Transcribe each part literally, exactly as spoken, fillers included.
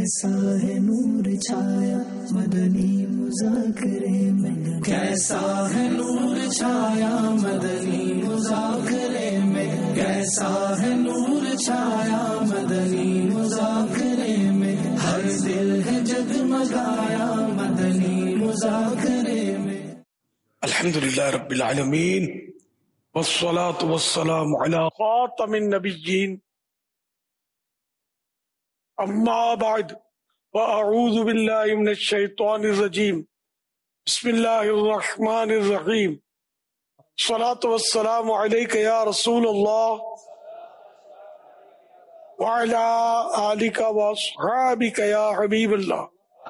کیسا ہے نور چھایا مدنی مذاکرے میں، کیسا ہے نور چھایا مدنی مذاکرے میں، کیسا ہے نور چھایا مدنی مذاکرے میں، ہر دل ہے جگمگایا مدنی مذاکرے میں۔ الحمدللہ رب العالمین والصلاة والسلام علی خاتم النبیین، اما بعد واعوذ باللہ من الشیطان الرجیم، بسم اللہ الرحمن الرحیم، الصلاة والسلام علیک یا رسول اللہ وعلی آلک واصحابک یا حبیب اللہ،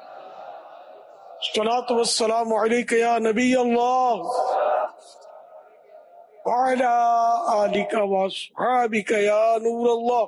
الصلاة والسلام علیک یا نبی اللہ وعلی آلک واصحابک یا نور اللہ۔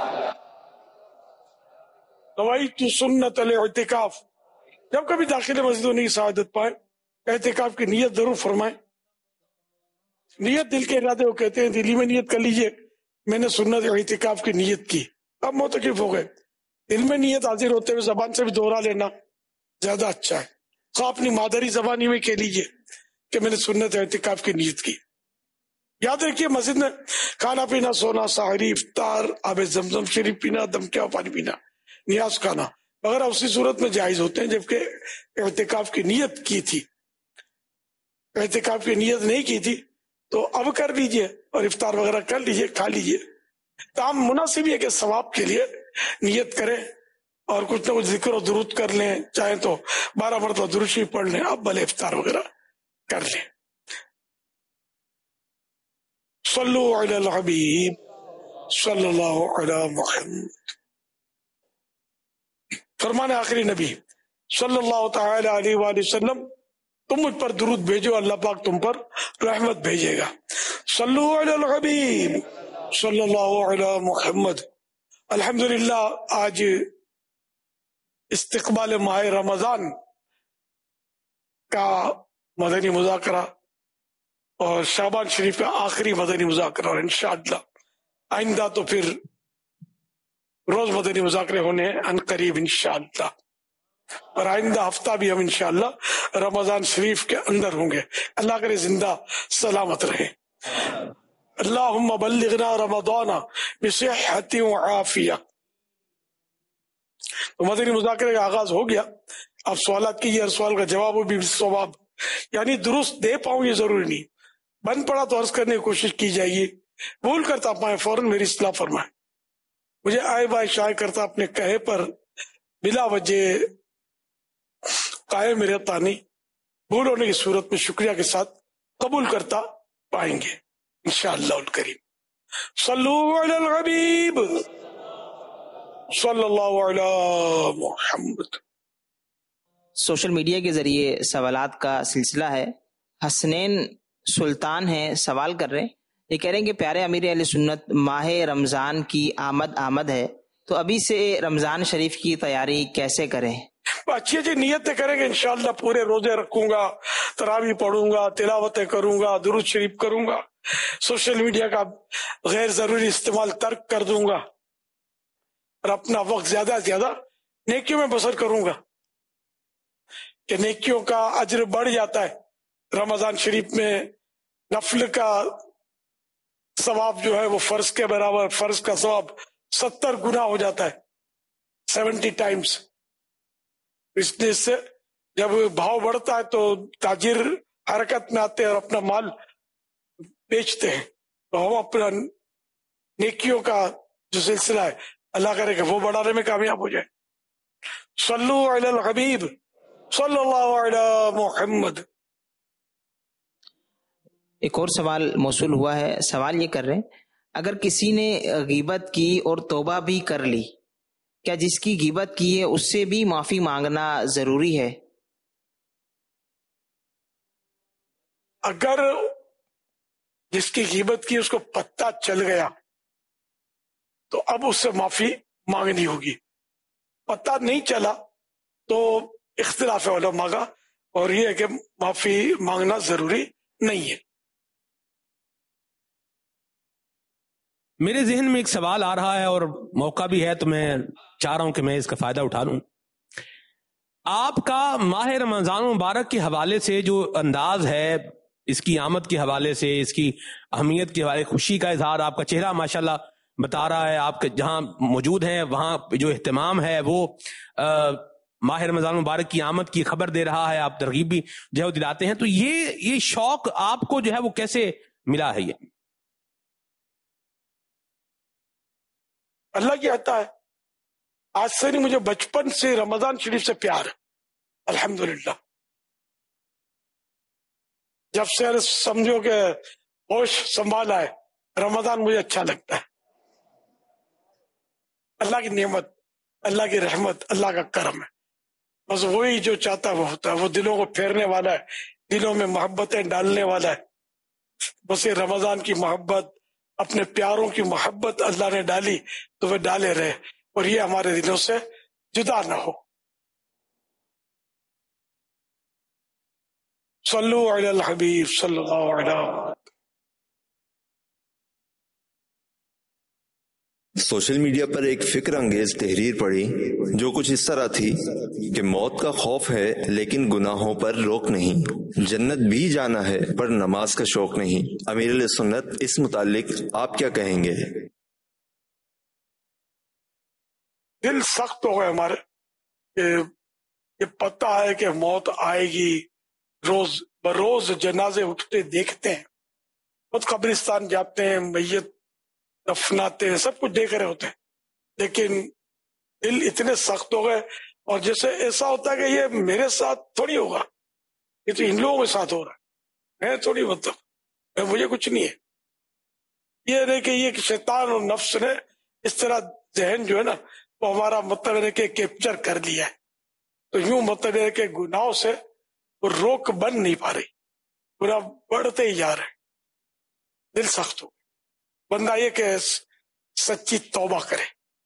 نویت سنت الاعتکاف، جب کبھی داخل مسجد و نہیں سعادت پائیں اعتکاف کی نیت ضرور فرمائیں۔ نیت دل کے ارادے کو کہتے ہیں، دلی میں نیت کر لیجئے میں نے سنت اعتکاف کی نیت کی، اب معتکف ہو گئے، دل میں نیت حاضر ہوتے ہوئے زبان سے بھی دوہرا لینا زیادہ اچھا ہے، خواہ اپنی مادری زبانی میں کہہ لیجئے کہ میں نے سنت اعتکاف کی نیت کی۔ یاد رکھیے مسجد میں کھانا پینا، سونا، سحری، افطار، آب زمزم شریف پینا، دم کیا پانی پینا، نیاز کھانا وغیرہ اسی صورت میں جائز ہوتے ہیں جبکہ اعتکاف کی نیت کی تھی۔ اعتکاف کی نیت نہیں کی تھی تو اب کر لیجئے اور افطار وغیرہ کر لیجئے، کھا لیجئے۔ تاہم مناسب یہ کہ ثواب کے لیے نیت کریں اور کچھ نہ کچھ ذکر و درود کر لیں، چاہے تو بارہ مرتبہ درود شریف پڑھ لیں، اب بھلے افطار وغیرہ کر لیں۔ صلو علی الحبیب صلی اللہ علی محمد۔ فرمان آخری نبی صلی اللہ تعالی علیہ وآلہ وسلم، تم مجھ پر درود بھیجو اللہ پاک تم پر رحمت بھیجے گا۔ صلو علی الحبیب صلی اللہ علی محمد۔ الحمدللہ آج استقبال ماہ رمضان کا مدنی مذاکرہ اور شعبان شریف کا آخری مدنی مذاکرہ، اور انشاءاللہ آئندہ تو پھر روز مدنی مذاکرے ہونے ہیں ان قریب انشاءاللہ، اور آئندہ ہفتہ بھی ہم انشاءاللہ رمضان شریف کے اندر ہوں گے، اللہ کرے زندہ سلامت رہے۔ اللہم بلغنا رمضان بصحت وعافیہ۔ تو مدنی مذاکرے کا آغاز ہو گیا، اب سوالات کیجیے، ہر سوال کا جواب بھی ثواب، یعنی درست دے پاؤں یہ ضروری نہیں، بن پڑا تو عرض کرنے کی کوشش کی جائیے، بھول کرتا پائیں فوراً میری اصلاح فرمائیں، مجھے آئے بائے شائع کرتا اپنے کہے پر بلا وجہ قائم رہتا نہیں، بھول ہونے کی صورت میں شکریہ کے ساتھ قبول کرتا پائیں گے انشاءاللہ الکریم۔ صلو علی الحبیب صلی اللہ علی محمد۔ سوشل میڈیا کے ذریعے سوالات کا سلسلہ ہے۔ حسنین سلطان ہیں، سوال کر رہے ہیں، یہ کہہ رہے ہیں کہ پیارے امیر اہل سنت، ماہ رمضان کی آمد آمد ہے تو ابھی سے رمضان شریف کی تیاری کیسے کریں؟ اچھی اچھی نیتیں کریں گے انشاءاللہ، پورے روزے رکھوں گا، تراویح پڑھوں گا، تلاوتیں کروں گا، درود شریف کروں گا، سوشل میڈیا کا غیر ضروری استعمال ترک کر دوں گا اور اپنا وقت زیادہ سے زیادہ نیکیوں میں بسر کروں گا کہ نیکیوں کا اجر بڑھ جاتا ہے۔ رمضان شریف میں نفل کا ثواب جو ہے وہ فرض کے برابر، فرض کا ثواب ستر گنا ہو جاتا ہے، سیونٹی ٹائمز۔ اس لیے سے جب بھاؤ بڑھتا ہے تو تاجر حرکت میں آتے ہیں اور اپنا مال بیچتے ہیں، تو ہم اپنا نیکیوں کا جو سلسلہ ہے اللہ کرے کہ وہ بڑھانے میں کامیاب ہو جائے۔ صلو علی الحبیب صلی اللہ علی محمد۔ ایک اور سوال موصول ہوا ہے، سوال یہ کر رہے ہیں، اگر کسی نے غیبت کی اور توبہ بھی کر لی، کیا جس کی غیبت کی ہے اس سے بھی معافی مانگنا ضروری ہے؟ اگر جس کی غیبت کی اس کو پتہ چل گیا تو اب اس سے معافی مانگنی ہوگی، پتہ نہیں چلا تو اختلاف علماء کا، اور یہ ہے کہ معافی مانگنا ضروری نہیں ہے۔ میرے ذہن میں ایک سوال آ رہا ہے اور موقع بھی ہے تو میں چاہ رہا ہوں کہ میں اس کا فائدہ اٹھا لوں. آپ کا ماہ رمضان مبارک کے حوالے سے جو انداز ہے، اس کی آمد کے حوالے سے، اس کی اہمیت کے حوالے، خوشی کا اظہار، آپ کا چہرہ ماشاءاللہ بتا رہا ہے، آپ کے جہاں موجود ہیں وہاں جو اہتمام ہے وہ ماہ رمضان مبارک کی آمد کی خبر دے رہا ہے، آپ ترغیب بھی جو ہے وہ دلاتے ہیں. تو یہ یہ شوق آپ کو جو ہے وہ کیسے ملا ہے؟ یہ اللہ کی عطا ہے. آج سے نہیں، مجھے بچپن سے رمضان شریف سے پیار ہے الحمدللہ. جب سے سمجھو کہ ہوش سنبھالا ہے، رمضان مجھے اچھا لگتا ہے. اللہ کی نعمت، اللہ کی رحمت، اللہ کا کرم ہے. بس وہی جو چاہتا ہے وہ ہوتا ہے. وہ دلوں کو پھیرنے والا ہے، دلوں میں محبتیں ڈالنے والا ہے. بس یہ رمضان کی محبت، اپنے پیاروں کی محبت اللہ نے ڈالی تو وہ ڈالے رہے، اور یہ ہمارے دلوں سے جدا نہ ہو. صلو علی الحبیب صلی اللہ علیہ وسلم. سوشل میڈیا پر ایک فکر انگیز تحریر پڑھی جو کچھ اس طرح تھی کہ موت کا خوف ہے لیکن گناہوں پر روک نہیں، جنت بھی جانا ہے پر نماز کا شوق نہیں. امیر علیہ سنت، اس متعلق آپ کیا کہیں گے؟ دل سخت ہو گئے ہمارے کہ یہ پتہ ہے کہ موت آئے گی. روز بروز جنازے اٹھتے دیکھتے ہیں، خود قبرستان جاتے ہیں، میت دفناتے ہیں، سب کچھ دیکھ رہے ہوتے ہیں، لیکن دل اتنے سخت ہو گئے. اور جیسے ایسا ہوتا ہے کہ یہ میرے ساتھ تھوڑی ہوگا، یہ تو ان لوگوں کے ساتھ ہو رہا ہے، میں تھوڑی، مطلب مجھے کچھ نہیں ہے. یہ نہیں کہ یہ شیطان اور نفس نے اس طرح ذہن جو ہے نا وہ ہمارا مطلب ہے کہ کیپچر کر لیا ہے. تو یوں مطلب ہے کہ گناہوں سے وہ روک بن نہیں پا رہی، گناہ بڑھتے ہی جا رہے. دل سخت ہو. بندہ یہ کہ سچی توبہ کرے،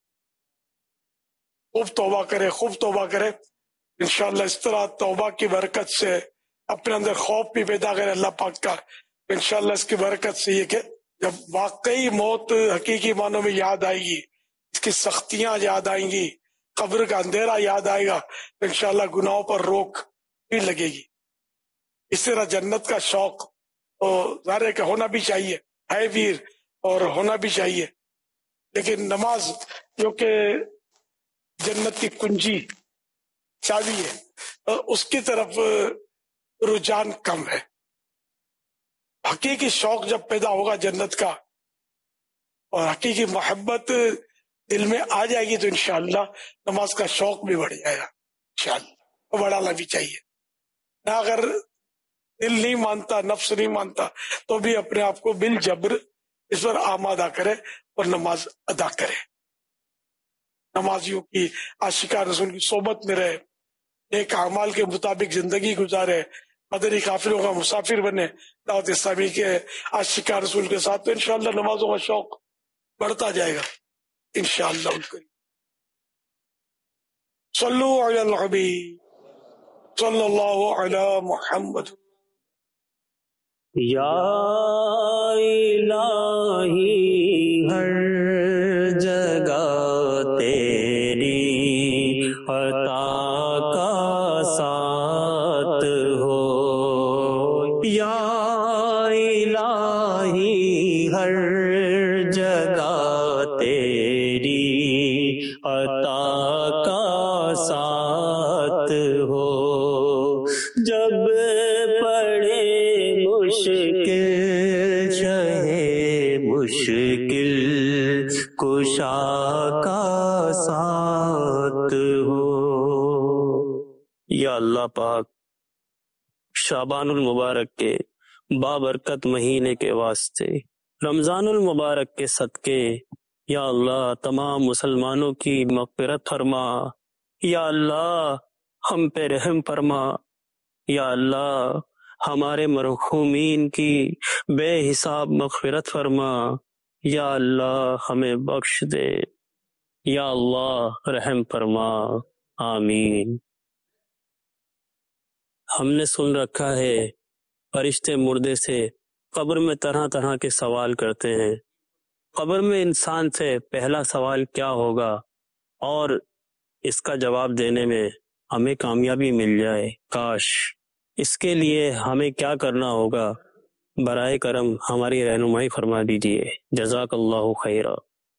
خوب توبہ کرے، خوب توبہ کرے. انشاءاللہ اس طرح توبہ کی برکت سے اپنے اندر خوف بھی پیدا کرے اللہ پاک کا. انشاءاللہ اس کی برکت سے یہ کہ جب واقعی موت حقیقی معنوں میں یاد آئے گی، اس کی سختیاں یاد آئیں گی، قبر کا اندھیرا یاد آئے گا، تو انشاءاللہ گناہوں پر روک بھی لگے گی. اس طرح جنت کا شوق تو ظاہر ہے کہ ہونا بھی چاہیے، ہے بھی اور ہونا بھی چاہیے. لیکن نماز جو کہ جنت کی کنجی چابی ہے، اس کی طرف رجحان کم ہے. حقیقی شوق جب پیدا ہوگا جنت کا اور حقیقی محبت دل میں آ جائے گی تو انشاءاللہ نماز کا شوق بھی بڑھ جائے گا. انشاءاللہ بڑھانا بھی چاہیے. نہ اگر دل نہیں مانتا، نفس نہیں مانتا، تو بھی اپنے آپ کو بالجبر اس پر آمادہ کرے اور نماز ادا کرے. نمازیوں کی عاشقان رسول کی صحبت میں رہے، نیک اعمال کے مطابق زندگی گزارے، مدنی قافلوں کا مسافر بنے دعوت اسلامی کے عاشقان رسول کے ساتھ، تو انشاءاللہ نمازوں کا شوق بڑھتا جائے گا انشاءاللہ. صلو علی الحبیب صلی اللہ علی محمد. یا الہی ہر جگہ تیری عطا کا ساتھ ہو، یا الہی ہر جگہ تیری عطا کا ساتھ ہو. جب پڑے مشکل شہے مشکل کشا کا ساتھ ہو. یا اللہ پاک، شعبان المبارک کے بابرکت مہینے کے واسطے، رمضان المبارک کے صدقے، یا اللہ تمام مسلمانوں کی مغفرت فرما. یا اللہ ہم پہ رحم فرما. یا اللہ ہمارے مرحومین کی بے حساب مغفرت فرما. یا اللہ ہمیں بخش دے. یا اللہ رحم فرما. آمین. ہم نے سن رکھا ہے فرشتے مردے سے قبر میں طرح طرح کے سوال کرتے ہیں. قبر میں انسان سے پہلا سوال کیا ہوگا اور اس کا جواب دینے میں ہمیں کامیابی مل جائے، کاش۔ اس کے لیے ہمیں کیا کرنا ہوگا؟ برائے کرم ہماری رہنمائی فرما دیجیے، جزاک اللہ خیرہ۔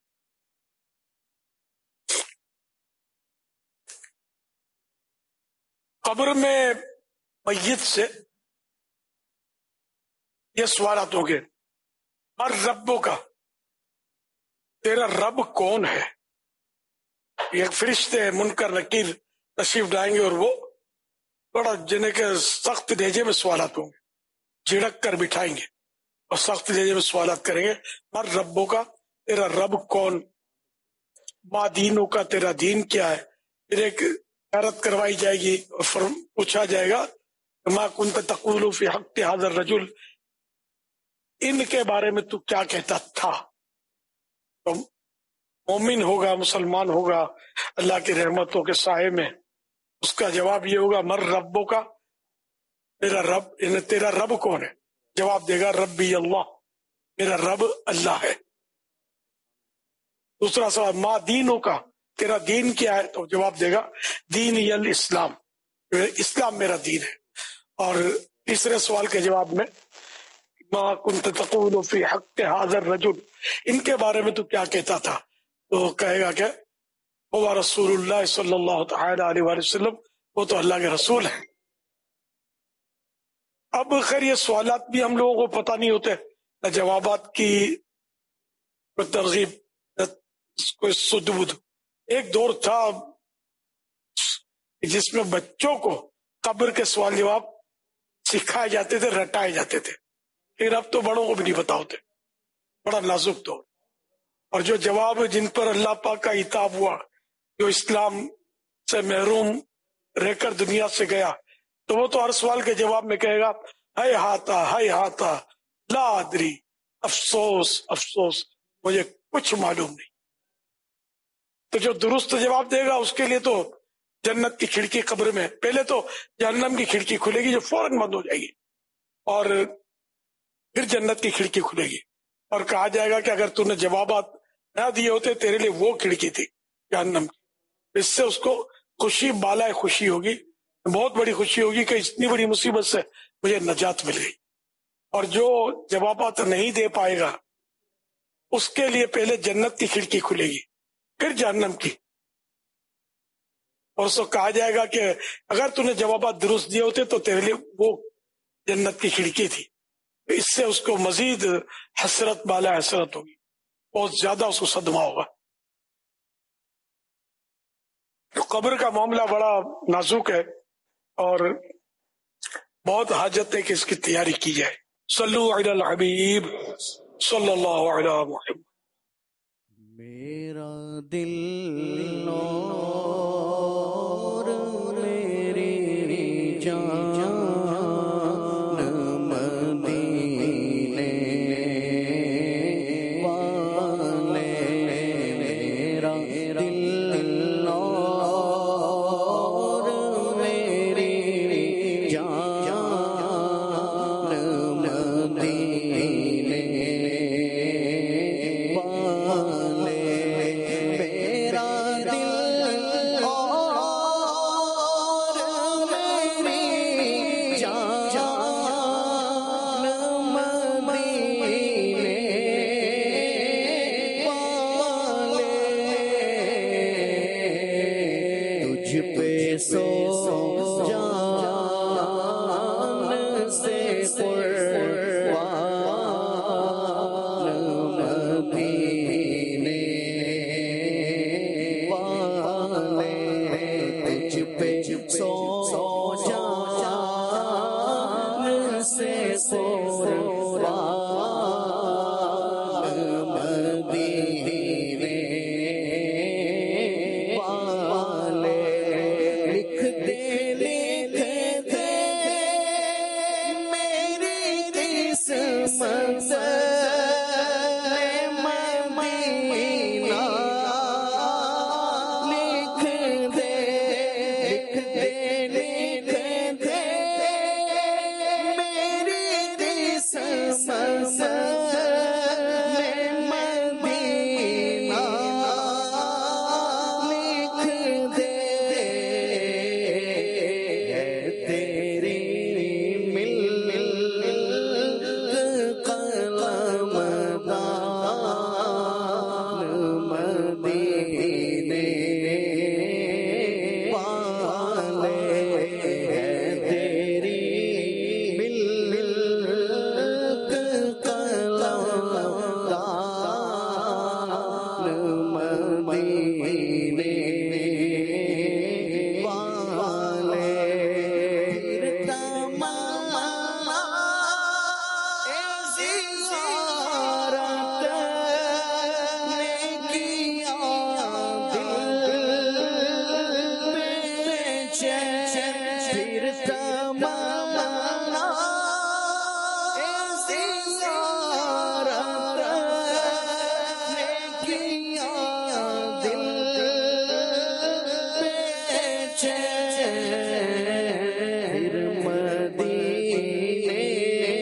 قبر میں میت سے یہ سوالات ہوں گے، اور ربوں کا، تیرا رب کون ہے؟ یہ فرشتے منکر نکیر تشریف لائیں گے اور وہ بڑا جنہیں کے سخت لہجے میں سوالات ہوں گے، جھڑک کر بٹھائیں گے اور سخت لہجے میں سوالات کریں گے۔ ہر ربوں کا، تیرا رب کون؟ ما دینوں کا، تیرا دین کیا ہے؟ پھر ایک عرض کروائی جائے گی اور فرم پوچھا جائے گا ما کنت تقول فی حق هذا الرجل، ان کے بارے میں تو کیا کہتا تھا؟ تو مومن ہوگا، مسلمان ہوگا اللہ کی رحمتوں کے سائے میں، اس کا جواب یہ ہوگا مر ربوں کا، تیرا رب، یعنی تیرا رب کون ہے؟ جواب دے گا ربی اللہ، میرا رب اللہ ہے۔ دوسرا سوال ما دینوں کا، تیرا دین کیا ہے؟ تو جواب دے گا دین الاسلام، اسلام میرا دین ہے۔ اور تیسرے سوال کے جواب میں ما کنت تقول فی حق هذا الرجل، ان کے بارے میں تو کیا کہتا تھا؟ تو کہے گا کہ وہ رسول اللہ صلی اللہ تعالی علیہ وآلہ وسلم، وہ تو اللہ کے رسول ہیں۔ اب خیر یہ سوالات بھی ہم لوگوں کو پتہ نہیں ہوتے، نہ جوابات کی کوئی ترغیب، نہ کوئی سدبد۔ ایک دور تھا جس میں بچوں کو قبر کے سوال جواب سکھائے جاتے تھے، رٹائے جاتے تھے، لیکن اب تو بڑوں کو بھی نہیں پتا ہوتے، بڑا نازک دور۔ اور جو جواب جن پر اللہ پاک کا عتاب ہوا، جو اسلام سے محروم رہ کر دنیا سے گیا، تو وہ تو ہر سوال کے جواب میں کہے گا ہے ہاتا ہے ہاتا لا ادری، افسوس افسوس مجھے کچھ معلوم نہیں۔ تو جو درست جواب دے گا اس کے لیے تو جنت کی کھڑکی قبر میں، پہلے تو جہنم کی کھڑکی کھلے گی جو فوراً بند ہو جائے گی، اور پھر جنت کی کھڑکی کھلے گی، اور کہا جائے گا کہ اگر تو نے جوابات نہ دیے ہوتے تیرے لیے وہ کھڑکی تھی جہنم کی۔ اس سے اس کو خوشی بالائے خوشی ہوگی، بہت بڑی خوشی ہوگی کہ اتنی بڑی مصیبت سے مجھے نجات مل گئی۔ اور جو جوابات نہیں دے پائے گا اس کے لیے پہلے جنت کی کھڑکی کھلے گی، پھر جہنم کی، اور اس کو کہا جائے گا کہ اگر تو نے جوابات درست دیے ہوتے تو تیرے لیے وہ جنت کی کھڑکی تھی۔ اس سے اس کو مزید حسرت بالا حسرت ہوگی، بہت زیادہ اس کو صدمہ ہوگا۔ تو قبر کا معاملہ بڑا نازک ہے اور بہت حاجت ہے کہ اس کی تیاری کی جائے۔ صلو علی الحبیب صلی اللہ علیہ محمد۔ میرا دل اور میری جان مدینے والے، میرا دل اور میری جان مدینے والے، میرا دل اور میری جان مدینے والے، تجھ پہ سو جان سے قربان مدینے والے، تجھ پہ سو جان سے قربان مدینے والے، لکھ دے لکھ دے میری پھر مدینے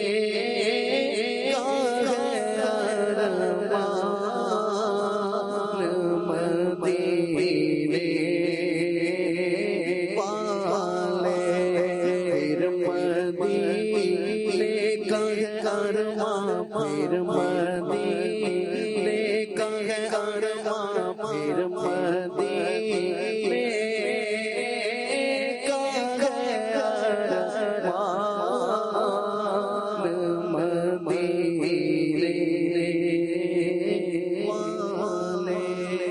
کا ہے ارمان، مدینے والے پھر مدینے کا ہے ارمان، پھر مدینے کا ہے ارمان، پھر مدینے کا ہے ارمان، مدینے والے۔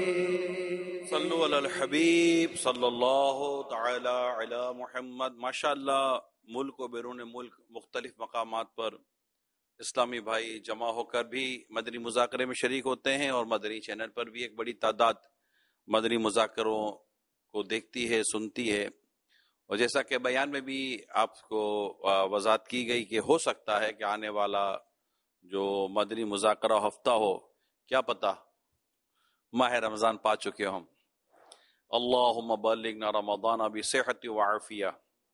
صلو علی الحبیب صلی اللہ تعالی علی محمد۔ ماشاءاللہ ملک و بیرون ملک مختلف مقامات پر اسلامی بھائی جمع ہو کر بھی مدنی مذاکرے میں شریک ہوتے ہیں، اور مدنی چینل پر بھی ایک بڑی تعداد مدنی مذاکروں کو دیکھتی ہے، سنتی ہے۔ اور جیسا کہ بیان میں بھی آپ کو وضاحت کی گئی کہ ہو سکتا ہے کہ آنے والا جو مدنی مذاکرہ ہفتہ ہو، کیا پتہ ماہ رمضان پا چکے ہم۔ اللہم بلغنا رمضان بصحت و عافیہ۔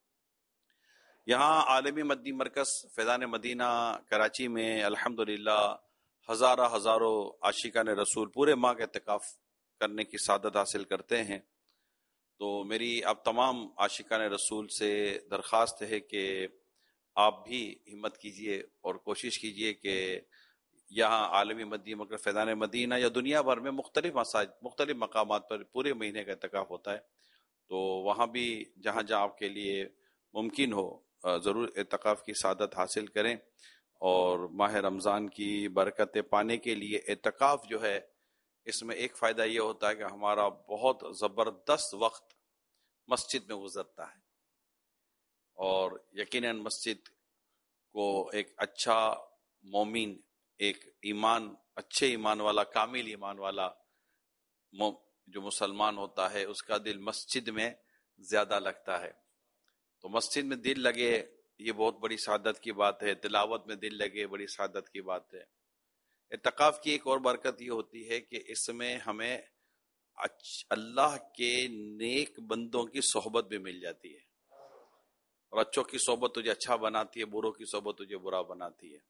یہاں عالمی مدنی مرکز فیضان مدینہ کراچی میں الحمدللہ ہزارہ ہزاروں عاشقان رسول پورے ماہ کا اعتکاف کرنے کی سعادت حاصل کرتے ہیں۔ تو میری اب تمام عاشقان رسول سے درخواست ہے کہ آپ بھی ہمت کیجئے اور کوشش کیجئے کہ یہاں عالمی مدنی مرکز فیضان مدینہ یا دنیا بھر میں مختلف مساجد مختلف مقامات پر پورے مہینے کا اعتکاف ہوتا ہے، تو وہاں بھی جہاں جہاں آپ کے لیے ممکن ہو ضرور اعتکاف کی سعادت حاصل کریں۔ اور ماہ رمضان کی برکتیں پانے کے لیے اعتکاف جو ہے، اس میں ایک فائدہ یہ ہوتا ہے کہ ہمارا بہت زبردست وقت مسجد میں گزرتا ہے، اور یقیناً مسجد کو ایک اچھا مومن، ایک ایمان اچھے ایمان والا، کامل ایمان والا جو مسلمان ہوتا ہے، اس کا دل مسجد میں زیادہ لگتا ہے۔ تو مسجد میں دل لگے یہ بہت بڑی سعادت کی بات ہے، تلاوت میں دل لگے بڑی سعادت کی بات ہے۔ اعتکاف کی ایک اور برکت یہ ہوتی ہے کہ اس میں ہمیں اللہ کے نیک بندوں کی صحبت بھی مل جاتی ہے، اور اچھوں کی صحبت تجھے اچھا بناتی ہے، بروں کی صحبت تجھے برا بناتی ہے۔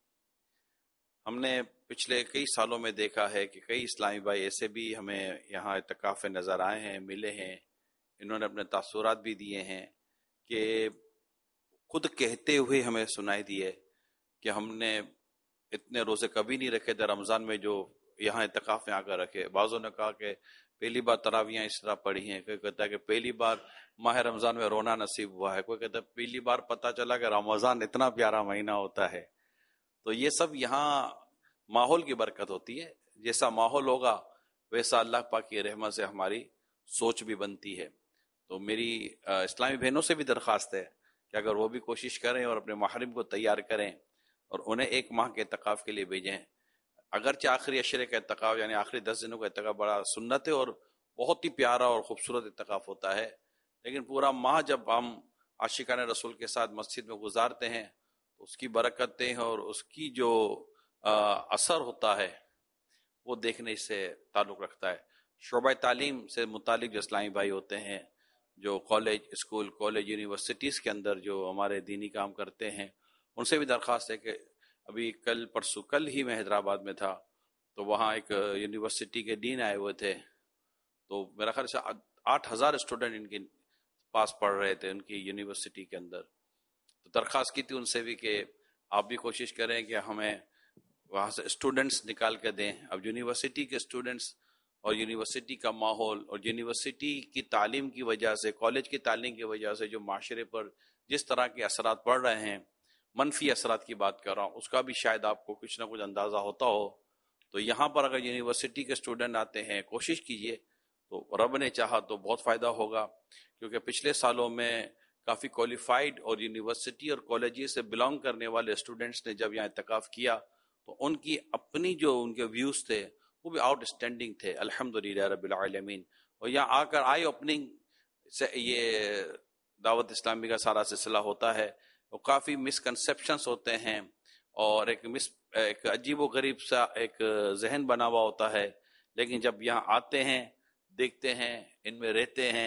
ہم نے پچھلے کئی سالوں میں دیکھا ہے کہ کئی اسلامی بھائی ایسے بھی ہمیں یہاں اعتکاف میں نظر آئے ہیں، ملے ہیں، انہوں نے اپنے تاثرات بھی دیے ہیں کہ خود کہتے ہوئے ہمیں سنائی دیے کہ ہم نے اتنے روزے کبھی نہیں رکھے تھے رمضان میں جو یہاں اعتکاف میں آ کر رکھے۔ بعضوں نے کہا کہ پہلی بار تراویحیں اس طرح پڑھی ہیں، کوئی کہتا ہے کہ پہلی بار ماہ رمضان میں رونا نصیب ہوا ہے، کوئی کہتا ہے پہلی بار پتہ چلا کہ رمضان اتنا پیارا مہینہ ہوتا ہے۔ تو یہ سب یہاں ماحول کی برکت ہوتی ہے، جیسا ماحول ہوگا ویسا اللہ پاک کی رحمت سے ہماری سوچ بھی بنتی ہے۔ تو میری اسلامی بہنوں سے بھی درخواست ہے کہ اگر وہ بھی کوشش کریں اور اپنے محرم کو تیار کریں اور انہیں ایک ماہ کے اعتکاف کے لیے بھیجیں۔ اگرچہ آخری عشرے کا اعتکاف یعنی آخری دس دنوں کا اعتکاف بڑا سنت ہے اور بہت ہی پیارا اور خوبصورت اعتکاف ہوتا ہے، لیکن پورا ماہ جب ہم عاشقان رسول کے ساتھ مسجد میں گزارتے ہیں تو اس کی برکتیں اور اس کی جو اثر ہوتا ہے وہ دیکھنے سے تعلق رکھتا ہے۔ شعبہ تعلیم سے متعلق جو اسلامی بھائی ہوتے ہیں، جو کالج اسکول کالج یونیورسٹیز کے اندر جو ہمارے دینی کام کرتے ہیں، ان سے بھی درخواست ہے کہ ابھی کل پرسوں کل ہی میں حیدرآباد میں تھا، تو وہاں ایک یونیورسٹی کے ڈین آئے ہوئے تھے، تو میرا خیال سے آٹھ ہزار اسٹوڈنٹ ان کے پاس پڑھ رہے تھے ان کی یونیورسٹی کے اندر۔ تو درخواست کی تھی ان سے بھی کہ آپ بھی کوشش کریں کہ ہمیں وہاں سے اسٹوڈنٹس نکال کے دیں۔ اب یونیورسٹی کے اسٹوڈنٹس اور یونیورسٹی کا ماحول اور یونیورسٹی کی تعلیم کی وجہ سے، کالج کی تعلیم کی وجہ سے جو معاشرے پر جس طرح کے اثرات پڑ رہے ہیں، منفی اثرات کی بات کر رہا ہوں، اس کا بھی شاید آپ کو کچھ نہ کچھ اندازہ ہوتا ہو۔ تو یہاں پر اگر یونیورسٹی کے اسٹوڈنٹ آتے ہیں، کوشش کیجئے، تو رب نے چاہا تو بہت فائدہ ہوگا، کیونکہ پچھلے سالوں میں کافی کوالیفائڈ اور یونیورسٹی اور کالجز سے بلانگ کرنے والے اسٹوڈنٹس نے جب یہاں اعتکاف کیا تو ان کی اپنی جو ان کے ویوز تھے وہ بھی آؤٹ اسٹینڈنگ تھے، الحمدللہ رب العالمین۔ اور یہاں آ کر آئی اوپننگ سے یہ دعوت اسلامی کا سارا سلسلہ ہوتا ہے، وہ کافی مسکنسیپشنس ہوتے ہیں اور ایک مس ایک عجیب و غریب سا ایک ذہن بنا ہوا ہوتا ہے، لیکن جب یہاں آتے ہیں، دیکھتے ہیں، ان میں رہتے ہیں،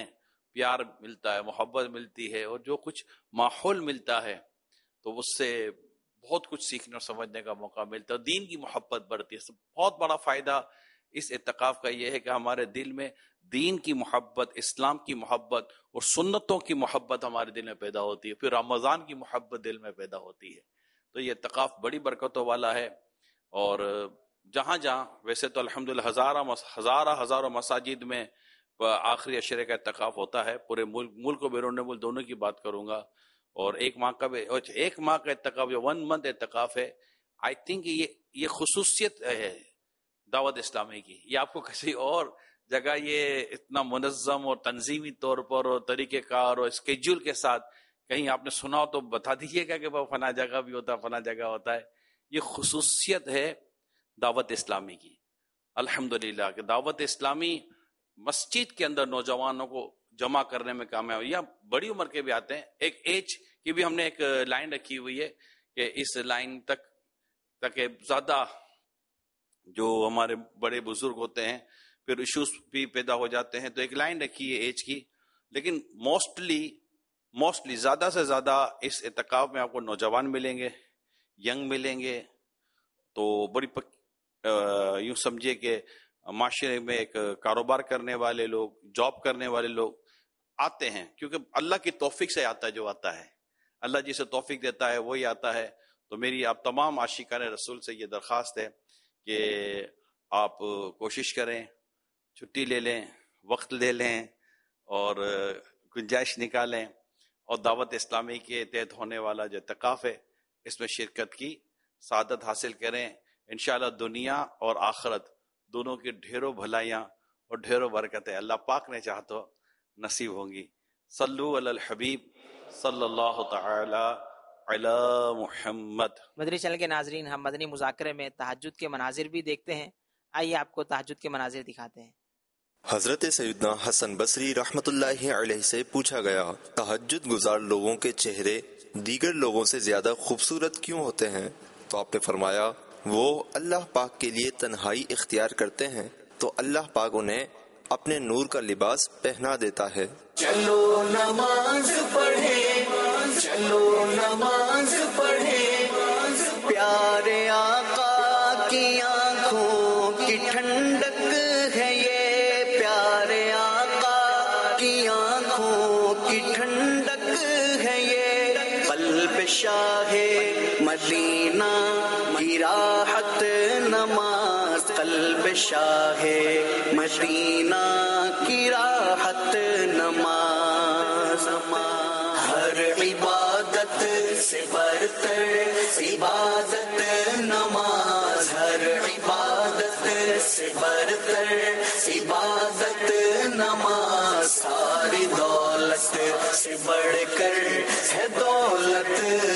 پیار ملتا ہے، محبت ملتی ہے، اور جو کچھ ماحول ملتا ہے تو اس سے بہت کچھ سیکھنے اور سمجھنے کا موقع ملتا ہے، دین کی محبت بڑھتی ہے۔ بہت بڑا فائدہ اس اعتکاف کا یہ ہے کہ ہمارے دل میں دین کی محبت، اسلام کی محبت اور سنتوں کی محبت ہمارے دل میں پیدا ہوتی ہے، پھر رمضان کی محبت دل میں پیدا ہوتی ہے۔ تو یہ اعتکاف بڑی برکتوں والا ہے، اور جہاں جہاں ویسے تو الحمدللہ ہزارہ ہزارہ ہزاروں مساجد میں آخری عشرے کا اعتکاف ہوتا ہے، پورے ملک ملک و بیرون ملک دونوں کی بات کروں گا، اور ایک ماہ کا بھی ایک ماہ کا اعتکاف جو ون منتھ اعتکاف ہے، آئی تھنک یہ یہ خصوصیت ہے دعوت اسلامی کی، یہ آپ کو کسی اور جگہ یہ اتنا منظم اور تنظیمی طور پر اور طریقہ کار اور اسکیڈول کے ساتھ کہیں آپ نے سنا ہو تو بتا دیجیے گا کہ وہ فلاں جگہ بھی ہوتا ہے، فلاں جگہ ہوتا ہے۔ یہ خصوصیت ہے دعوت اسلامی کی الحمدللہ، کہ دعوت اسلامی مسجد کے اندر نوجوانوں کو جمع کرنے میں کامیاب، یا بڑی عمر کے بھی آتے ہیں۔ ایک ایج کی بھی ہم نے ایک لائن رکھی ہوئی ہے کہ اس لائن تک تک زیادہ جو ہمارے بڑے بزرگ ہوتے ہیں پھر ایشوز بھی پیدا ہو جاتے ہیں، تو ایک لائن رکھی ہے ایج کی، لیکن موسٹلی موسٹلی زیادہ سے زیادہ اس اعتکاف میں آپ کو نوجوان ملیں گے، ینگ ملیں گے، تو بڑی پک یوں سمجھے کہ معاشرے میں ایک کاروبار کرنے والے لوگ، جاب کرنے والے لوگ آتے ہیں، کیونکہ اللہ کی توفیق سے آتا ہے جو آتا ہے، اللہ جسے توفیق دیتا ہے وہی آتا ہے۔ تو میری آپ تمام عاشقان رسول سے یہ درخواست ہے کہ آپ کوشش کریں، چھٹی لے لیں، وقت لے لیں اور گنجائش نکالیں، اور دعوت اسلامی کے تحت ہونے والا جو اعتکاف ہے اس میں شرکت کی سعادت حاصل کریں۔ انشاءاللہ دنیا اور آخرت دونوں کی ڈھیروں بھلائیاں اور ڈھیروں برکتیں اللہ پاک نے چاہا تو نصیب ہوں گی۔ صلو علی الحبیب صلی اللہ تعالی علی محمد۔ مدنی چینل کے ناظرین، ہم مدنی مذاکرے میں تہجد کے مناظر بھی دیکھتے ہیں، آئیے آپ کو تہجد کے مناظر دکھاتے ہیں۔ حضرت سیدنا حسن بصری رحمت اللہ علیہ سے پوچھا گیا، تہجد گزار لوگوں کے چہرے دیگر لوگوں سے زیادہ خوبصورت کیوں ہوتے ہیں؟ تو آپ نے فرمایا، وہ اللہ پاک کے لیے تنہائی اختیار کرتے ہیں تو اللہ پاک انہیں اپنے نور کا لباس پہنا دیتا ہے۔ چلو نماز پڑھے، چلو نماز پڑھے، پیارے آقا کی آنکھوں کی ٹھنڈک ہے یہ، پیارے آقا کی آنکھوں کی ٹھنڈک ہے یہ، قلب شاہ مدینہ کی راحت نماز، قلب شاہ مدینہ کی راحت نماز، ہر عبادت سے برتر عبادت نماز، ہر عبادت سے برتر عبادت نماز، ساری دولت سے بڑھ کر ہے دولت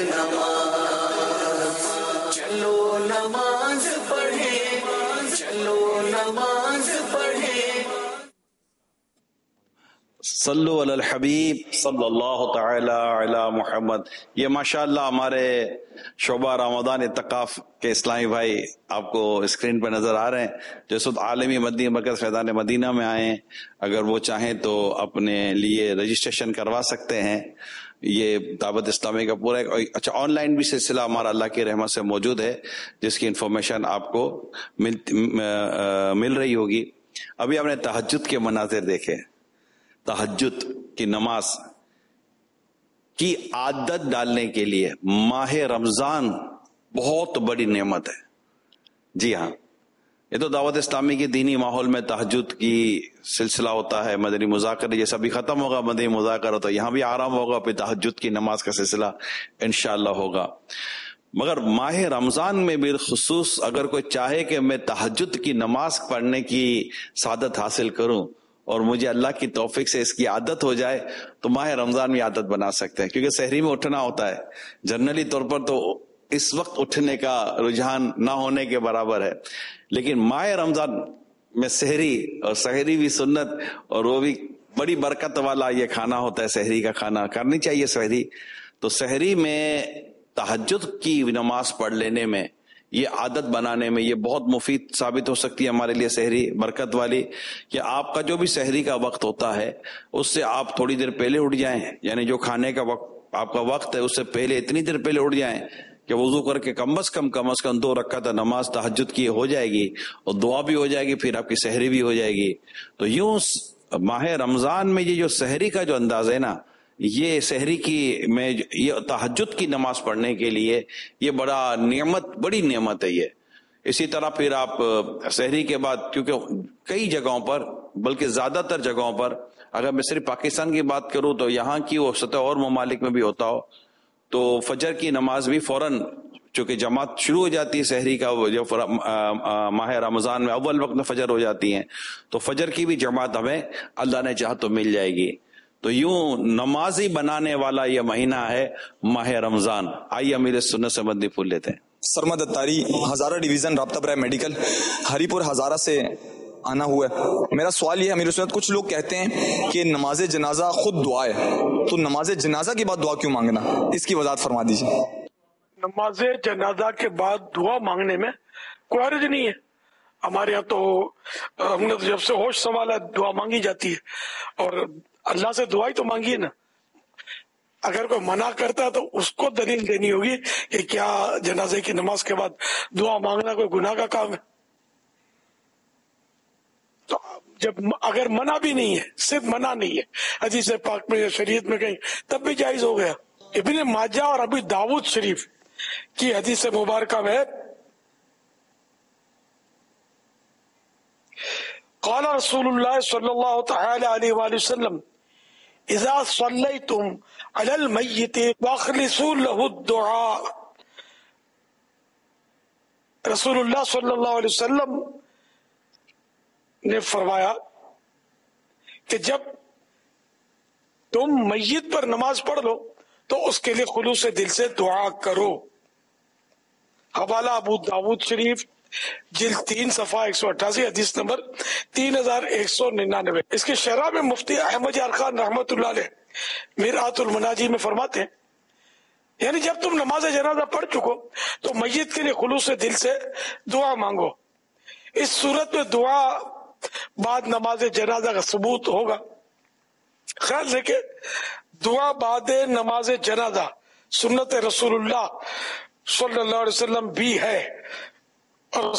نماز، چلو نماز پڑھے، چلو نماز پڑھے۔ صلو علی الحبیب صلی اللہ تعالی علی محمد۔ یہ ماشاءاللہ ہمارے شعبہ رمضان اعتکاف کے اسلامی بھائی آپ کو اسکرین پر نظر آ رہے ہیں، جو اس وقت عالمی مدنی مرکز فیضان مدینہ میں آئے ہیں، اگر وہ چاہیں تو اپنے لیے رجسٹریشن کروا سکتے ہیں۔ یہ دعوت اسلامی کا پورا ایک اچھا آن لائن بھی سلسلہ ہمارا اللہ کی رحمت سے موجود ہے، جس کی انفارمیشن آپ کو مل مل رہی ہوگی۔ ابھی آپ نے تہجد کے مناظر دیکھے، تہجد کی نماز کی عادت ڈالنے کے لیے ماہ رمضان بہت بڑی نعمت ہے۔ جی ہاں، یہ تو دعوت اسلامی کے دینی ماحول میں تہجد کی سلسلہ ہوتا ہے، مدنی مذاکرہ جیسا بھی ختم ہوگا مدنی مذاکرہ تو یہاں بھی آرام ہوگا، پھر تہجد کی نماز کا سلسلہ انشاءاللہ ہوگا۔ مگر ماہ رمضان میں بالخصوص اگر کوئی چاہے کہ میں تہجد کی نماز پڑھنے کی سعادت حاصل کروں اور مجھے اللہ کی توفیق سے اس کی عادت ہو جائے تو ماہ رمضان میں عادت بنا سکتے ہیں، کیونکہ سحری میں اٹھنا ہوتا ہے، جنرلی طور پر تو اس وقت اٹھنے کا رجحان نہ ہونے کے برابر ہے، لیکن ماہ رمضان میں سحری اور سحری بھی سنت اور وہ بھی بڑی برکت والا یہ کھانا ہوتا ہے، سحری کا کھانا کرنی چاہیے سحری۔ تو سحری میں تہجد کی نماز پڑھ لینے میں یہ عادت بنانے میں یہ بہت مفید ثابت ہو سکتی ہے ہمارے لیے سحری برکت والی، کہ آپ کا جو بھی سحری کا وقت ہوتا ہے اس سے آپ تھوڑی دیر پہلے اٹھ جائیں، یعنی جو کھانے کا وقت آپ کا وقت ہے اس سے پہلے اتنی دیر پہلے اٹھ جائیں کہ وضو کر کے کم از کم کم از کم دو رکعت نماز تہجد کی ہو جائے گی اور دعا بھی ہو جائے گی، پھر آپ کی سحری بھی ہو جائے گی۔ تو یوں ماہ رمضان میں یہ جو سحری کا جو انداز ہے نا، یہ سحری کی میں یہ تہجد کی نماز پڑھنے کے لیے یہ بڑا نعمت بڑی نعمت ہے یہ۔ اسی طرح پھر آپ سحری کے بعد، کیونکہ کئی جگہوں پر بلکہ زیادہ تر جگہوں پر، اگر میں صرف پاکستان کی بات کروں تو یہاں کی وہ سطح اور ممالک میں بھی ہوتا ہو تو فجر کی نماز بھی فوراً، چونکہ جماعت شروع ہو جاتی ہے سحری کا جو ماہ رمضان میں اول وقت میں فجر ہو جاتی ہیں، تو فجر کی بھی جماعت ہمیں اللہ نے چاہا تو مل جائے گی۔ تو یوں نمازی بنانے والا یہ مہینہ ہے ماہ رمضان۔ آئیے امیر سنت سے مدنی پھول لیتے ہیں۔ سرمد اتاری، ہزارہ ڈویژن، رابطہ برائے میڈیکل، ہری پور ہزارہ سے آنا ہوا ہے۔ میرا سوال یہ ہے امیر سنت، کچھ لوگ کہتے ہیں کہ نماز جنازہ خود دعا ہے، تو نماز جنازہ کے بعد دعا کیوں مانگنا، اس کی وضاحت فرما دیجیے۔ نماز جنازہ کے بعد دعا مانگنے میں کوئی حرج نہیں ہے، ہمارے یہاں تو ہم نے جب سے ہوش سنبھالا دعا مانگی جاتی ہے، اور اللہ سے دعا ہی تو مانگیے نا۔ اگر کوئی منع کرتا ہے تو اس کو دلیل دینی ہوگی کہ کیا جنازے کی نماز کے بعد دعا مانگنا کوئی گناہ کا کام ہے۔ تو جب اگر منع بھی نہیں ہے، صرف منع نہیں ہے، حدیث پاک میں یا شریعت میں کہیں، تب بھی جائز ہو گیا۔ ابن ماجہ اور ابی داؤد شریف کی حدیث مبارکہ میں قال رسول اللہ صلی اللہ تعالی علیہ وآلہ وسلم اذا صلیتم علی المیت واخلصوا له الدعاء، رسول اللہ صلی اللہ علیہ وسلم نے فرمایا کہ جب تم میت پر نماز پڑھ لو تو اس کے لیے خلوص دل سے دعا کرو۔ حوالہ ابو داود شریف جلد تین صفحہ ایک سو اٹھاسی، حدیث نمبر تین ہزار ایک سو ننانوے۔ اس کے شرح میں مفتی احمد یار خان رحمۃ اللہ علیہ مرآت المناجی میں فرماتے ہیں، یعنی جب تم نماز جنازہ پڑھ چکو تو میت کے لیے خلوص دل سے دعا مانگو۔ اس صورت میں دعا بعد نماز جنازہ کا ثبوت ہوگا۔ خیال سے کہ دعا بعد نماز جنازہ سنت رسول اللہ صلی اللہ علیہ وسلم بھی ہے، اور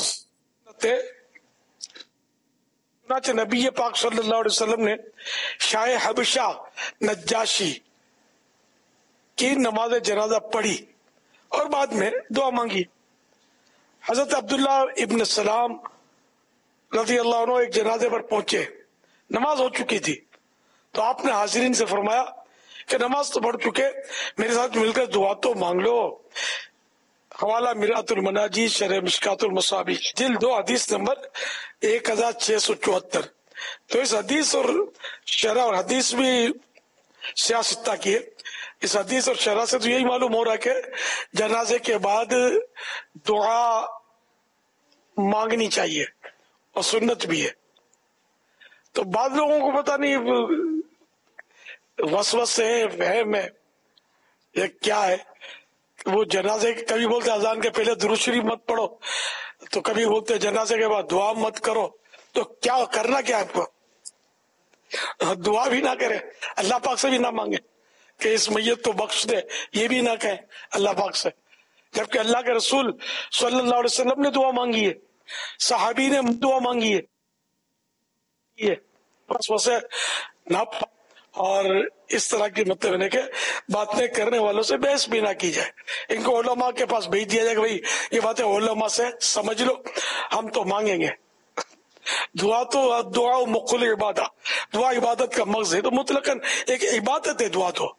چنانچہ نبی پاک صلی اللہ علیہ وسلم نے شاہ حبشہ نجاشی کی نماز جنازہ پڑھی اور بعد میں دعا مانگی۔ حضرت عبداللہ ابن سلام رضی اللہ عنہ ایک جنازے پر پہنچے، نماز ہو چکی تھی، تو آپ نے حاضرین سے فرمایا کہ نماز تو پڑھ چکے، میرے ساتھ مل کر دعا تو مانگ لو۔ حوالہ مرآت المناجی شرح مشکات المصابیح جلد دو حدیث نمبر ایک ہزار چھ سو چوہتر۔ تو اس حدیث اور شرح اور حدیث بھی سیاستہ کی ہے، اس حدیث اور شرح سے تو یہی معلوم ہو رہا ہے کہ جنازے کے بعد دعا مانگنی چاہیے اور سنت بھی ہے۔ تو بعض لوگوں کو پتہ نہیں وسوسے ہے، وہم ہے، یہ کیا ہے، وہ جنازے کبھی بولتے اذان کے پہلے درود شریف مت پڑھو، تو کبھی بولتے جنازے کے بعد دعا مت کرو۔ تو کیا کرنا کیا آپ کو؟ دعا بھی نہ کرے، اللہ پاک سے بھی نہ مانگے کہ اس میت کو بخش دے، یہ بھی نہ کہیں اللہ پاک سے، جبکہ اللہ کے رسول صلی اللہ علیہ وسلم نے دعا مانگی ہے، صحابی نے دعا مانگی ہے۔ یہ بس ویسے نہ اور اس طرح کی مطلب ہے کہ باتیں کرنے والوں سے بحث بھی نہ کی جائے، ان کو علماء کے پاس بھیج دیا جائے کہ بھائی یہ باتیں علماء سے سمجھ لو، ہم تو مانگیں گے۔ دعا تو دعا مقل عبادہ، دعا عبادت کا مغز ہے، تو مطلقاً ایک عبادت ہے دعا، تو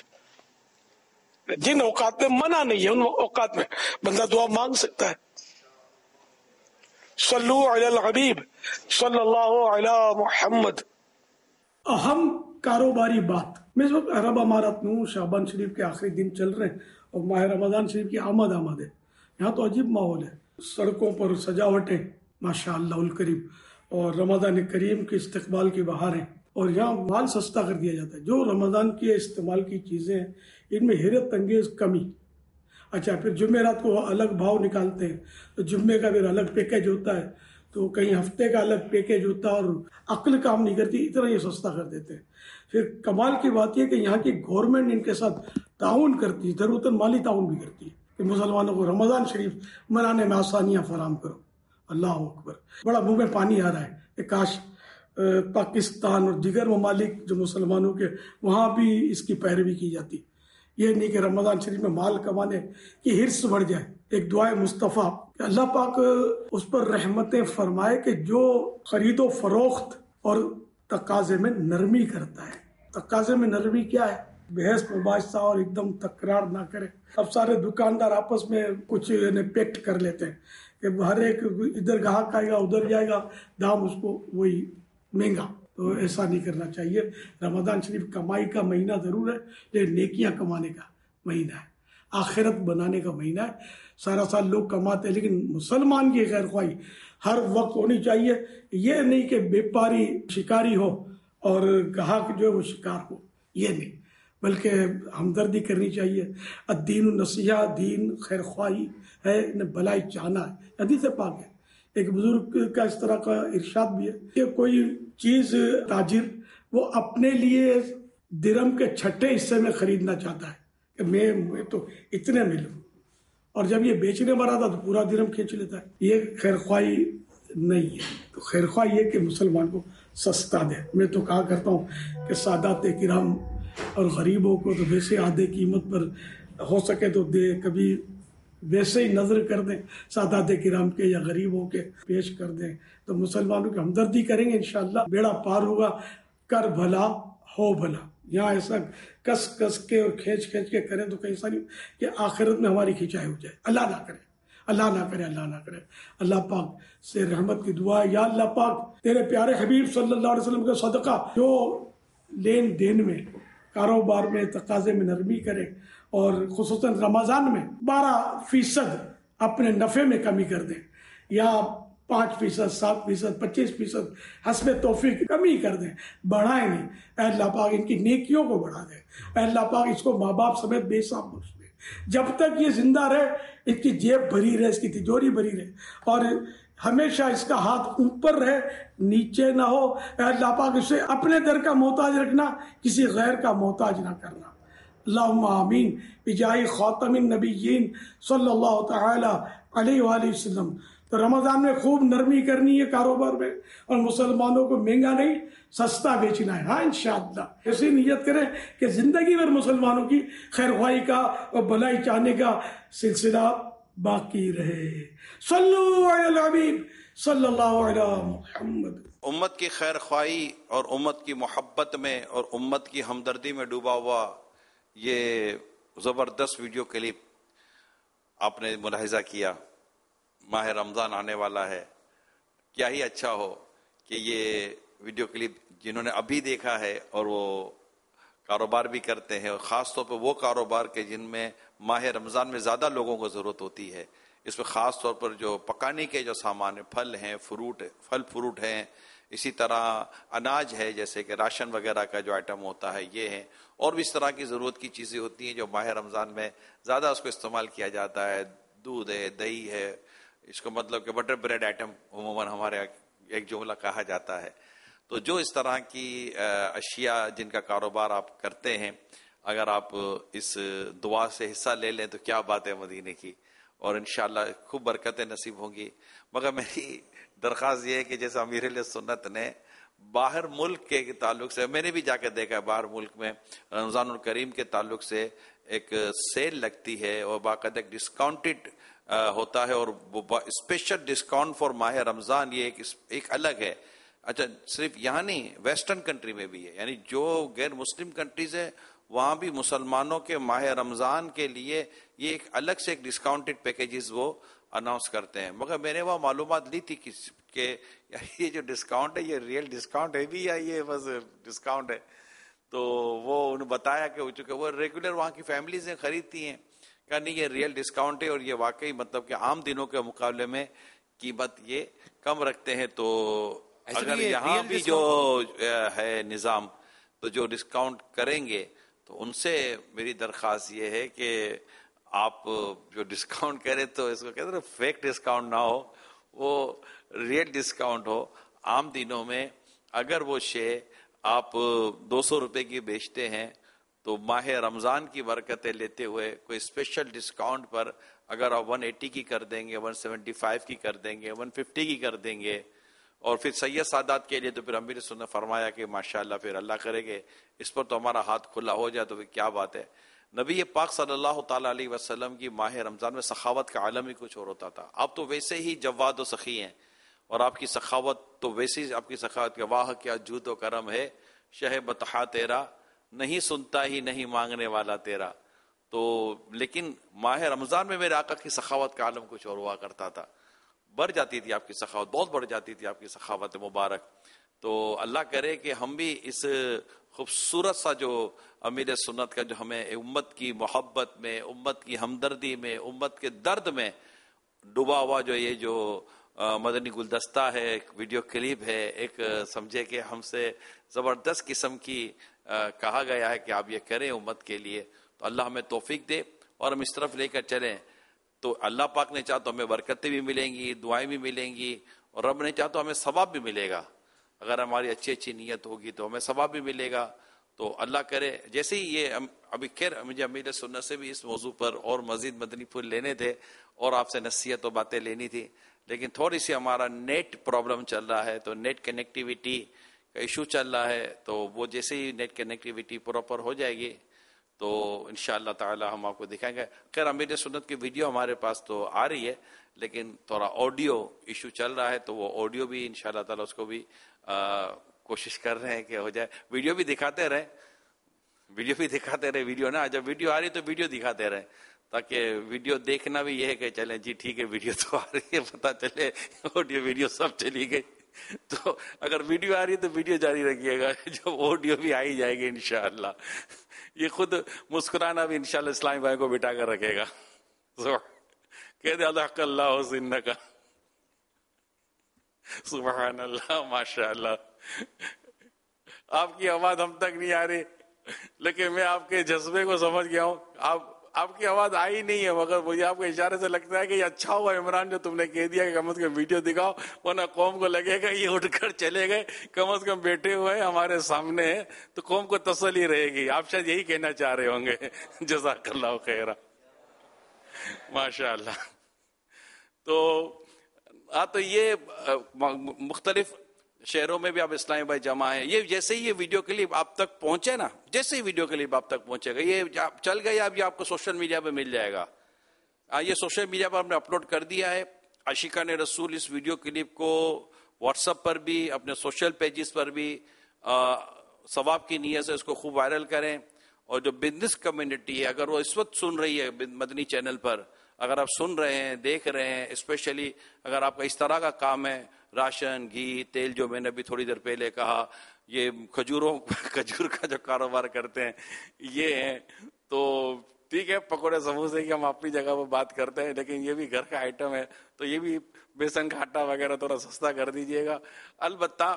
جن اوقات میں منع نہیں ہے ان اوقات میں بندہ دعا مانگ سکتا ہے۔ صلو علی الحبیب صلی اللہ علی محمد۔ اہم کاروباری بات، میں اس وقت عرب امارات میں ہوں، شعبان شریف کے آخری دن چل رہے ہیں اور ماہ رمضان شریف کی آمد آمد ہے۔ یہاں تو عجیب ماحول ہے، سڑکوں پر سجاوٹیں ماشاء اللہ الکریم، اور رمضان کریم کے استقبال کی بہاریں، اور یہاں مال سستا کر دیا جاتا ہے۔ جو رمضان کے استعمال کی چیزیں ہیں ان میں حیرت انگیز کمی، اچھا پھر جمعرات کو الگ بھاؤ نکالتے ہیں، تو جمعے کا پھر الگ پیکیج ہوتا ہے، تو کہیں ہفتے کا الگ پیکیج ہوتا ہے، اور عقل کام نہیں کرتی، اتنا یہ سستا کر دیتے ہیں۔ پھر کمال کی بات یہ کہ یہاں کی گورنمنٹ ان کے ساتھ تعاون کرتی ہے، ضرورتاً مالی تعاون بھی کرتی ہے کہ مسلمانوں کو رمضان شریف منانے میں آسانیاں فراہم کرو۔ اللہ اکبر، بڑا منہ میں پانی آ رہا ہے کہ کاش پاکستان اور دیگر ممالک جو مسلمانوں کے وہاں بھی اس کی پیروی کی جاتی، یہ نہیں کہ رمضان شریف میں مال کمانے کی ہرس بڑھ جائے۔ ایک دعائے مصطفیٰ کہ اللہ پاک اس پر رحمتیں فرمائے کہ جو خرید و فروخت اور تقاضے میں نرمی کرتا ہے۔ تقاضے میں نرمی کیا ہے؟ بحث مباحثہ اور ایک دم تکرار نہ کرے۔ اب سارے دکاندار آپس میں کچھ پیکٹ کر لیتے ہیں کہ ہر ایک ادھر گاہک آئے گا ادھر جائے گا، دام اس کو وہی مہنگا، تو ایسا نہیں کرنا چاہیے۔ رمضان شریف کمائی کا مہینہ ضرور ہے، لیکن نیکیاں کمانے کا مہینہ ہے، آخرت بنانے کا مہینہ ہے۔ سارا سال لوگ کماتے ہیں، لیکن مسلمان کی خیر خواہی ہر وقت ہونی چاہیے۔ یہ نہیں کہ بیپاری شکاری ہو اور گاہک جو ہے وہ شکار ہو، یہ نہیں، بلکہ ہمدردی کرنی چاہیے۔ الدین النصیحہ، دین خیر خواہی ہے، بھلائی چاہنا ہے، حدیث پاک ہے۔ ایک بزرگ کا اس طرح کا ارشاد بھی ہے کہ کوئی چیز تاجر وہ اپنے لیے درہم کے چھٹے حصے میں خریدنا چاہتا ہے کہ میں میں تو اتنے میں لوں، اور جب یہ بیچنے والا تھا تو پورا درہم کھینچ لیتا ہے۔ یہ خیر خواہی نہیں ہے۔ تو خیر خواہی یہ کہ مسلمان کو سستا دے۔ میں تو کہا کرتا ہوں کہ سادات کرام اور غریبوں کو تو ویسے آدھے قیمت پر ہو سکے تو دے، کبھی ویسے ہی نظر کر دیں سادات کرام کے یا غریبوں کے پیش کر دیں، تو مسلمانوں کی ہمدردی کریں گے انشاءاللہ بیڑا پار ہوگا۔ کر بھلا ہو بھلا، یہاں ایسا کس کس کے اور کھینچ کھینچ کے کریں تو کہیں ایسا نہیں کہ آخرت میں ہماری کھینچائی ہو جائے۔ اللہ نہ کرے، اللہ نہ کرے، اللہ نہ کرے۔ اللہ پاک سے رحمت کی دعا ہے، یا اللہ پاک تیرے پیارے حبیب صلی اللہ علیہ وسلم کا صدقہ جو لین دین میں، کاروبار میں، تقاضے میں نرمی کرے، اور خصوصاً رمضان میں بارہ فیصد اپنے نفع میں کمی کر دیں، یا پانچ فیصد، سات فیصد، پچیس فیصد حسب توفیق کمی کر دیں، بڑھائیں نہیں۔ اے اللہ پاک ان کی نیکیوں کو بڑھا دے، اے اللہ پاک اس کو ماں باپ سمیت بے حساب بخش دے، جب تک یہ زندہ رہے اس کی جیب بھری رہے، اس کی تجوری بھری رہے، اور ہمیشہ اس کا ہاتھ اوپر رہے، نیچے نہ ہو۔ اے اللہ پاک اسے اپنے در کا محتاج رکھنا، کسی غیر کا محتاج نہ کرنا۔ اللہم آمین بجاہ خاتم النبیین صلی اللہ تعالی علیہ وآلہ وسلم۔ تو رمضان میں خوب نرمی کرنی ہے کاروبار میں، اور مسلمانوں کو مہنگا نہیں سستا بیچنا ہے۔ ہاں انشاءاللہ ایسی نیت کریں کہ زندگی بھر مسلمانوں کی خیر خواہی کا اور بھلائی چاہنے کا سلسلہ باقی رہے۔ صلو علی الحبیب صلی اللہ علی محمد۔ امت کی خیر خواہی اور امت کی محبت میں اور امت کی ہمدردی میں ڈوبا ہوا یہ زبردست ویڈیو کلپ آپ نے ملاحظہ کیا۔ ماہ رمضان آنے والا ہے، کیا ہی اچھا ہو کہ یہ ویڈیو کلپ جنہوں نے ابھی دیکھا ہے اور وہ کاروبار بھی کرتے ہیں، اور خاص طور پہ وہ کاروبار کے جن میں ماہ رمضان میں زیادہ لوگوں کو ضرورت ہوتی ہے، اس میں خاص طور پر جو پکانے کے جو سامان ہیں، پھل ہیں، فروٹ پھل فروٹ ہیں، اسی طرح اناج ہے جیسے کہ راشن وغیرہ کا جو آئٹم ہوتا ہے یہ ہے، اور بھی اس طرح کی ضرورت کی چیزیں ہوتی ہیں جو ماہ رمضان میں زیادہ اس کو استعمال کیا جاتا ہے۔ دودھ ہے، دہی ہے، اس کو مطلب کہ بٹر بریڈ آئٹم عموماً ہمارے ایک جملہ کہا جاتا ہے۔ تو جو اس طرح کی اشیاء جن کا کاروبار آپ کرتے ہیں، اگر آپ اس دعا سے حصہ لے لیں تو کیا بات ہے مدینے کی، اور انشاءاللہ خوب برکتیں نصیب ہوں گی۔ مگر میری درخواست یہ ہے کہ جیسے امیر اہل سنت نے باہر ملک کے تعلق سے، میں نے بھی جا کے دیکھا ہے باہر ملک میں رمضان الکریم کے تعلق سے ایک سیل لگتی ہے اور باقاعدہ ایک ڈسکاؤنٹڈ ہوتا ہے، اور اسپیشل ڈسکاؤنٹ فار ماہ رمضان، یہ ایک ایک الگ ہے۔ اچھا صرف یہاں نہیں، ویسٹرن کنٹری میں بھی ہے، یعنی جو غیر مسلم کنٹریز ہیں وہاں بھی مسلمانوں کے ماہ رمضان کے لیے یہ ایک الگ سے ایک ڈسکاؤنٹڈ پیکیجز وہ اناؤنس کرتے ہیں۔ مگر میں نے وہ معلومات لی تھی کہ یہ جو ڈسکاؤنٹ ہے یہ ریئل ڈسکاؤنٹ ہے بھی یا یہ بس ڈسکاؤنٹ ہے، تو وہ انہوں نے بتایا کہ چونکہ وہ ریگولر وہاں کی فیملیز ہیں خریدتی ہیں، کہ نہیں یہ ریئل ڈسکاؤنٹ ہے، اور یہ واقعی مطلب کہ عام دنوں کے مقابلے میں قیمت یہ کم رکھتے ہیں۔ تو اگر یہاں بھی جو ہے نظام تو جو ڈسکاؤنٹ کریں گے تو ان سے میری درخواست یہ ہے کہ آپ جو ڈسکاؤنٹ کرے تو اس کو کہتے ہیں فیک ڈسکاؤنٹ نہ ہو, وہ ریئل ڈسکاؤنٹ ہو. عام دنوں میں اگر وہ شے آپ دو سو روپے کی بیچتے ہیں تو ماہ رمضان کی برکتیں لیتے ہوئے کوئی اسپیشل ڈسکاؤنٹ پر اگر آپ ون ایٹی کی کر دیں گے, ون سیونٹی فائیو کی کر دیں گے, ون ففٹی کی کر دیں گے, اور پھر سید سادات کے لیے تو پھر امیر نے سنت فرمایا کہ ماشاءاللہ پھر اللہ کرے گے اس پر تو ہمارا ہاتھ کھلا ہو جائے تو پھر کیا بات ہے. نبی پاک صلی اللہ تعالیٰ علیہ وسلم کی ماہ رمضان میں سخاوت کا عالم ہی کچھ اور ہوتا تھا. آپ تو ویسے ہی جواد و سخی ہیں, اور آپ کی سخاوت تو ویسے ہی, آپ کی سخاوت کے واہ کیا جود و کرم ہے, شہ بطحا تیرا نہیں سنتا ہی نہیں مانگنے والا تیرا. تو لیکن ماہ رمضان میں میرے آقا کی سخاوت کا عالم کچھ اور ہوا کرتا تھا, بڑھ جاتی تھی آپ کی سخاوت, بہت بڑھ جاتی تھی آپ کی سخاوت مبارک. تو اللہ کرے کہ ہم بھی اس خوبصورت سا جو امیر سنت کا جو ہمیں امت کی محبت میں, امت کی ہمدردی میں, امت کے درد میں ڈوبا ہوا جو یہ جو مدنی گلدستہ ہے, ایک ویڈیو کلپ ہے, ایک سمجھے کہ ہم سے زبردست قسم کی کہا گیا ہے کہ آپ یہ کریں امت کے لیے, تو اللہ ہمیں توفیق دے اور ہم اس طرف لے کر چلیں. تو اللہ پاک نے چاہ تو ہمیں برکتیں بھی ملیں گی, دعائیں بھی ملیں گی, اور رب نے چاہ تو ہمیں ثواب بھی ملے گا. اگر ہماری اچھی اچھی نیت ہوگی تو ہمیں ثواب بھی ملے گا. تو اللہ کرے جیسے ہی یہ ابھی خیر مجھے امیر سنت سے بھی اس موضوع پر اور مزید مدنی پھول لینے تھے اور آپ سے نصیحت و باتیں لینی تھی, لیکن تھوڑی سی ہمارا نیٹ پرابلم چل رہا ہے, تو نیٹ کنیکٹیویٹی کا ایشو چل رہا ہے. تو وہ جیسے ہی نیٹ کنیکٹیویٹی پراپر ہو جائے گی تو انشاءاللہ تعالی ہم آپ کو دکھائیں گے. خیر امیر سنت کی ویڈیو ہمارے پاس تو آ رہی ہے, لیکن تھوڑا آڈیو ایشو چل رہا ہے, تو وہ آڈیو بھی انشاءاللہ تعالی اس کو بھی آ, کوشش کر رہے ہیں کہ ہو جائے. ویڈیو بھی دکھاتے رہے, ویڈیو بھی دکھاتے رہے, ویڈیو نا جب ویڈیو آ رہی تو ویڈیو دکھاتے رہے, تاکہ ویڈیو دیکھنا بھی یہ ہے کہ چلیں جی ٹھیک ہے ویڈیو تو آ رہی ہے, پتہ چلے آڈیو ویڈیو سب چلی گئی. تو اگر ویڈیو آ رہی ہے تو ویڈیو جاری رکھیے گا, جب آڈیو بھی آئی جائے گی انشاءاللہ. یہ خود مسکرانا بھی انشاءاللہ اسلامی بھائی کو بٹا کر رکھے گا. کہہ دے اللہ اللہ حسن کا سبحان اللہ ماشاء اللہ. آپ کی آواز ہم تک نہیں آ رہی, لیکن میں آپ کے جذبے کو سمجھ گیا ہوں. آپ آپ کی آواز آئی نہیں ہے, مگر مجھے آپ کے اشارے سے لگتا ہے کہ یہ اچھا ہوا عمران جو تم نے کہہ دیا کہ کم از کم ویڈیو دکھاؤ, ورنہ قوم کو لگے گا یہ اٹھ کر چلے گئے, کم از کم بیٹھے ہوئے ہمارے سامنے ہیں, تو قوم کو تسلی رہے گی. آپ شاید یہی کہنا چاہ رہے ہوں گے. جزاک اللہ خیرہ ماشاء اللہ. تو ہاں تو یہ مختلف شہروں میں بھی آپ اسلامی بھائی جمع ہیں. یہ جیسے ہی یہ ویڈیو کلپ آپ تک پہنچے نا, جیسے ہی ویڈیو کلپ آپ تک پہنچے گا, یہ چل گیا اب یہ آپ کو سوشل میڈیا پہ مل جائے گا. یہ سوشل میڈیا پر ہم نے اپلوڈ کر دیا ہے. عاشقان رسول اس ویڈیو کلپ کو واٹس ایپ پر بھی, اپنے سوشل پیجز پر بھی ثواب کی نیت سے اس کو خوب وائرل کریں. اور جو بزنس کمیونٹی ہے اگر وہ اس وقت سن رہی ہے مدنی چینل پر, اگر آپ سن رہے ہیں, دیکھ رہے ہیں, اسپیشلی اگر آپ کا اس طرح کا کام ہے, راشن, گھی, تیل, جو میں نے بھی تھوڑی دیر پہلے کہا, یہ کھجوروں کھجور کا جو کاروبار کرتے ہیں یہ ہیں, تو ٹھیک ہے پکوڑے سموسے کی ہم اپنی جگہ پر بات کرتے ہیں, لیکن یہ بھی گھر کا آئٹم ہے, تو یہ بھی بیسن کا آٹا وغیرہ تھوڑا سستا کر دیجئے گا. البتہ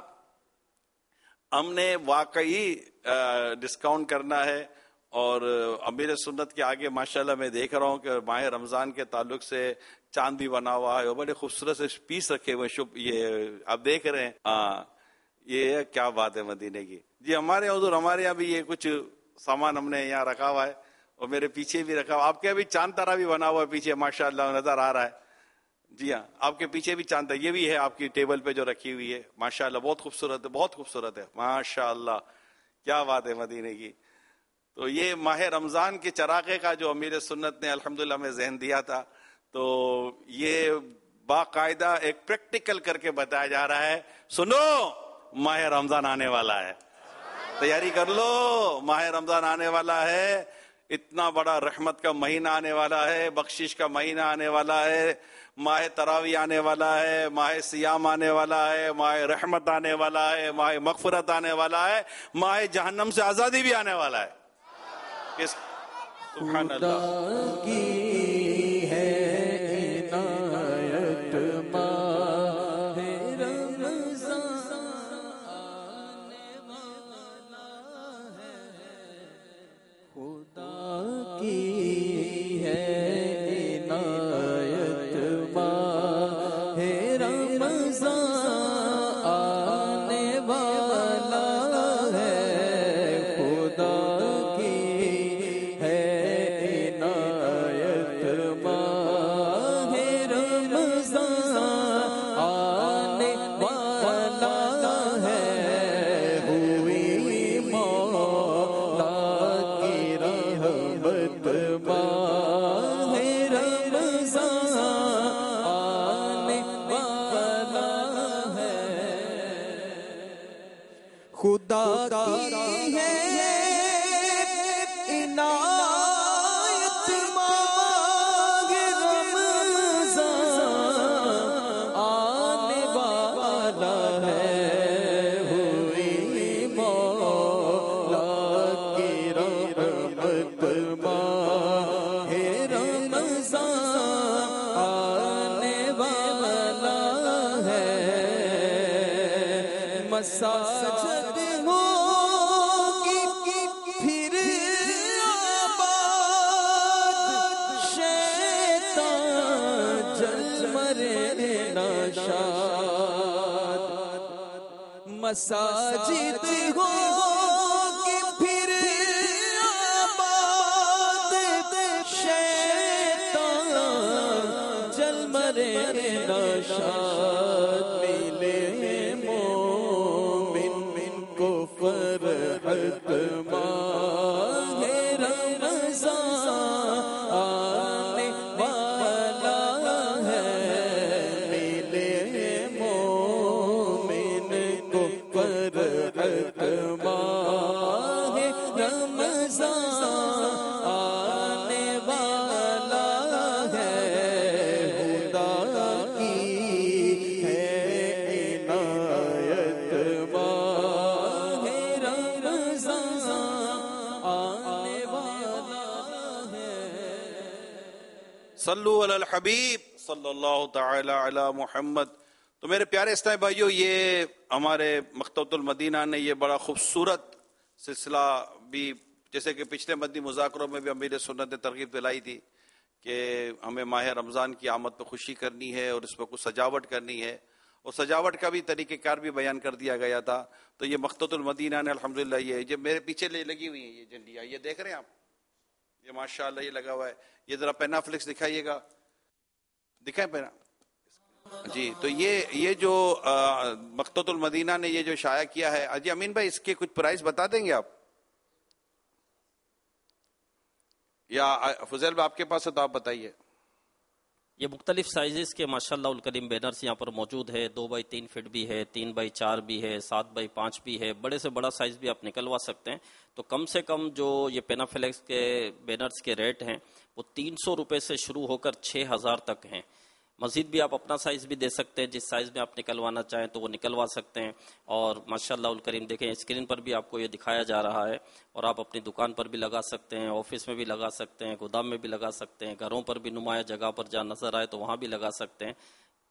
ہم نے واقعی ڈسکاؤنٹ کرنا ہے. اور امیر سنت کے آگے ماشاءاللہ میں دیکھ رہا ہوں کہ ماہ رمضان کے تعلق سے چاند بھی بنا ہوا ہے, اور بڑے خوبصورت سے پیس رکھے ہوئے شب, یہ آپ دیکھ رہے ہیں. ہاں یہ کیا بات ہے مدینے کی. جی ہمارے حضور ہمارے یہاں بھی یہ کچھ سامان ہم نے یہاں رکھا ہوا ہے, اور میرے پیچھے بھی رکھا ہوا. آپ کے ابھی چاند تارا بھی بنا ہوا ہے پیچھے ماشاءاللہ نظر آ رہا ہے. جی ہاں آپ کے پیچھے بھی چاند, یہ بھی ہے آپ کی ٹیبل پہ جو رکھی ہوئی ہے ماشاءاللہ, بہت خوبصورت ہے, بہت خوبصورت ہے ماشاءاللہ. کیا بات ہے مدینے کی. تو یہ ماہ رمضان کے چراغے کا جو امیر سنت نے الحمدللہ میں ذہن دیا تھا, تو یہ باقاعدہ ایک پریکٹیکل کر کے بتایا جا رہا ہے. سنو ماہ رمضان آنے والا ہے, تیاری کر لو, ماہ رمضان آنے والا ہے. اتنا بڑا رحمت کا مہینہ آنے والا ہے, بخشش کا مہینہ آنے والا ہے, ماہ تراویح آنے والا ہے, ماہ سیام آنے والا ہے, ماہ رحمت آنے والا ہے, ماہ مغفرت آنے والا ہے, ماہ جہنم سے آزادی بھی آنے والا ہے. سبحان اللہ کی ہے عنایت ماہ رمضان آنے والا ہے, خدا کی ہے عنایت ماہ رمضان آنے والا ہے، ہوئی مولا کی رحمت ماہ رمضان آنے والا ہے، مساجد مساجد ہو کہ پھر آباد، شیطان جل مرے نشاد، ملے مومن کو فرحت ماہ رمضان آنے والا ہے، ملے مومن کو فرحت ماہ رمضان آنے والا ہے، خدا کی ہے عنایت ماہ رمضان آنے والا ہے۔ صلو علی الحبیب صلی اللہ تعالی علی محمد۔ تو میرے پیارے اسلامی بھائیو، یہ ہمارے مکتبۃ المدینہ نے یہ بڑا خوبصورت سلسلہ بھی، جیسے کہ پچھلے مدنی مذاکروں میں بھی امیر سنت نے ترغیب دلائی تھی کہ ہمیں ماہ رمضان کی آمد پہ خوشی کرنی ہے اور اس پہ کچھ سجاوٹ کرنی ہے، اور سجاوٹ کا بھی طریقہ کار بھی بیان کر دیا گیا تھا۔ تو یہ مکتبۃ المدینہ نے الحمدللہ یہ جو میرے پیچھے لگی ہوئی ہیں یہ جھنڈیاں، یہ دیکھ رہے ہیں آپ، یہ ماشاءاللہ یہ لگا ہوا ہے۔ یہ ذرا پینا فلکس دکھائیے گا، دکھائیں پینا جی۔ تو یہ یہ جو مکتبۃ المدینہ نے یہ جو شائع کیا ہے، اجی امین بھائی اس کے کچھ پرائز بتا دیں گے آپ، یا فضیل بھائی آپ کے پاس ہے تو آپ بتائیے۔ یہ مختلف سائزز کے ماشاءاللہ الکریم بینرز یہاں پر موجود ہے، دو بائی تین فٹ بھی ہے، تین بائی چار بھی ہے، سات بائی پانچ بھی ہے، بڑے سے بڑا سائز بھی آپ نکلوا سکتے ہیں۔ تو کم سے کم جو یہ پینافلیکس کے بینرز کے ریٹ ہیں وہ تین سو روپے سے شروع ہو کر چھ ہزار تک ہیں۔ مزید بھی آپ اپنا سائز بھی دے سکتے ہیں، جس سائز میں آپ نکلوانا چاہیں تو وہ نکلوا سکتے ہیں۔ اور ماشاءاللہ الکریم دیکھیں اسکرین پر بھی آپ کو یہ دکھایا جا رہا ہے، اور آپ اپنی دکان پر بھی لگا سکتے ہیں، آفس میں بھی لگا سکتے ہیں، گودام میں بھی لگا سکتے ہیں، گھروں پر بھی نمایاں جگہ پر جہاں نظر آئے تو وہاں بھی لگا سکتے ہیں۔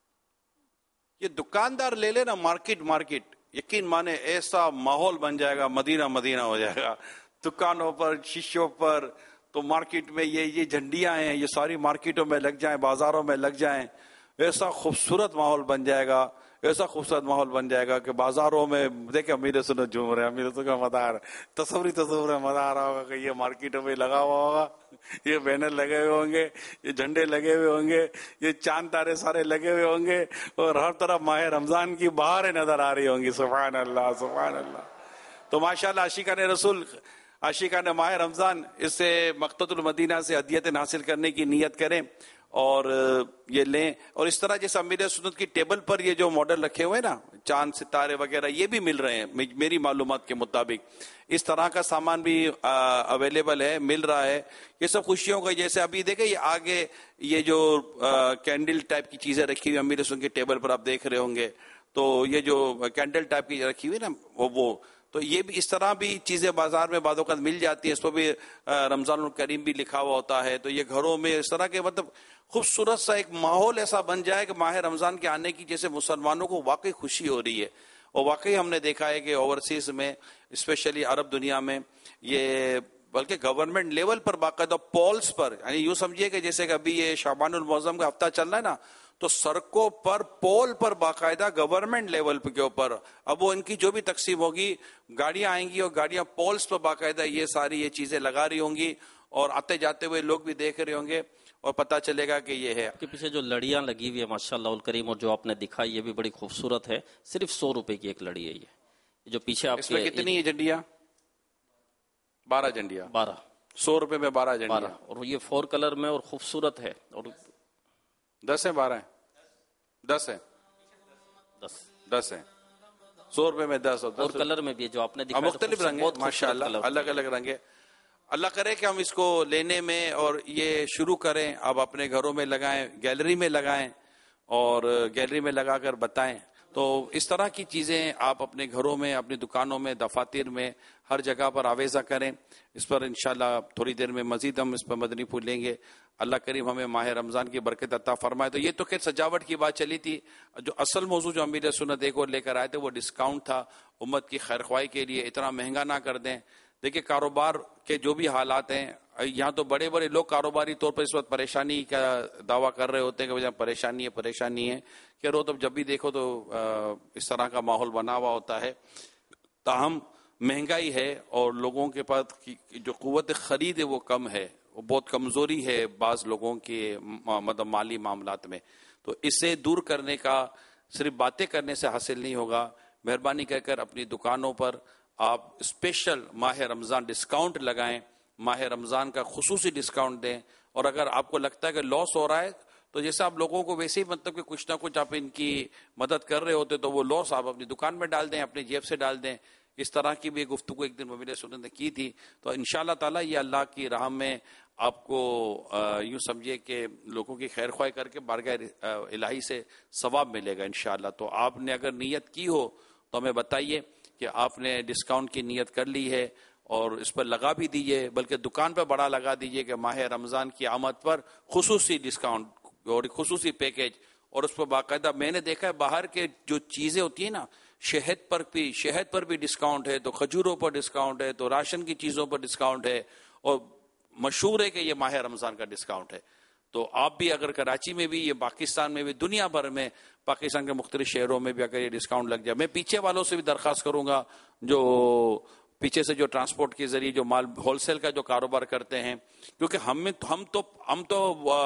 یہ دکاندار لے لینا مارکیٹ مارکیٹ یقین مانے ایسا ماحول بن جائے گا، مدینہ مدینہ ہو جائے گا، دکانوں پر، شیشوں پر۔ تو مارکیٹ میں یہ یہ جھنڈیاں ہیں، یہ ساری مارکیٹوں میں لگ جائیں، بازاروں میں لگ جائیں، ایسا خوبصورت ماحول بن جائے گا، ایسا خوبصورت ماحول بن جائے گا کہ بازاروں میں دیکھیں امیر سنت جھوم رہے ہیں، امیر سنت کا مدار تصوری تصور مزہ آ رہا ہوگا کہ یہ مارکیٹوں میں لگا ہوا ہوگا، یہ بینر لگے ہوئے ہوں گے، یہ جھنڈے لگے ہوئے ہوں گے، یہ چاند تارے سارے لگے ہوئے ہوں گے، اور ہر طرف ماہ رمضان کی بہاریں نظر آ رہی ہوں گی۔ سبحان اللہ سبحان اللہ۔ تو ماشاءاللہ عاشقان رسول، عاشقان ماہ رمضان اس سے مکتبۃ المدینہ سے ہدیت حاصل کرنے کی نیت کریں اور یہ لیں۔ اور اس طرح جیسے امیر سنت کی ٹیبل پر یہ جو ماڈل رکھے ہوئے نا، چاند ستارے وغیرہ، یہ بھی مل رہے ہیں میری معلومات کے مطابق۔ اس طرح کا سامان بھی اویلیبل ہے، مل رہا ہے۔ یہ سب خوشیوں کا، جیسے ابھی دیکھیں یہ آگے یہ جو کینڈل ٹائپ کی چیزیں رکھی ہوئی امیر سنت کی ٹیبل پر آپ دیکھ رہے ہوں گے، تو یہ جو کینڈل ٹائپ کی رکھی ہوئی نا وہ وہ تو یہ بھی اس طرح بھی چیزیں بازار میں بعض اوقات مل جاتی ہیں، اس پر بھی رمضان الکریم بھی لکھا ہوا ہوتا ہے۔ تو یہ گھروں میں اس طرح کے مطلب خوبصورت سا ایک ماحول ایسا بن جائے کہ ماہ رمضان کے آنے کی جیسے مسلمانوں کو واقعی خوشی ہو رہی ہے۔ اور واقعی ہم نے دیکھا ہے کہ اوورسیز میں، اسپیشلی عرب دنیا میں، یہ بلکہ گورنمنٹ لیول پر باقاعدہ پولس پر، یعنی یوں سمجھیے کہ جیسے کہ ابھی یہ شعبان المعظم کا ہفتہ چل رہا ہے نا، تو سڑکوں پر پول پر باقاعدہ گورنمنٹ لیول کے اوپر اب وہ ان کی جو بھی تقسیم ہوگی، گاڑیاں آئیں گی اور گاڑیاں پولس پر باقاعدہ یہ ساری یہ چیزیں لگا رہی ہوں گی، اور آتے جاتے ہوئے لوگ بھی دیکھ رہے ہوں گے اور پتہ چلے گا کہ یہ ہے۔ آپ کے پیچھے جو لڑیاں لگی ہوئی ہے ماشاءاللہ الکریم، اور جو آپ نے دکھائی یہ بھی بڑی خوبصورت ہے، صرف سو روپے کی ایک لڑی ہے۔ یہ جو پیچھے آپ اس میں کتنی ہے جھنڈیاں؟ بارہ جھنڈیاں، بارہ سو روپے میں بارہ جھنڈیاں، بارہ، اور یہ فور کلر میں اور خوبصورت ہے۔ اور دس ہے بارہ ہے دس ہے دس دس ہے سو روپے میں دس، اور کلر میں بھی ہے جو آپ نے دکھایا مختلف رنگ ہے ماشاء اللہ، الگ الگ رنگ ہے۔ اللہ کرے کہ ہم اس کو لینے میں اور یہ شروع کریں. آپ اپنے گھروں میں لگائیں, گیلری میں لگائیں اور گیلری میں لگا کر بتائیں. تو اس طرح کی چیزیں آپ اپنے گھروں میں, اپنی دکانوں میں, دفاتر میں, ہر جگہ پر آویزہ کریں. اس پر انشاءاللہ تھوڑی دیر میں مزید ہم اس پر مدنی پھول لیں گے. اللہ کریم ہمیں ماہ رمضان کی برکت عطا فرمائے. تو یہ تو خیر سجاوٹ کی بات چلی تھی. جو اصل موضوع جو امیر سنت ایک اور لے کر آئے تھے وہ ڈسکاؤنٹ تھا امت کی خیرخواہی کے لیے. اتنا مہنگا نہ کر دیں. دیکھیں کاروبار کے جو بھی حالات ہیں, یہاں تو بڑے بڑے لوگ کاروباری طور پر اس وقت پریشانی کا دعویٰ کر رہے ہوتے ہیں کہ وجہ پریشانی ہے پریشانی ہے کہ رو تو جب بھی دیکھو تو اس طرح کا ماحول بنا ہوا ہوتا ہے. تاہم مہنگائی ہے اور لوگوں کے پاس جو قوت خرید ہے وہ کم ہے, وہ بہت کمزوری ہے بعض لوگوں کے مطلب مالی معاملات میں. تو اسے دور کرنے کا صرف باتیں کرنے سے حاصل نہیں ہوگا. مہربانی کر کر اپنی دکانوں پر آپ اسپیشل ماہ رمضان ڈسکاؤنٹ لگائیں, ماہ رمضان کا خصوصی ڈسکاؤنٹ دیں. اور اگر آپ کو لگتا ہے کہ لاس ہو رہا ہے تو جیسے آپ لوگوں کو ویسے ہی مطلب کہ کچھ نہ کچھ آپ ان کی مدد کر رہے ہوتے تو وہ لاس آپ اپنی دکان میں ڈال دیں, اپنی جیب سے ڈال دیں. اس طرح کی بھی گفتگو ایک دن امیر سنت نے کی تھی. تو انشاءاللہ تعالی یہ اللہ کی راہ میں آپ کو یوں سمجھے کہ لوگوں کی خیر خواہی کر کے بارگاہ الہی سے ثواب ملے گا انشاءاللہ. تو آپ نے اگر نیت کی ہو تو ہمیں بتائیے کہ آپ نے ڈسکاؤنٹ کی نیت کر لی ہے اور اس پر لگا بھی دیجئے, بلکہ دکان پہ بڑا لگا دیجئے کہ ماہ رمضان کی آمد پر خصوصی ڈسکاؤنٹ اور خصوصی پیکیج. اور اس پر باقاعدہ میں نے دیکھا ہے باہر کے جو چیزیں ہوتی ہیں نا, شہد پر بھی شہد پر بھی ڈسکاؤنٹ ہے, تو کھجوروں پر ڈسکاؤنٹ ہے, تو راشن کی چیزوں پر ڈسکاؤنٹ ہے, اور مشہور ہے کہ یہ ماہ رمضان کا ڈسکاؤنٹ ہے. تو آپ بھی اگر کراچی میں بھی, یہ پاکستان میں بھی, دنیا بھر میں پاکستان کے مختلف شہروں میں بھی اگر یہ ڈسکاؤنٹ لگ جائے, میں پیچھے والوں سے بھی درخواست کروں گا جو پیچھے سے جو ٹرانسپورٹ کے ذریعے جو مال ہول سیل کا جو کاروبار کرتے ہیں, کیونکہ ہم ہم تو ہم تو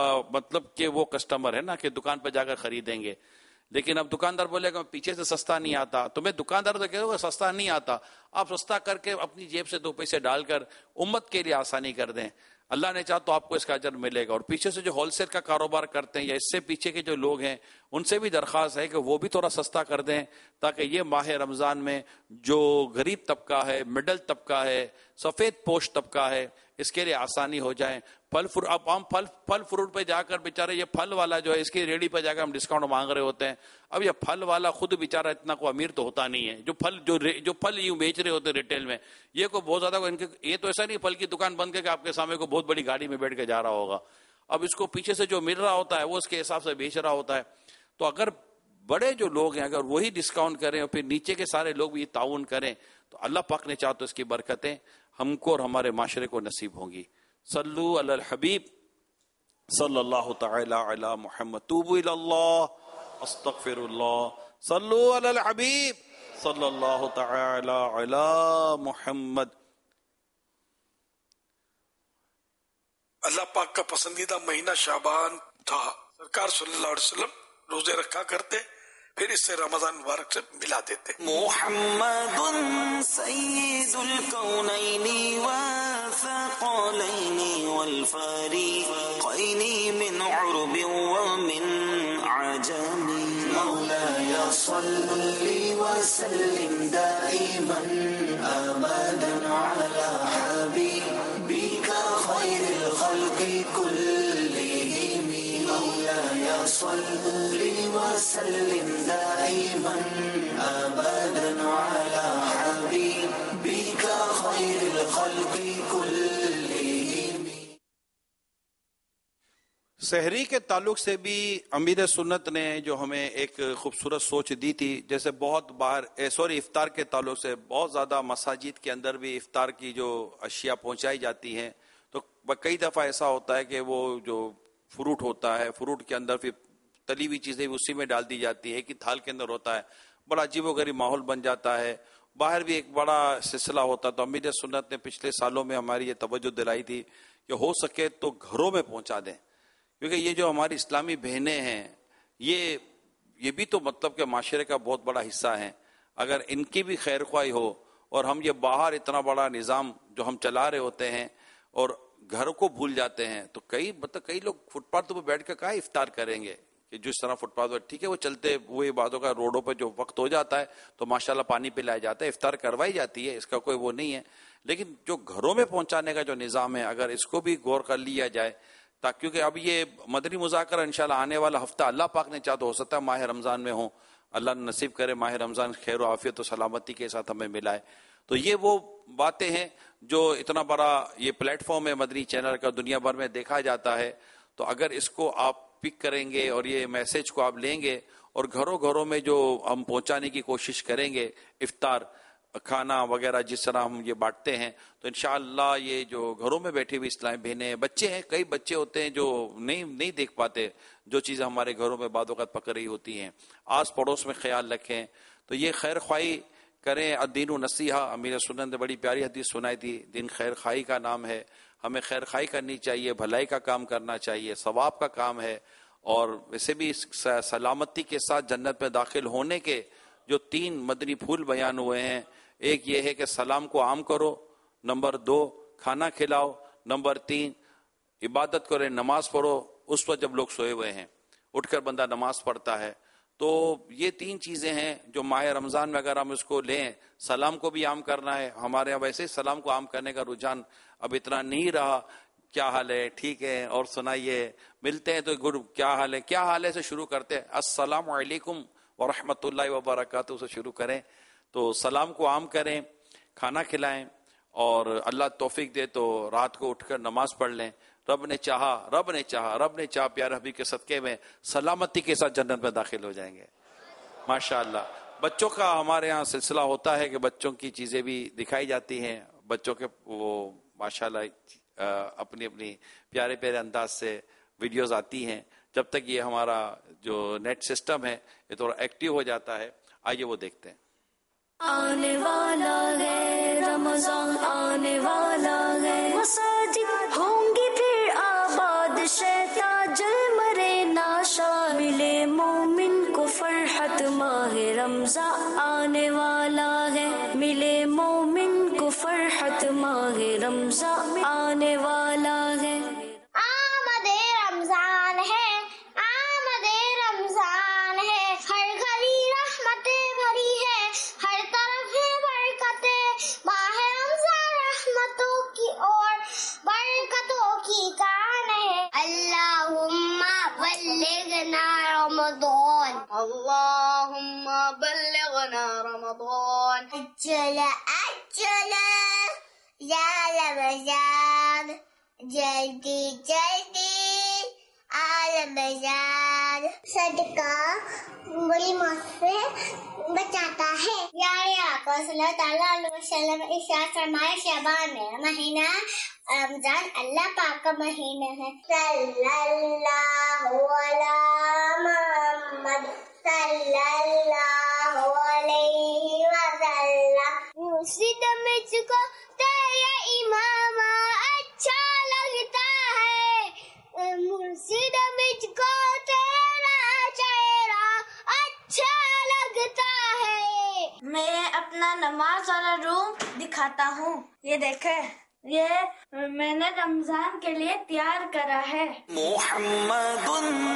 مطلب کہ وہ کسٹمر ہے نا کہ دکان پہ جا کر خریدیں گے, لیکن اب دکاندار بولے گا پیچھے سے سستا نہیں آتا, تو میں دکاندار تو کہوں گا سستا نہیں آتا, آپ سستا کر کے اپنی جیب سے دو پیسے ڈال کر امت کے لیے آسانی کر دیں. اللہ نے چاہا تو آپ کو اس کا اجر ملے گا. اور پیچھے سے جو ہول سیل کا کاروبار کرتے ہیں یا اس سے پیچھے کے جو لوگ ہیں ان سے بھی درخواست ہے کہ وہ بھی تھوڑا سستا کر دیں, تاکہ یہ ماہ رمضان میں جو غریب طبقہ ہے, مڈل طبقہ ہے, سفید پوش طبقہ ہے, اس کے لیے آسانی ہو جائے. پھل فروٹ, اب ہم پھل پھل فروٹ پہ جا کر بیچارے یہ پھل والا جو ہے اس کی ریڑھی پہ جا کر ہم ڈسکاؤنٹ مانگ رہے ہوتے ہیں. اب یہ پھل والا خود بیچارہ اتنا کو امیر تو ہوتا نہیں ہے, جو پھل جو جو پھل یوں بیچ رہے ہوتے ہیں ریٹیل میں, یہ کو بہت زیادہ ان کے, یہ تو ایسا نہیں پھل کی دکان بند کر کے آپ کے سامنے کو بہت بڑی گاڑی میں بیٹھ کے جا رہا ہوگا. اب اس کو پیچھے سے جو مل رہا ہوتا ہے وہ اس کے حساب سے بیچ رہا ہوتا ہے. تو اگر بڑے جو لوگ ہیں اگر وہی ڈسکاؤنٹ کریں اور پھر نیچے کے سارے لوگ بھی تعاون کریں تو اللہ پاک نے چاہا تو اس کی برکتیں ہم کو اور ہمارے معاشرے کو نصیب ہوں گی. صلو علی الحبیب صلی اللہ تعالی علی محمد. توبوا الی اللہ استغفر اللہ. صلو علی الحبیب صلی اللہ تعالی علی محمد. اللہ پاک کا پسندیدہ مہینہ شعبان تھا. سرکار صلی اللہ علیہ وسلم روزے رکھا کرتے, پھر اس سے رمضان مبارک سے ملا دیتے. محمد سید الکونین والثقلین والفریقین من عرب ومن عجم. مولاي صل وسلم دائما ابدا على حبيبك خير الخلق كلهم. مولاي صل وسلم دائما ابدا على حبيبك خير الخلق كلهم. سحری کے تعلق سے بھی امیر سنت نے جو ہمیں ایک خوبصورت سوچ دی تھی, جیسے بہت باہر سوری افطار کے تعلق سے بہت زیادہ مساجد کے اندر بھی افطار کی جو اشیاء پہنچائی جاتی ہیں, تو کئی دفعہ ایسا ہوتا ہے کہ وہ جو فروٹ ہوتا ہے, فروٹ کے اندر پھر تلی ہوئی چیزیں اسی میں ڈال دی جاتی ہے کہ تھال کے اندر ہوتا ہے, بڑا عجیب و غریب ماحول بن جاتا ہے. باہر بھی ایک بڑا سلسلہ ہوتا. تو امیر سنت نے پچھلے سالوں میں ہماری یہ توجہ دلائی تھی کہ ہو سکے تو گھروں میں پہنچا دیں, کیونکہ یہ جو ہماری اسلامی بہنیں ہیں یہ یہ بھی تو مطلب کہ معاشرے کا بہت بڑا حصہ ہیں. اگر ان کی بھی خیر خواہی ہو اور ہم یہ باہر اتنا بڑا نظام جو ہم چلا رہے ہوتے ہیں اور گھر کو بھول جاتے ہیں, تو کئی مطلب کئی لوگ فٹ پاتھ پہ بیٹھ کے کہاں افطار کریں گے کہ جس طرح فٹ پاتھ پر ٹھیک ہے وہ چلتے ہوئے باتوں کا روڈوں پہ جو وقت ہو جاتا ہے تو ماشاءاللہ پانی پلایا جاتا ہے, افطار کروائی جاتی ہے, اس کا کوئی وہ نہیں ہے, لیکن جو گھروں میں پہنچانے کا جو نظام ہے اگر اس کو بھی غور کر لیا جائے تاکہ, کیونکہ اب یہ مدنی مذاکرہ انشاءاللہ آنے والا ہفتہ اللہ پاک نے چاہا تو ہو سکتا ہے ماہ رمضان میں ہوں, اللہ نصیب کرے ماہ رمضان خیر و عافیت و سلامتی کے ساتھ ہمیں ملائے. تو یہ وہ باتیں ہیں جو اتنا بڑا یہ پلیٹ فارم ہے مدنی چینل کا, دنیا بھر میں دیکھا جاتا ہے, تو اگر اس کو آپ پک کریں گے اور یہ میسج کو آپ لیں گے اور گھروں گھروں میں جو ہم پہنچانے کی کوشش کریں گے افطار کھانا وغیرہ جس طرح ہم یہ بانٹتے ہیں, تو انشاءاللہ یہ جو گھروں میں بیٹھی ہوئی اسلامی بہنیں, بچے ہیں, کئی بچے ہوتے ہیں جو نہیں نہیں دیکھ پاتے جو چیزیں ہمارے گھروں میں بعض اوقات پکڑ رہی ہوتی ہیں, آس پڑوس میں خیال رکھیں. تو یہ خیر خواہی کریں. الدین و نصیحہ, امیر سنت نے بڑی پیاری حدیث سنائی تھی, دین خیر خواہی کا نام ہے, ہمیں خیر خواہی کرنی چاہیے, بھلائی کا کام کرنا چاہیے, ثواب کا کام ہے. اور ویسے بھی سلامتی کے ساتھ جنت میں داخل ہونے کے جو تین مدنی پھول بیان ہوئے ہیں, ایک یہ ہے کہ سلام کو عام کرو, نمبر دو کھانا کھلاؤ, نمبر تین عبادت کریں, نماز پڑھو اس وقت جب لوگ سوئے ہوئے ہیں, اٹھ کر بندہ نماز پڑھتا ہے. تو یہ تین چیزیں ہیں جو ماہ رمضان میں اگر ہم اس کو لیں, سلام کو بھی عام کرنا ہے. ہمارے یہاں ویسے سلام کو عام کرنے کا رجحان اب اتنا نہیں رہا, کیا حال ہے, ٹھیک ہے, اور سنائیے, ملتے ہیں تو گڈ, کیا حال ہے, کیا حال ہے سے شروع کرتے ہیں, السلام علیکم ورحمۃ اللہ وبرکاتہ سے شروع کریں. تو سلام کو عام کریں, کھانا کھلائیں, اور اللہ توفیق دے تو رات کو اٹھ کر نماز پڑھ لیں. رب نے چاہا رب نے چاہا رب نے چاہا پیارے حبیب کے صدقے میں سلامتی کے ساتھ جنت میں داخل ہو جائیں گے ماشاءاللہ. بچوں کا ہمارے ہاں سلسلہ ہوتا ہے کہ بچوں کی چیزیں بھی دکھائی جاتی ہیں, بچوں کے وہ ماشاءاللہ اپنی اپنی پیارے پیارے انداز سے ویڈیوز آتی ہیں. جب تک یہ ہمارا جو نیٹ سسٹم ہے یہ تھوڑا ایکٹیو ہو جاتا ہے, آئیے وہ دیکھتے ہیں. آنے والا ہے رمضان, آنے والا ہے, مساجد ہوں گی پھر آباد, شیطان جل مرے ناشا, ملے مومن کو فرحت, ماہ رمضان آنے والا ہے, ملے مومن کو فرحت, ماہ رمضان آنے والا ہے. آمد رمضان ہے, آمد رمضان ہے, ہر گلی رحمتیں بھری ہے, ہر طرف ہے برکتیں, ماہ رمضان رحمتوں کی اور برکتوں کی کان ہے. اللہم بلغنا رمضان, اللہم بلغنا رمضان, اجل اجل یا رمضان, جلدی جلدی آل رمضان. صدقہ بڑی موت سے بچاتا ہے. پیارے آقا صلی اللہ علیہ وسلم ارشاد فرمائے, شعبان میرا مہینہ, رمضان اللہ پاک کا مہینہ ہے. صلی اللہ علی محمد صلی اللہ علیہ وسلم. مرشد مجھ کو تیرا امام اچھا لگتا ہے, مرشد مجھ کو تیرا چہرہ اچھا لگتا ہے. میں اپنا نماز والا روم دکھاتا ہوں, یہ دیکھیں, یہ میں نے رمضان کے لیے تیار کرا ہے. محمد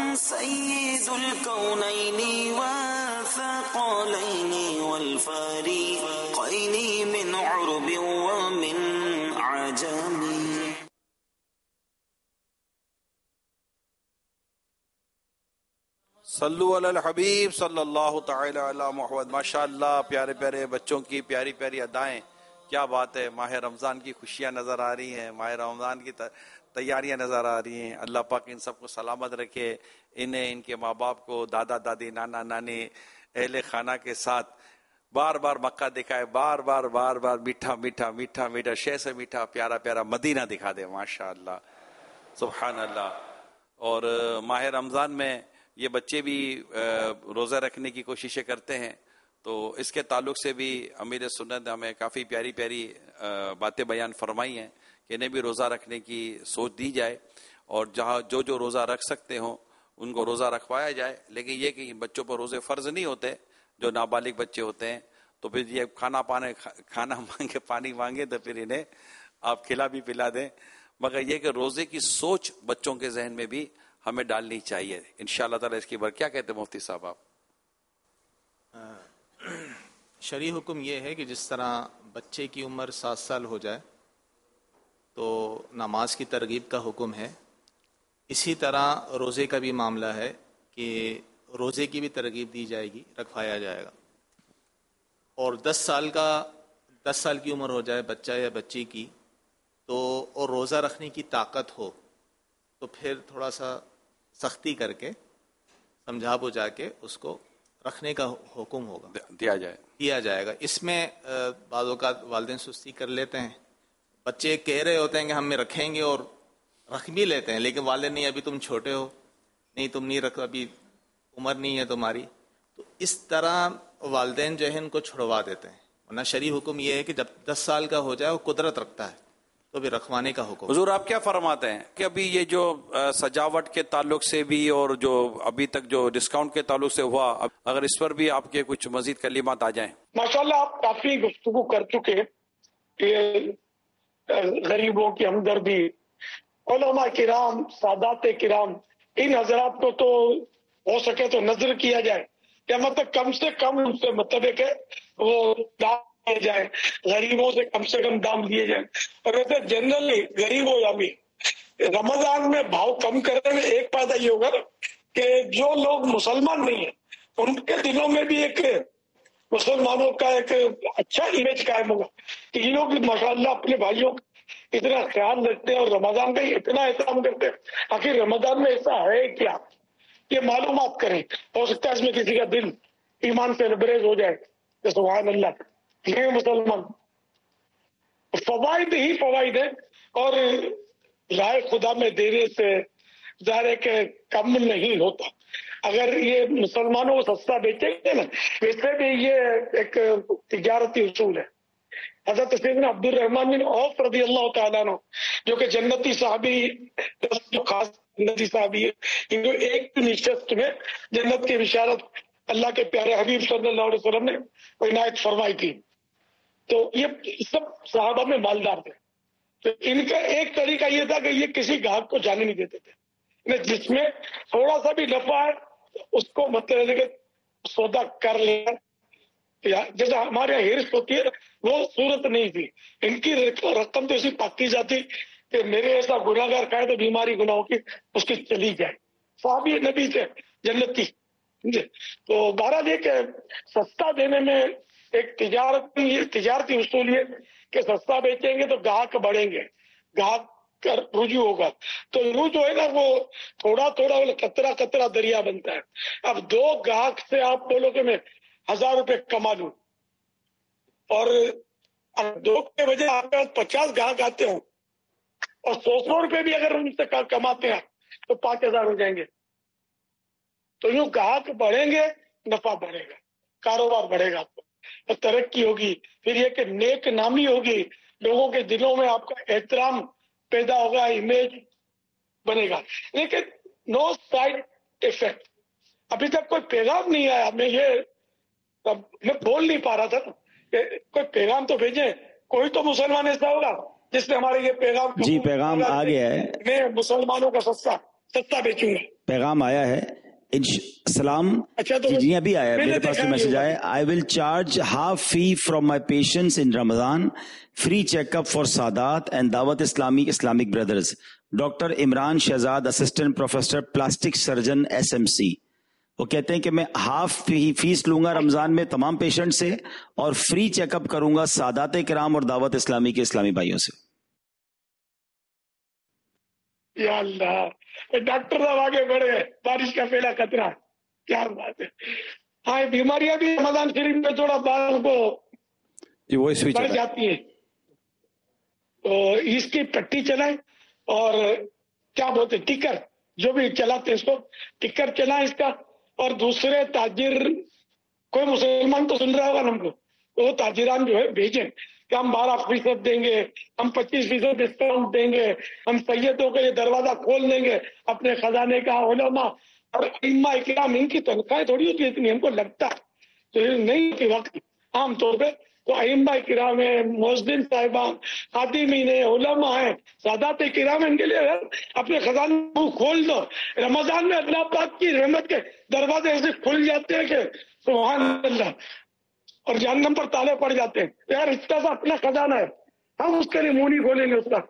سید الکونین والثقلین والفریقین من عرب ومن عجم. صلو علی الحبیب صلی اللہ تعالی علی محمد. ماشاءاللہ پیارے پیارے بچوں کی پیاری پیاری ادائیں, کیا بات ہے. ماہ رمضان کی خوشیاں نظر آ رہی ہیں, ماہ رمضان کی تیاریاں نظر آ رہی ہیں. اللہ پاک ان سب کو سلامت رکھے, انہیں, ان کے ماں باپ کو, دادا دادی, نانا نانی, اہل خانہ کے ساتھ بار بار مکہ دکھائے, بار بار بار بار میٹھا میٹھا میٹھا میٹھا شے سے میٹھا پیارا پیارا مدینہ دکھا دے. ماشاءاللہ سبحان اللہ. اور ماہ رمضان میں یہ بچے بھی روزہ رکھنے کی کوششیں کرتے ہیں, تو اس کے تعلق سے بھی امیر سنت نے ہمیں کافی پیاری پیاری باتیں بیان فرمائی ہیں کہ انہیں بھی روزہ رکھنے کی سوچ دی جائے, اور جہاں جو جو روزہ رکھ سکتے ہوں ان کو روزہ رکھوایا جائے. لیکن یہ کہ بچوں پر روزے فرض نہیں ہوتے, جو نابالغ بچے ہوتے ہیں تو پھر یہ کھانا پانے کھانا مانگے پانی مانگے تو پھر انہیں آپ کھلا بھی پلا دیں. مگر یہ کہ روزے کی سوچ بچوں کے ذہن میں بھی ہمیں ڈالنی چاہیے انشاءاللہ تعالی اس کی بار. کیا کہتے ہیں مفتی صاحب آپ؟ شرعی حکم یہ ہے کہ جس طرح بچے کی عمر سات سال ہو جائے تو نماز کی ترغیب کا حکم ہے، اسی طرح روزے کا بھی معاملہ ہے کہ روزے کی بھی ترغیب دی جائے گی، رکھوایا جائے گا. اور دس سال کا دس سال کی عمر ہو جائے بچہ یا بچی کی تو اور روزہ رکھنے کی طاقت ہو تو پھر تھوڑا سا سختی کر کے سمجھا بجھا کے اس کو رکھنے کا حکم ہوگا، دیا جائے دیا جائے گا. اس میں بعض اوقات والدین سستی کر لیتے ہیں، بچے کہہ رہے ہوتے ہیں کہ ہم رکھیں گے اور رکھ بھی لیتے ہیں، لیکن والدین نہیں ابھی تم چھوٹے ہو، نہیں تم نہیں رکھ، ابھی عمر نہیں ہے تمہاری. تو اس طرح والدین جو ہے ان کو چھڑوا دیتے ہیں. ورنہ شرعی حکم یہ ہے کہ جب دس سال کا ہو جائے وہ قدرت رکھتا ہے تو بھی رکھوانے کا حکم. حضور آپ کیا فرماتے ہیں کہ ابھی یہ جو سجاوٹ کے تعلق سے بھی اور جو ابھی تک جو ڈسکاؤنٹ کے تعلق سے ہوا، اگر اس پر بھی آپ کے کچھ مزید کلمات آ جائیں؟ ماشاءاللہ آپ کافی گفتگو کر چکے کہ غریبوں کی ہمدردی، علماء کرام، سادات کرام، ان حضرات کو تو ہو سکے تو نظر کیا جائے کہ مطلب کم سے کم ان سے مطابق ہے وہ دام لیے جائے، غریبوں سے کم سے کم دام لیے جائیں. اور ویسے جنرلی غریب ہو یا بھی رمضان میں بھاؤ کم کرنے میں ایک فائدہ یہ ہوگا کہ جو لوگ مسلمان نہیں ہیں ان کے دلوں میں بھی ایک مسلمانوں کا ایک اچھا امیج قائم ہوگا کہ یہ لوگ ماشاءاللہ اپنے بھائیوں کا اتنا خیال رکھتے ہیں اور رمضان کا اتنا احترام کرتے ہیں. آخر رمضان میں ایسا ہے کیا، یہ معلومات کریں. ہو سکتا ہے اس میں کسی کا دل ایمان سے لبریز ہو جائے کہ سبحان اللہ یہ مسلمان. فوائد ہی فوائد ہیں اور رائے خدا میں دینے سے ظاہر ہے کہ کم نہیں ہوتا. اگر یہ مسلمانوں کو سستا بیچیں گے نا، ویسے بھی یہ ایک تجارتی اصول ہے. حضرت سیدنا عبد الرحمن بن عوف رضی اللہ تعالیٰ عنہ جو کہ جنتی صحابی، جو خاص جنتی صحابی ہے، ان کو ایک نشست میں جنت کی بشارت اللہ کے پیارے حبیب صلی اللہ علیہ وسلم نے عنایت فرمائی تھی. تو یہ سب صحابہ میں مالدار تھے. تو ان کا ایک طریقہ یہ تھا کہ یہ کسی گاہک کو جانے نہیں دیتے تھے، جس میں تھوڑا سا بھی نفع ہے اس کو مطلب کہ سودا کر لیا. جیسا ہمارے یہاں ہرس ہوتی ہے وہ صورت نہیں تھی. ان کی رقم تو ایسی پاکی جاتی کہ میرے ایسا گناہ گار کھائے تو بیماری گناہوں کی اس کی چلی جائے. صحابی نبی سے جنتی. تو بہرحال یہ کہ سستا دینے میں ایک تجارت تجارتی اصول یہ کہ سستا بیچیں گے تو گاہک بڑھیں گے، گاہک کا رجوع ہوگا. تو یوں جو ہے نا وہ تھوڑا تھوڑا قطرہ قطرہ دریا بنتا ہے. اب دو گاہک سے آپ بولو کہ میں ہزار روپے کما لوں اور دو کے بجائے آپ کے پچاس گاہک آتے ہوں اور سو سو روپے بھی اگر ان سے کماتے ہیں تو پانچ ہزار ہو جائیں گے. تو یوں گاہک بڑھیں گے، نفع بڑھے گا، کاروبار بڑھے گا، تو ترقی ہوگی. پھر یہ کہ نیک نامی ہوگی، لوگوں کے دلوں میں آپ کا احترام پیدا ہوگا، امیج بنے گا. لیکن نو سائڈ ایفیکٹ. ابھی تک کوئی پیغام نہیں آیا. میں یہ میں بول نہیں پا رہا تھا کہ کوئی پیغام تو بھیجیں. کوئی تو مسلمان ایسا ہوگا جس نے ہمارے یہ پیغام جی پیغام آ گیا ہے، میں مسلمانوں کا سستا سستا بیچوں گا. پیغام آیا ہے. السلام جی جی ابھی آیا ہے میرے پاس میسج آیا. I will charge half fee from my patients in Ramzan, free check up for Sadaat and Dawat Islami Islamic brothers. Doctor Imran Shahzad, assistant professor, plastic surgeon, S M C. وہ کہتے ہیں کہ میں ہاف فیس لوں گا رمضان میں تمام پیشنٹ سے اور فری چیک اپ کروں گا سادات کرام اور دعوت اسلامی کے اسلامی بھائیوں سے. یا اللہ، ڈاکٹر صاحب آگے بڑھے. بارش کا پہلا خطرہ، کیا بات ہے. ہاں بیماریاں بھی رمضان شریف میں تھوڑا بال کو بڑھ جاتی ہیں. تو اس کی پٹی چلائیں اور کیا بولتے ٹکر، جو بھی چلاتے اس کو ٹکر چلائیں اس کا. اور دوسرے تاجر، کوئی مسلمان تو سن رہا ہوگا ہم کو، وہ تاجران جو ہے بھیجیں کہ ہم بارہ فیصد دیں گے، ہم پچیس فیصد ڈسکاؤنٹ دیں گے، ہم سیدوں کے لیے دروازہ کھول دیں گے اپنے خزانے کا. علماء اور ائمہ اکرام ان کی تنخواہیں تھوڑی ہوتی ہے اتنی، ہم کو لگتا ہے تو نہیں ہوتی وقت. عام طور پہ وہ ائمہ کرام ہیں، مؤذن صاحبان، خادمین ہیں، علماء ہیں، سادات کرام ہیں، ان کے لیے اپنے خزانے کو کھول دو. رمضان میں اللہ پاک کی رحمت کے دروازے ایسے کھل جاتے ہیں کہ سبحان اللہ، اور جہنم پر تالے پڑ جاتے ہیں. یار اس کا اپنا خزانہ ہے، ہم اس کے لیے منہ نہیں کھولیں گے. اس کا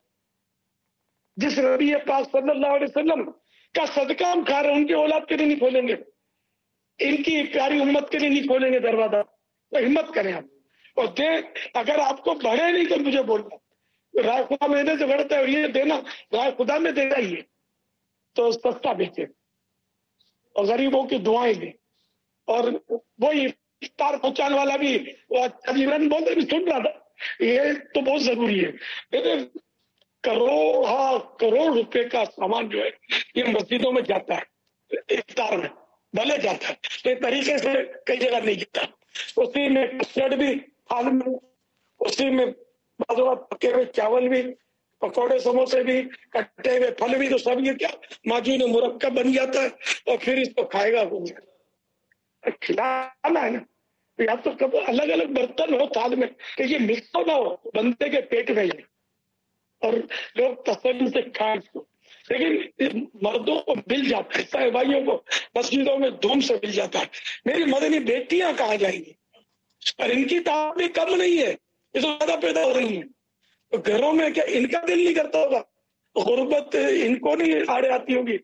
جس نبی پاک صلی اللہ علیہ وسلم کا صدقہ ہم کھا رہے ہیں، ان کی اولاد کے لیے نہیں کھولیں گے، ان کی پیاری امت کے لیے نہیں کھولیں گے دروازہ. تو ہمت کریں آپ. اور دیکھ اگر آپ کو بڑھے نہیں تو مجھے بولنا، رائے خدا میں سے بڑھتا ہے، اور یہ دینا رائے خدا میں دینا ہی ہے تو سستا بیچے اور غریبوں کی دعائیں دیں. اور وہی افطار پہنچانے والا بھی عمران بولتے بھی سن رہا تھا، یہ تو بہت ضروری ہے. کروڑ ہاں کروڑ روپے کا سامان جو ہے یہ مسجدوں میں جاتا ہے، افطار میں بھلے جاتا ہے، تو طریقے سے کئی جگہ نہیں جاتا. اسی میں کسٹرڈ بھی حال میں، اسی میں بعض اوقات پکے ہوئے چاول بھی، پکوڑے سموسے بھی، کٹے ہوئے پھل بھی، تو سب یہ کیا معجون مرکب بن جاتا ہے. اور پھر اس کو کھائے گا کون؟ کھلانا ہے نا. یا تو کب الگ الگ برتن ہو تھال میں کہ یہ مکس نہ ہو بندے کے پیٹ میں ہی، اور لوگ تسلی سے کھائیں اس کو. لیکن مردوں کو مل جاتا ہے، صاحبائیوں کو مسجدوں میں دھوم سے مل جاتا ہے. میری مدنی بیٹیاں کہاں جائیں گی؟ اور ان کی تعداد بھی کم نہیں ہے، یہ تو زیادہ پیدا ہو رہی ہیں. تو گھروں میں کیا ان کا دل نہیں کرتا ہوگا؟ غربت ان کو نہیں آڑے آتی ہوگی؟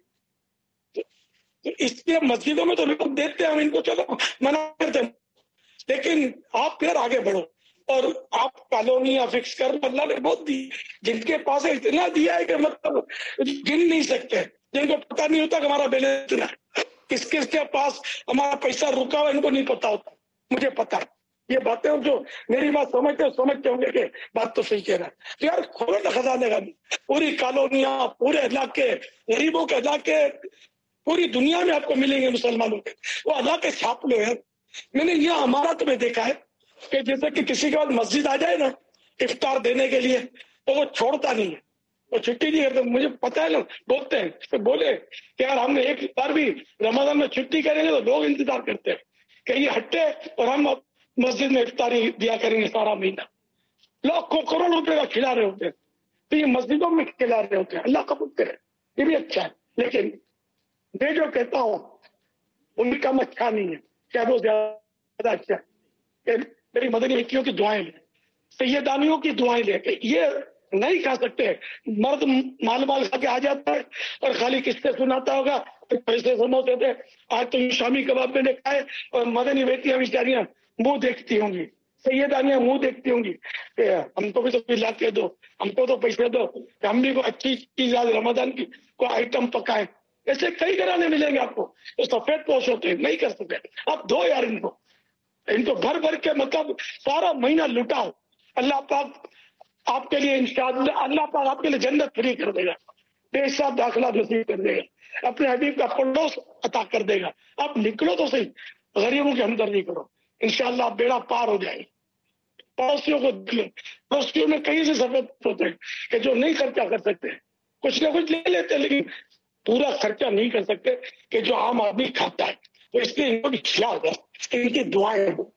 تو اس لیے مسجدوں میں تو لوگ دیتے ہیں، ہم ان کو چلو منع کرتے ہیں، لیکن آپ پھر آگے بڑھو. اور آپ کالونیاں فکس کر، اللہ نے بہت دی، جن کے پاس اتنا دیا ہے کہ مطلب گن نہیں سکتے، جن کو پتہ نہیں ہوتا کہ ہمارا بیلنس اتنا ہے، کس کس کے پاس ہمارا پیسہ رکا ہوا ان کو نہیں پتا ہوتا. مجھے پتا ہے یہ باتیں، جو میری بات سمجھتے سمجھتے ہوں گے کہ بات تو صحیح کہہ رہا ہے. تو یار کھولو نا خزانے کا، پوری کالونیاں، پورے علاقے، غریبوں کے علاقے پوری دنیا میں آپ کو ملیں گے مسلمانوں کے، وہ علاقے چھاپ لو یار. میں نے یہ ہمارا تمہیں دیکھا ہے کہ جیسے کہ کسی کے بعد مسجد آ جائے نا افطار دینے کے لیے تو وہ چھوڑتا نہیں ہے، وہ چھٹی نہیں کرتا. مجھے پتا ہے نا، بولتے ہیں بولے کہ یار ہم نے ایک بار بھی رمضان میں چھٹی کریں گے تو لوگ انتظار کرتے ہیں کہ یہ ہٹے اور ہم مسجد میں افطاری دیا کریں گے سارا مہینہ. لوگ کو کروڑ روپے کا کھلا رہے ہوتے ہیں تو یہ مسجدوں میں کھلا رہے ہوتے ہیں. اللہ قبول کرے، یہ بھی اچھا ہے. لیکن میں جو کہتا ہوں ان کا اچھا نہیں ہے، کیا وہ زیادہ اچھا ہے؟ میری مدنی بیٹیوں کی دعائیں لیں، سیدانیوں کی دعائیں لے کے. یہ نہیں کھا سکتے، مرد مال مال کھا کے آ جاتا ہے اور خالی کس سے سناتا ہوگا پیسے سموسے تھے، آج تو شامی کباب میں نے کھائے. اور مدنی بیٹیاں بیچاریاں منہ دیکھتی ہوں گی، سیدانیاں منہ دیکھتی ہوں گی کہ ہم کو بھی تو لا کے دو، ہم کو تو پیسے دو کہ ہم بھی کوئی اچھی چیز آج رمضان کی کوئی آئٹم پکائے. ایسے کئی گھرانے ملیں گے آپ کو جو سفید پوش ہوتے ہیں، نہیں کر سکتے. آپ دو یار ان کو ان کو بھر بھر کے مطلب سارا مہینہ لٹاؤ. اللہ پاک آپ کے لیے انشاءاللہ اللہ پاک آپ کے لیے جنت فری کر دے گا، بے حساب داخلہ نصیب کر دے گا، اپنے حبیب کا پڑوس عطا کر دے گا. آپ نکلو تو صحیح، غریبوں کی ہمدردی کرو، انشاءاللہ آپ بیڑا پار ہو جائے. پڑوسیوں کو دلو، پڑوسیوں میں کئی سے سفید ہوتے ہیں کہ جو نہیں خرچہ کر سکتے، کچھ نہ کچھ لے لیتے لیکن پورا خرچہ نہیں کر سکتے کہ جو عام آدمی کھاتا ہے. تو اس لیے ان کو بھی کھلا ہوگا، ان کی دعائیں ہو.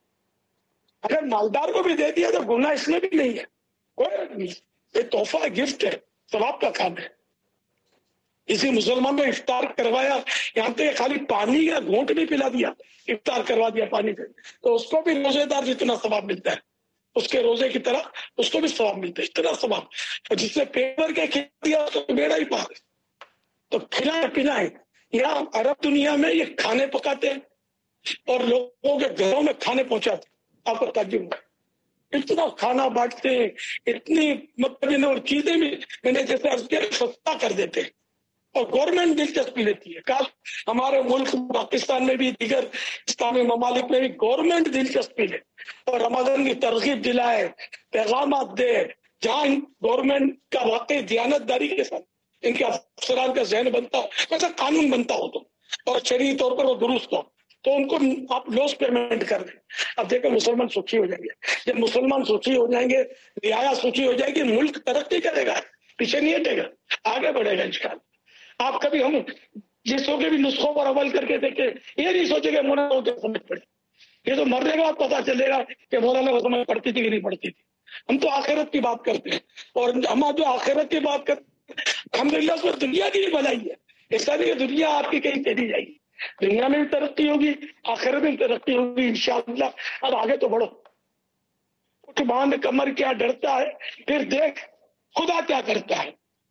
اگر مالدار کو بھی دے دیا تو گناہ اس میں بھی نہیں ہے، کوئی یہ تحفہ گفٹ ہے، ثواب کا کام ہے. اسی مسلمان نے افطار کروایا، یہاں تک خالی پانی کا گھونٹ بھی پلا دیا، افطار کروا دیا پانی سے، تو اس کو بھی روزے دار جتنا ثواب ملتا ہے، اس کے روزے کی طرح اس کو بھی ثواب ملتا ہے، اتنا ثواب. اور جس سے پیپر کے کھلا دیا تو بیڑا ہی پار. تو کھلائے پلائے. یہاں عرب دنیا میں یہ کھانے پکاتے ہیں اور لوگوں کے گھروں میں کھانے پہنچاتے ہیں. آپ کو تعجب ہوگا اتنا کھانا بانٹتے ہیں، اتنی مطلب اور چیزیں بھی میں نے جیسے عرض کیا سستا کر دیتے ہیں. اور گورنمنٹ دلچسپی لیتی ہے. کاش ہمارے ملک پاکستان میں بھی دیگر اسلامی ممالک میں بھی گورنمنٹ دلچسپی لے اور رمضان کی ترغیب دلائے، پیغامات دے، جہاں گورنمنٹ کا واقعی دیانت داری کے ساتھ ان کے افسران کا ذہن بنتا ہو، ویسا قانون بنتا ہو تو اور شرعی طور پر وہ درست ہو تو ان کو آپ لوس پیمنٹ کر دیں. اب دیکھیں مسلمان سوچی ہو جائیں گے. جب مسلمان سوچی ہو جائیں گے، رعایا سوچی ہو جائے گی، ملک ترقی کرے گا، پیچھے نہیں ہٹے گا، آگے بڑھے گا انشاءاللہ. آپ کبھی ہم جسوں کے بھی نسخوں پر عمل کر کے دیکھیں، یہ نہیں سوچے گے منع ہوتے سمجھ پڑے. یہ تو مرنے کے بعد پتا چلے گا کہ مولانا وہ سمجھ پڑتی تھی کہ نہیں پڑتی تھی. ہم تو آخرت کی بات کرتے ہیں, اور ہم جو آخرت کی بات کرتے ہیں الحمدللہ اس میں دنیا کی بھی بھلائی ہے. ایسا نہیں کہ دنیا آپ کی کہیں چلی جائے گی, دنیا میں بھی ترقی ہوگی, آخرت میں بھی ترقی ہوگی انشاءاللہ. اب آگے تو بڑھو, کچھ باندھ کمر کیا ڈرتا ہے, پھر دیکھ خدا کیا کرتا ہے.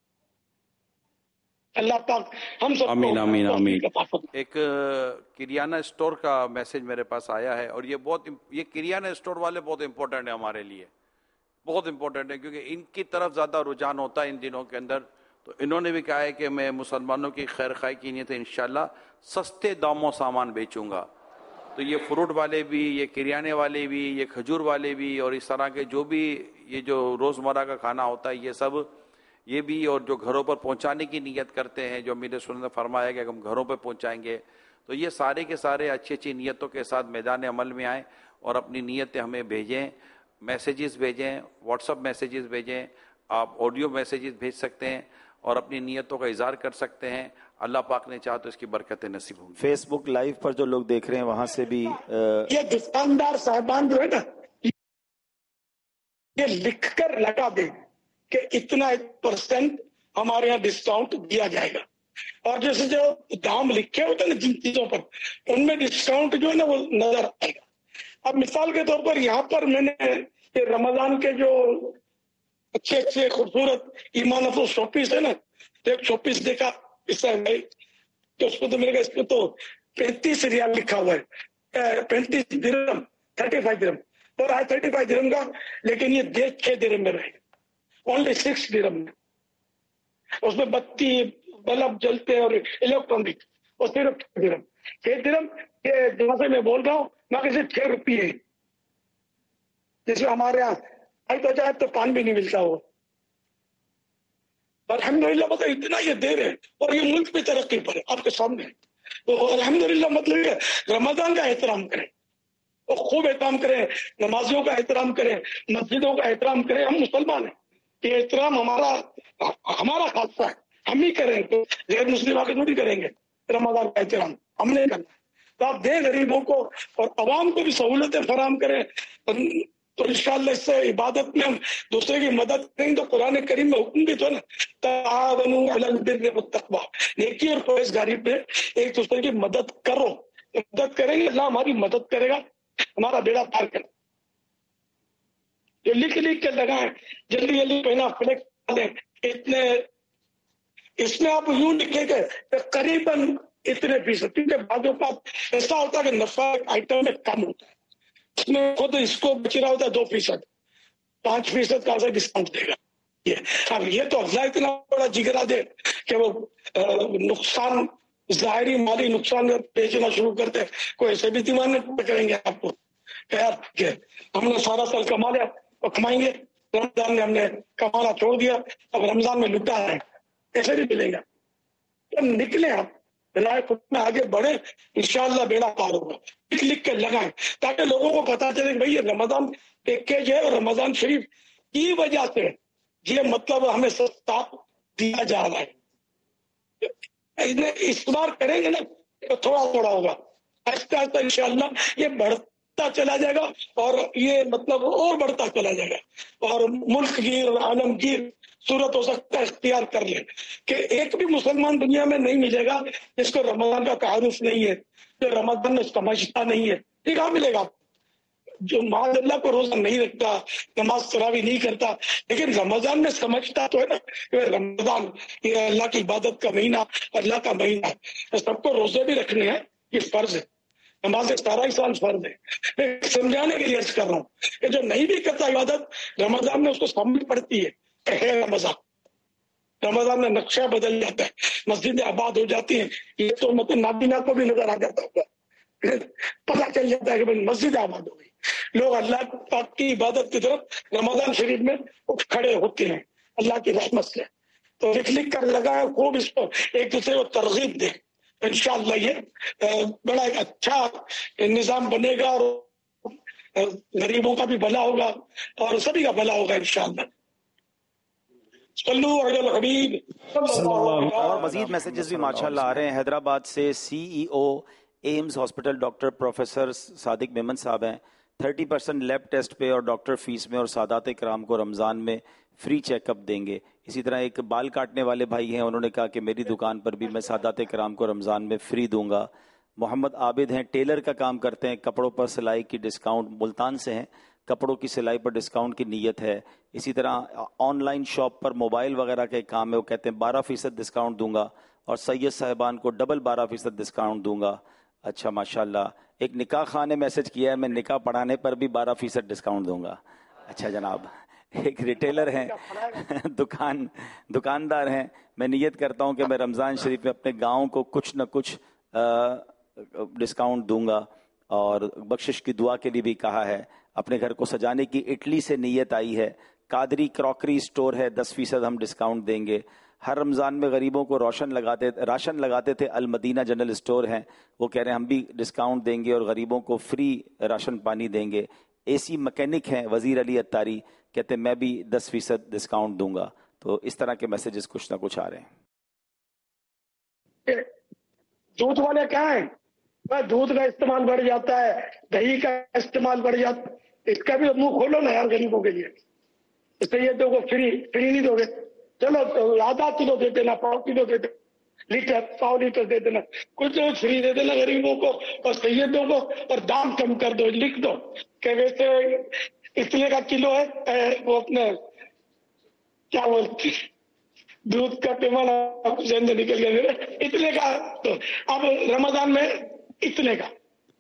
اللہ پاک ہم سب آمین آمین آمین. ایک کریانہ اسٹور کا میسج میرے پاس آیا ہے, اور یہ بہت یہ کریانہ اسٹور والے بہت امپورٹنٹ ہے ہمارے لیے, بہت امپورٹنٹ ہے, کیونکہ ان کی طرف زیادہ رجحان ہوتا ہے ان دنوں کے اندر. تو انہوں نے بھی کہا ہے کہ میں مسلمانوں کی خیر خواہی کی نیت انشاءاللہ سستے داموں سامان بیچوں گا. تو یہ فروٹ والے بھی, یہ کریانے والے بھی, یہ کھجور والے بھی, اور اس طرح کے جو بھی یہ جو روزمرہ کا کھانا ہوتا ہے یہ سب, یہ بھی, اور جو گھروں پر پہنچانے کی نیت کرتے ہیں, جو امیر سنت نے فرمایا کہ ہم گھروں پہ پہنچائیں گے. تو یہ سارے کے سارے اچھی اچھی نیتوں کے ساتھ میدان عمل میں آئیں اور اپنی نیتیں ہمیں بھیجیں, میسیجز بھیجیں, واٹس اپ میسیجز بھیجیں, آپ آڈیو میسیجز بھیج سکتے ہیں اور اپنی نیتوں کا اظہار کر سکتے ہیں. اللہ پاک نے چاہا تو اس کی برکتیں نصیب ہوں گی. فیس بک لائیو پر جو لوگ دیکھ رہے ہیں وہاں سے بھی یہ دکاندار صاحبان جو ہے نا یہ لکھ کر لگا دیں کہ اتنا پرسنٹ ہمارے یہاں ڈسکاؤنٹ دیا جائے گا, اور جیسے جو دام لکھے ہوتے ہیں نا جن چیزوں پر, ان میں ڈسکاؤنٹ جو ہے نا وہ نظر آئے گا. اب مثال کے طور پر یہاں پر میں نے یہ رمضان کے جو اچھے اچھے خوبصورت ایمان افروز شو پیس ہے نا, تو ایک شو پیس دیکھا اس سے تو اس کو تو میرے گا اس کو تو پینتیس ریال لکھا ہوا ہے, پینتیس درہم, تھرٹی فائیو درہم, اور آئے تھرٹی فائیو درہم کا, لیکن یہ دیکھ چھ درہم میں رہے, اونلی سکس درہم میں. اس میں بتی بلب جلتے اور الیکٹرانک, اور صرف درہم, چھ درہم. یہ جہاں سے میں بول رہا ہوں نہ کہ صرف چھ روپیے, جیسے ہمارے یہاں آئی تو جائے تو پان بھی نہیں ملتا ہو. الحمدللہ مطلب اتنا یہ دے رہے, اور یہ ملک بھی ترقی پر ہے آپ کے سامنے. تو الحمدللہ مطلب یہ رمضان کا احترام کریں, اور خوب احترام کریں, نمازیوں کا احترام کریں, مسجدوں کا احترام کریں. ہم مسلمان ہیں, یہ احترام ہمارا ہمارا خاصہ ہے, ہم ہی کریں, تو غیر مسلم آ کے تھوڑی کریں گے رمضان کا احترام, ہم نے کرنا. تو آپ دیں غریبوں کو, اور عوام کو بھی سہولتیں فراہم کریں, تو انشاءاللہ اس سے عبادت میں ہم دوسرے کی مدد کریں. تو قرآن کریم میں حکم بھی تو ہے نا, تعاونوا علی البر والتقوی, نیکی اور پرہیزگاری پہ ایک دوسرے کی مدد کرو. مدد کریں گے اللہ ہماری مدد کرے گا, ہمارا بیڑا پار کرے. جو لکھ لکھ کے لگائیں, جلدی جلدی پہنا فلیکس لیں, اتنے اس میں آپ یوں لکھیں کہ قریباً اتنے فیصد, کیونکہ بعض اوقات ایسا ہوتا ہے کہ نفع آئٹم میں کم ہوتا ہے, اس میں خود اس کو بچ رہا ہوتا ہے دو فیصد, پانچ فیصد کا ڈسکاؤنٹ دے گا. یہ اب یہ تو اللہ اتنا بڑا جگرا دے کہ وہ نقصان, ظاہری مالی نقصان بیچنا شروع کرتے, کوئی ایسے بھی دیوانے کریں گے آپ کو کہ ہم نے سارا سال کما لیا, اور کمائیں گے, رمضان میں ہم نے کمانا چھوڑ دیا, اب رمضان میں لٹا ہے, ایسے بھی ملے گا. تو نکلے آپ رائے خود میں آگے بڑھے, انشاءاللہ بیڑا پار ہوگا. لکھ لکھ کے لگائیں تاکہ لوگوں کو پتا چلے کہ بھائی یہ رمضان پیکیج ہے, اور رمضان شریف کی وجہ سے یہ مطلب ہمیں سستا دیا جا رہا ہے. اس بار کریں گے نا تو تھوڑا تھوڑا ہوگا, آہستہ آہستہ انشاءاللہ یہ بڑھتا چلا جائے گا, اور یہ مطلب اور بڑھتا چلا جائے گا, اور ملک گیر اور عالمگیر صورت ہو سکتا ہے اختیار کر لیں کہ ایک بھی مسلمان دنیا میں نہیں ملے گا جس کو رمضان کا تعارف نہیں ہے, جو رمضان میں سمجھتا نہیں ہے. یہ کہاں ملے گا؟ جو معاذ اللہ کو روزہ نہیں رکھتا, نماز تراویح نہیں کرتا, لیکن رمضان میں سمجھتا تو ہے نا کہ رمضان یہ اللہ کی عبادت کا مہینہ, اللہ کا مہینہ ہے, سب کو روزے بھی رکھنے ہیں, یہ فرض ہے. نماز سارا ہی سال فرض ہے. میں سمجھانے کے لیے عرض کر رہا ہوں کہ جو نہیں بھی کرتا عبادت رمضان میں اس کو سمجھ پڑتی ہے کہ ہے رمضان. رمضان میں نقشہ بدل جاتا ہے, مسجدیں آباد ہو جاتی ہیں. یہ تو مطلب نابینا کو بھی نظر آ جاتا ہوگا, پتہ چل جاتا ہے کہ بھائی مسجد آباد ہو گئی. لوگ اللہ پاک کی عبادت کی طرف رمضان شریف میں اٹھ کھڑے ہوتے ہیں اللہ کی رحمت سے. تو لکھ لکھ کر لگائے, خوب اس کو ایک دوسرے کو ترغیب دے. انشاءاللہ یہ بڑا ایک اچھا نظام بنے گا, اور غریبوں کا بھی بھلا ہوگا اور سبھی کا بھلا ہوگا انشاءاللہ. اور مزید میسیجز بھی ماشاءاللہ آ رہے ہیں. حیدرآباد سے C E O AIMS hospital doctor professor Sadiq Memon صاحب ہیں، تھرٹی پرسینٹ لیب ٹیسٹ پہ اور ڈاکٹر فیس میں، اور سادات کرام کو رمضان میں فری چیک اپ دیں گے. اسی طرح ایک بال کاٹنے والے بھائی ہیں، انہوں نے کہا کہ میری دکان پر بھی میں سادات کرام کو رمضان میں فری دوں گا. محمد عابد ہیں، ٹیلر کا کام کرتے ہیں، کپڑوں پر سلائی کی ڈسکاؤنٹ، ملتان سے ہیں، کپڑوں کی سلائی پر ڈسکاؤنٹ کی نیت ہے. اسی طرح آن لائن شاپ پر موبائل وغیرہ کا ایک کام ہے، وہ کہتے ہیں بارہ فیصد ڈسکاؤنٹ دوں گا، اور سید صاحبان کو ڈبل بارہ فیصد ڈسکاؤنٹ دوں گا. اچھا ماشاءاللہ. ایک نکاح خان نے میسج کیا ہے، میں نکاح پڑھانے پر بھی بارہ فیصد ڈسکاؤنٹ دوں گا. اچھا جناب. ایک ریٹیلر ہیں، دکان دکاندار ہیں، میں نیت کرتا ہوں کہ میں رمضان شریف میں اپنے گاؤں کو کچھ نہ کچھ ڈسکاؤنٹ دوں گا، اور بخشش کی دعا کے لیے بھی کہا ہے. اپنے گھر کو سجانے کی اٹلی سے نیت آئی ہے. قادری کراکری سٹور ہے، دس فیصد ہم ڈسکاؤنٹ دیں گے. ہر رمضان میں غریبوں کو روشن لگاتے راشن لگاتے تھے، المدینہ جنرل سٹور ہیں، وہ کہہ رہے ہیں ہم بھی ڈسکاؤنٹ دیں گے اور غریبوں کو فری راشن پانی دیں گے. اے سی مکینک ہیں وزیر علی اتاری، کہتے ہیں میں بھی دس فیصد ڈسکاؤنٹ دوں گا. تو اس طرح کے میسیجز کچھ نہ کچھ آ رہے ہیں. دودھ والے کہاں ہیں؟ دودھ کا استعمال بڑھ جاتا ہے، دہی کا استعمال بڑھ جاتا ہے، اس کا بھی منہ کھولو نا یار غریبوں کے لیے. اس سے یہ دو گے فری فری نہیں دو گے، چلو آدھا کلو دے دینا، پاؤ کلو دے دینا، لیٹر پاؤ لیٹر دے دینا، کچھ فری دے دینا غریبوں کو اور سیدوں کو، اور دام کم کر دو، لکھ دو کہ ویسے اتنے کا کلو ہے، وہ اپنے کیا بولتے دودھ کا پیمانہ ذہن سے نکل گیا اتنے کا، تو اب رمضان میں اتنے کا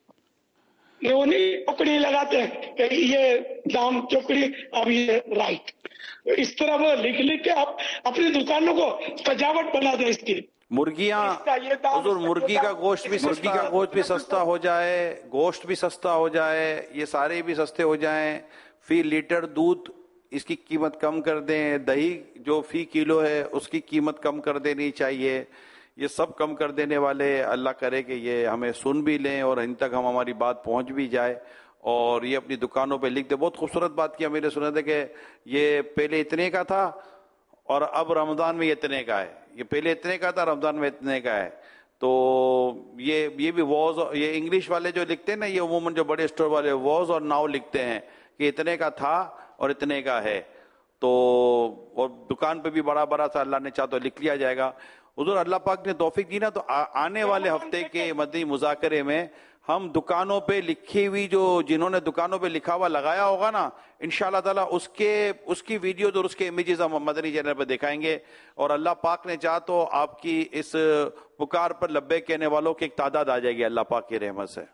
وہ نہیں چوکڑی لگاتے ہیں کہ یہ دام چوکڑی اب یہ رائٹ. اس طرح وہ لکھ لکھ کے آپ اپنی دکانوں کو سجاوٹ بنا دیں. اس کی مرغیاں حضور مرغی کا گوشت بھی مرغی کا گوشت بھی سستا ہو جائے، گوشت بھی سستا ہو جائے، یہ سارے بھی سستے ہو جائیں. فی لیٹر دودھ اس کی قیمت کم کر دیں، دہی جو فی کلو ہے اس کی قیمت کم کر دینی چاہیے. یہ سب کم کر دینے والے اللہ کرے کہ یہ ہمیں سن بھی لیں اور ان تک ہم ہماری بات پہنچ بھی جائے اور یہ اپنی دکانوں پہ لکھ دے. بہت خوبصورت بات کیا میرے سنے تھے کہ یہ پہلے اتنے کا تھا اور اب رمضان میں اتنے کا ہے، یہ پہلے اتنے کا تھا رمضان میں اتنے کا ہے. تو یہ یہ بھی واز، یہ انگلش والے جو لکھتے ہیں نا، یہ عموماً جو بڑے اسٹور والے واز اور ناؤ لکھتے ہیں کہ اتنے کا تھا اور اتنے کا ہے. تو اور دکان پہ بھی بڑا بڑا سا اللہ نے چاہ تو لکھ لیا جائے گا. حضور اللہ پاک نے توفیق دی نا، تو آنے والے ہفتے کے مدنی مذاکرے میں ہم دکانوں پہ لکھی ہوئی جو جنہوں نے دکانوں پہ لکھا ہوا لگایا ہوگا نا، انشاءاللہ تعالیٰ اس کے اس کی ویڈیوز اور اس کے امیجز ہم مدنی چینل پہ دکھائیں گے. اور اللہ پاک نے چاہ تو آپ کی اس پکار پر لبیک کہنے والوں کی ایک تعداد آ جائے گی اللہ پاک کی رحمت سے.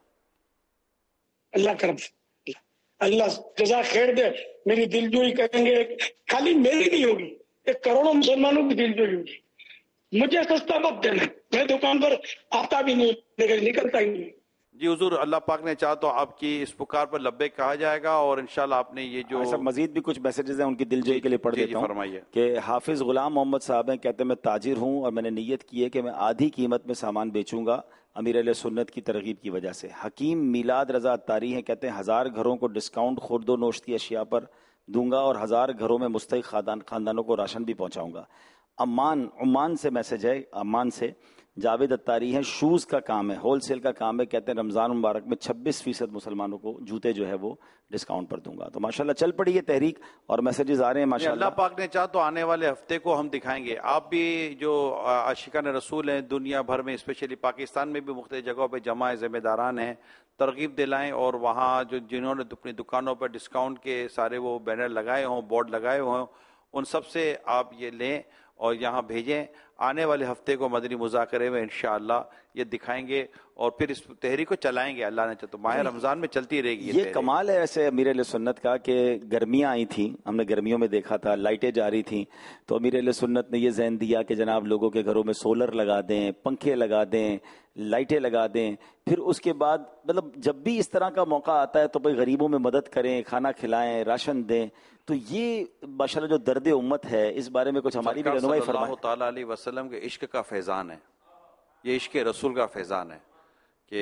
اللہ کرم سے اللہ جزا خیر دے. میری دل جوئی کریں گے، خالی میری نہیں ہوگی، ایک کروڑوں مسلمانوں کی دل جوئی ہوگی. مجھے سستا مت دینا، میں دکان پر آتا بھی نہیں، لیکن نکلتا ہی نہیں. جی حضور اللہ پاک نے چاہ تو آپ کی اس پکار پر لبیک کہا جائے گا. اور انشاءاللہ آپ نے یہ جو سب مزید بھی کچھ میسیجز ہیں ان کی دل جوئی کے لیے پڑھ دیتا ہوں. فرمائیے کہ حافظ غلام محمد صاحب ہیں، کہتے ہیں میں تاجر ہوں اور میں نے نیت کی ہے کہ میں آدھی قیمت میں سامان بیچوں گا امیر علیہ سنت کی ترغیب کی وجہ سے. حکیم میلاد رضا اتاری ہیں، کہتے ہیں ہزار گھروں کو ڈسکاؤنٹ خورد و نوشت کی اشیاء پر دوں گا اور ہزار گھروں میں مستحق خاندان خاندانوں کو راشن بھی پہنچاؤں گا. امان عمان سے میسج ہے، امان سے جاوید اتاری ہیں، شوز کا کام ہے، ہول سیل کا کام ہے، کہتے ہیں رمضان مبارک میں چھبیس فیصد مسلمانوں کو جوتے جو ہے وہ ڈسکاؤنٹ پر دوں گا. تو ماشاءاللہ چل پڑی ہے تحریک اور میسیجز آ رہے ہیں ماشاءاللہ. اللہ پاک نے چاہ تو آنے والے ہفتے کو ہم دکھائیں گے. آپ بھی جو عاشقان رسول ہیں دنیا بھر میں، اسپیشلی پاکستان میں بھی مختلف جگہوں پہ جمع ذمہ داران ہیں، ترغیب دلائیں اور وہاں جو جنہوں نے اپنی دکانوں پر ڈسکاؤنٹ کے سارے وہ بینر لگائے ہوں، بورڈ لگائے ہوں، ان سب سے آپ یہ لیں اور یہاں بھیجیں. آنے والے ہفتے کو مدنی مذاکرے میں انشاءاللہ یہ دکھائیں گے اور پھر اس تحریک کو چلائیں گے. اللہ نے چاہ تو ماہ رمضان میں چلتی رہے گی. یہ کمال ہے ایسے امیر علیہ سنت کا کہ گرمیاں آئی تھیں، ہم نے گرمیوں میں دیکھا تھا لائٹیں جاری تھیں، تو امیر علیہ سنت نے یہ ذہن دیا کہ جناب لوگوں کے گھروں میں سولر لگا دیں، پنکھے لگا دیں، لائٹیں لگا دیں. پھر اس کے بعد مطلب جب بھی اس طرح کا موقع آتا ہے تو بھائی غریبوں میں مدد کریں، کھانا کھلائیں، راشن دیں. تو یہ ماشاءاللہ جو درد امت ہے اس بارے میں کچھ ہماری بھی رہنمائی فرمائیں. اللہ تعالیٰ علیہ وسلم کے عشق کا فیضان ہے، یہ عشق رسول کا فیضان ہے کہ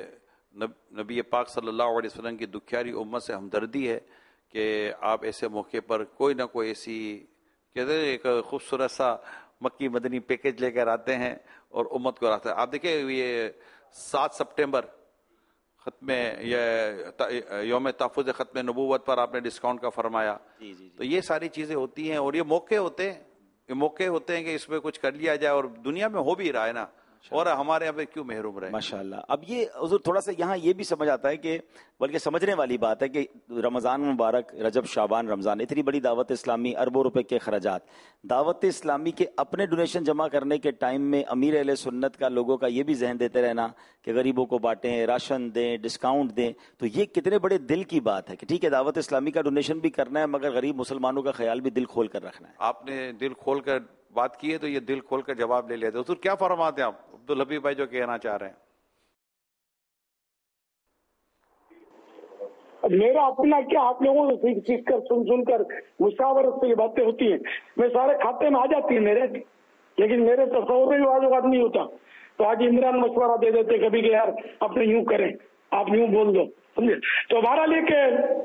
نبی پاک صلی اللہ علیہ وسلم کی دکھیاری امت سے ہمدردی ہے کہ آپ ایسے موقع پر کوئی نہ کوئی ایسی کہتے ہیں ایک خوبصورت سا مکی مدنی پیکج لے کر آتے ہیں اور امت کو آتا ہے. آپ دیکھیں یہ سات سپٹمبر ختم یہ یوم تحفظ ختم نبوت پر آپ نے ڈسکاؤنٹ کا فرمایا. جی جی تو یہ ساری چیزیں ہوتی ہیں اور یہ موقع ہوتے ہیں یہ موقع ہوتے ہیں کہ اس میں کچھ کر لیا جائے اور دنیا میں ہو بھی رہا ہے نا, اور ہمارے یہاں پہ کیوں محروم رہے. ماشاءاللہ. اب یہ حضور تھوڑا سا یہاں یہ بھی سمجھ آتا ہے کہ بلکہ سمجھنے والی بات ہے کہ رمضان مبارک, رجب, شعبان, رمضان, اتنی بڑی دعوت اسلامی, اربوں روپے کے خراجات, دعوت اسلامی کے اپنے ڈونیشن جمع کرنے کے ٹائم میں امیر اہل سنت کا لوگوں کا یہ بھی ذہن دیتے رہنا کہ غریبوں کو بانٹیں, راشن دیں, ڈسکاؤنٹ دیں, تو یہ کتنے بڑے دل کی بات ہے کہ ٹھیک ہے دعوت اسلامی کا ڈونیشن بھی کرنا ہے مگر غریب مسلمانوں کا خیال بھی دل کھول کر رکھنا ہے. آپ نے دل کھول کر بات کی ہے تو یہ دل کھول کر جواب لے لیتے. حضور کیا فرماتے ہیں آپ عبدالحبیب بھائی جو کہنا چاہ رہے ہیں؟ میرا اپنا کیا, آپ لوگوں سے سیکھ سیکھ کر سن سن کر مشاورت سے یہ باتیں ہوتی ہیں, میں سارے کھاتے میں آ جاتی ہیں میرے, لیکن میرے تصور میں بھی بعض اوقات نہیں ہوتا. تو آج عمران مشورہ دے دیتے کبھی کہ یار اپنے یوں کریں, آپ یوں بول دو, سمجھے. تو ہمارا لے کے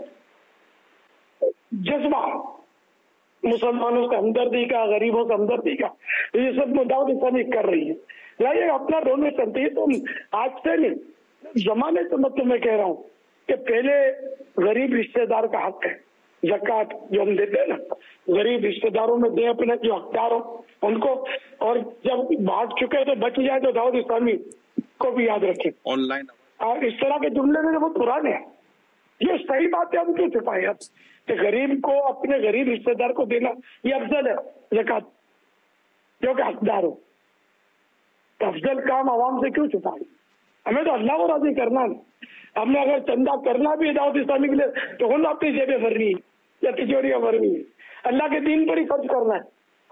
جذبہ مسلمانوں سے ہمدردی کا, غریبوں سے ہمدردی کا, یہ سب دعوت اسلامی کر رہی ہے. یہ اپنا ڈونیشن تھی تو آج سے نہیں, زمانے سے مطلب میں کہہ رہا ہوں کہ پہلے غریب رشتہ دار کا حق ہے زکوٰۃ جو ہم دیتے ہیں نا, غریب رشتہ داروں میں دیں اپنے جو حقدار ہو ان کو, اور جب بانٹ چکے تو بچ جائے تو دعوت اسلامی کو بھی یاد رکھیں. آن لائن اور اس طرح کے جملے میں بہت پرانے ہیں, یہ صحیح بات ہے. ہم کیوں چھپائے اب کہ غریب کو اپنے غریب رشتہ دار کو دینا یہ افضل ہے زکوٰۃ جو کہ حقدار ہو. افضل کام عوام سے کیوں چھپائے؟ ہمیں تو اللہ کو راضی کرنا ہے. ہم نے اگر چندہ کرنا بھی ہے دعوت اسلامی کے لیے تو کون اپنی جیبیں بھرنی ہے یا تجوریاں بھرنی ہے, اللہ کے دین پر ہی خرچ کرنا ہے.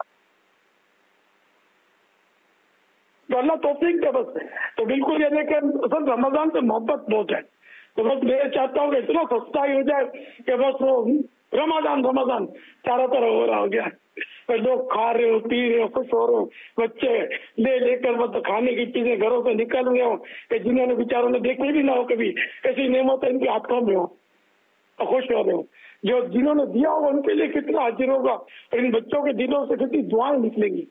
تو اللہ توفیق دے بس. تو بالکل یہ کہ اصل رمضان سے محبت بہت ہے, تو بس میں چاہتا ہوں کہ اتنا سستا ہی ہو جائے کہ بس وہ رمضان رمضان چاروں طرف ہو رہا ہو گیا, لوگ کھا رہے ہو, پی رہے ہو, خوش ہو رہے ہو, بچے لے لے کر مطلب کھانے کی چیزیں گھروں سے نکل رہے ہو کہ جنہوں نے بیچاروں نے دیکھنے بھی نہ ہو کبھی ایسی نعمت ان کے ہاتھوں میں ہو, خوش ہو رہے ہو. جو جنہوں نے دیا ہوگا ان کے لیے کتنا اجر ہوگا, اور ان بچوں کے دلوں سے کتنی دعائیں نکلیں گی.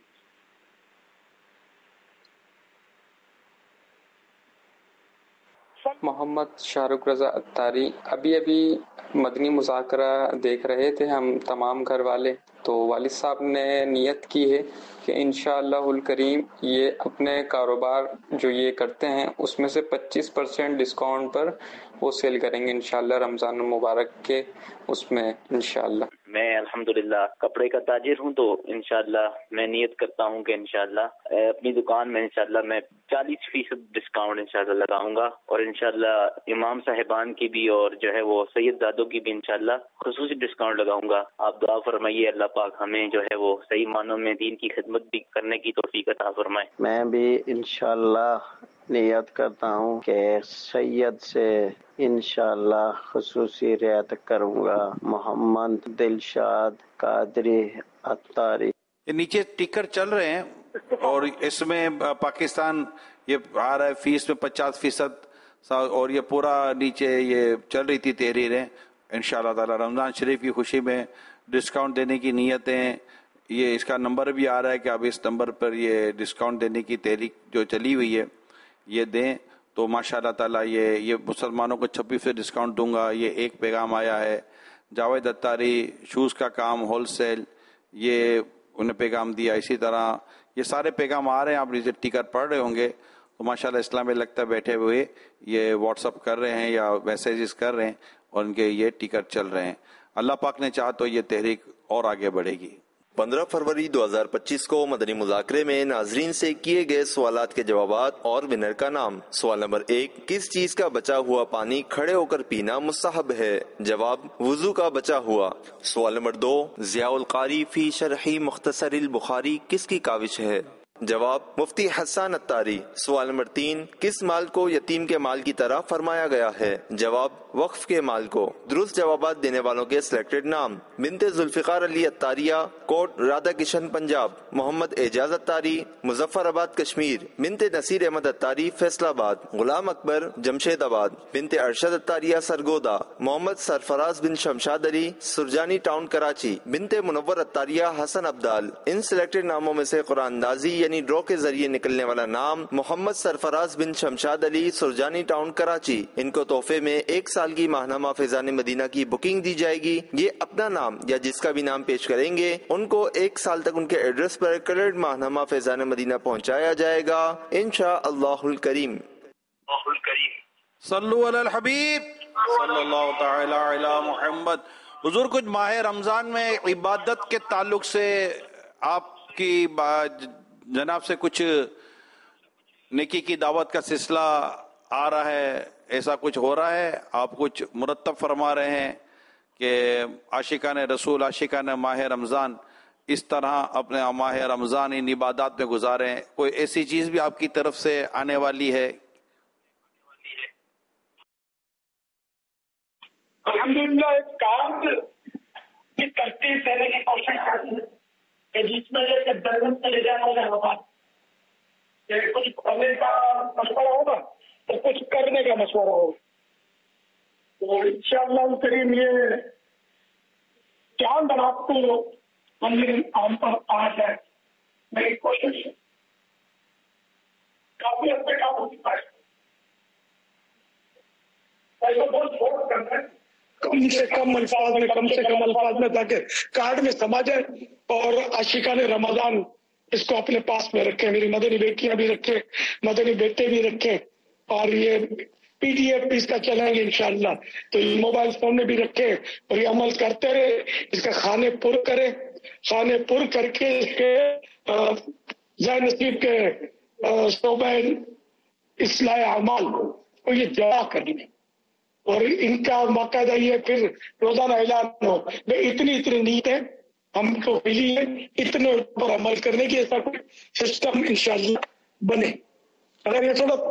محمد شاہ رخ رضا اتاری. ابھی ابھی مدنی مذاکرہ دیکھ رہے تھے ہم تمام گھر والے, تو والد صاحب نے نیت کی ہے کہ انشاءاللہ الکریم یہ اپنے کاروبار جو یہ کرتے ہیں اس میں سے پچیس پرسینٹ ڈسکاؤنٹ پر وہ سیل کریں گے انشاءاللہ رمضان المبارک کے اس میں انشاءاللہ. میں الحمدللہ کپڑے کا تاجر ہوں, تو انشاءاللہ میں نیت کرتا ہوں کہ انشاءاللہ اپنی دکان میں انشاءاللہ میں چالیس فیصد ڈسکاؤنٹ انشاءاللہ لگاؤں گا, اور انشاءاللہ امام صاحبان کی بھی اور جو ہے وہ سید زادوں کی بھی انشاءاللہ خصوصی ڈسکاؤنٹ لگاؤں گا. آپ دعا فرمائیے اللہ پاک ہمیں جو ہے وہ صحیح معنوں میں دین کی خدمت بھی کرنے کی توفیق عطا فرمائے. میں بھی انشاءاللہ نیت کرتا ہوں کہ سید سے انشاءاللہ خصوصی رعایت کروں گا. محمد دلشاد قادری اتاری. یہ نیچے ٹکر چل رہے ہیں اور اس میں پاکستان یہ آ رہا ہے فیس میں پچاس فیصد, اور یہ پورا نیچے یہ چل رہی تھی تحریریں. انشاءاللہ تعالی رمضان شریف کی خوشی میں ڈسکاؤنٹ دینے کی نیتیں, یہ اس کا نمبر بھی آ رہا ہے کہ اب اس نمبر پر یہ ڈسکاؤنٹ دینے کی تحریک جو چلی ہوئی ہے یہ دیں. تو ماشاءاللہ تعالیٰ یہ یہ مسلمانوں کو چھبیس فیصد ڈسکاؤنٹ دوں گا. یہ ایک پیغام آیا ہے. جاوید اتاری شوز کا کام ہول سیل, یہ انہیں پیغام دیا. اسی طرح یہ سارے پیغام آ رہے ہیں, آپ نیچے ٹکٹ پڑھ رہے ہوں گے. تو ماشاءاللہ اسلام میں لگتا ہے بیٹھے ہوئے یہ واٹس اپ کر رہے ہیں یا میسیجز کر رہے ہیں اور ان کے یہ ٹکٹ چل رہے ہیں. اللہ پاک نے چاہا تو یہ تحریک اور آگے بڑھے گی. پندرہ فروری دو ہزار پچیس کو مدنی مذاکرے میں ناظرین سے کیے گئے سوالات کے جوابات اور ونر کا نام. سوال نمبر ایک, کس چیز کا بچا ہوا پانی کھڑے ہو کر پینا مستحب ہے؟ جواب, وضو کا بچا ہوا. سوال نمبر دو, ضیاء القاری فی شرح مختصر البخاری کس کی کاوش ہے؟ جواب, مفتی حسان اتاری. سوال نمبر تین, کس مال کو یتیم کے مال کی طرح فرمایا گیا ہے؟ جواب, وقف کے مال کو. درست جوابات دینے والوں کے سلیکٹڈ نام: بنت ذوالفقار علی اتاریہ, کوٹ رادھا کشن پنجاب. محمد اعجاز اتاری, مظفر آباد کشمیر. بنت نصیر احمد اتاری, فیصل آباد. غلام اکبر, جمشید آباد. بنت ارشد اتاریہ, سرگودا. محمد سرفراز بن شمشاد علی, سرجانی ٹاؤن کراچی. بنت منور اتاریہ, حسن ابدال. ان سلیکٹڈ ناموں میں سے قرآن اندازی یعنی یعنی ڈرا کے ذریعے نکلنے والا نام محمد سرفراز بن شمشاد علی سرجانی ٹاؤن کراچی. ان کو تحفے میں ایک سال کی ماہنامہ فیضان مدینہ کی بکنگ دی جائے گی. یہ اپنا نام یا جس کا بھی نام پیش کریں گے ان کو ایک سال تک ان کے ایڈریس پر کلرڈ ماہنامہ فیضان مدینہ پہنچایا جائے گا انشاء اللہ الکریم. صلو علی الحبیب صلی اللہ تعالی علی محمد. حضور، کچھ ماہ رمضان میں عبادت کے تعلق سے آپ کی جناب سے کچھ نیکی کی دعوت کا سلسلہ آ رہا ہے، ایسا کچھ ہو رہا ہے؟ آپ کچھ مرتب فرما رہے ہیں کہ عاشقان رسول، عاشقان ماہ رمضان اس طرح اپنے ماہ رمضان ان عبادات میں گزاریں. کوئی ایسی چیز بھی آپ کی طرف سے آنے والی ہے؟ الحمدللہ ایک کام کی ترتیب دینے کی کوشش کرتی ہے کہ جس میں یہ جنت میں لے جانے والا ہوگا، کچھ پڑھنے کا مشورہ ہوگا تو کچھ کرنے کا مشورہ ہوگا. تو انشاءاللہ کریم یہ چاند رات کو منزل عام پر آ جائے، میری کوشش کافی حد تک کام ہو چکا ہے. ایسا بہت فوکس کرنا ہے کم سے کم الفاظ میں کم سے کم الفاظ میں تاکہ کارڈ میں سما جائے. اور عاشقان رمضان اس کو اپنے پاس میں رکھیں، میری مدنی بیٹیاں بھی رکھیں، مدنی بیٹے بھی رکھیں، اور یہ پی ڈی ایف بھی اس کا چلائیں گے انشاءاللہ. تو یہ موبائل فون میں بھی رکھیں اور یہ عمل کرتے رہے، اس کا خانے پر کریں. خانے پر کر کے اس کے ذہن نصیب کے صوبہ اصلاح اعمال کو یہ جمع کرنے، اور ان کا باقاعدہ یہ پھر روزانہ اعلان ہو میں اتنی اتنی نیتیں ہم کو ملی ہے، اتنے پر عمل کرنے کی ایسا کوئی سسٹم انشاءاللہ بنے. اگر یہ تھوڑا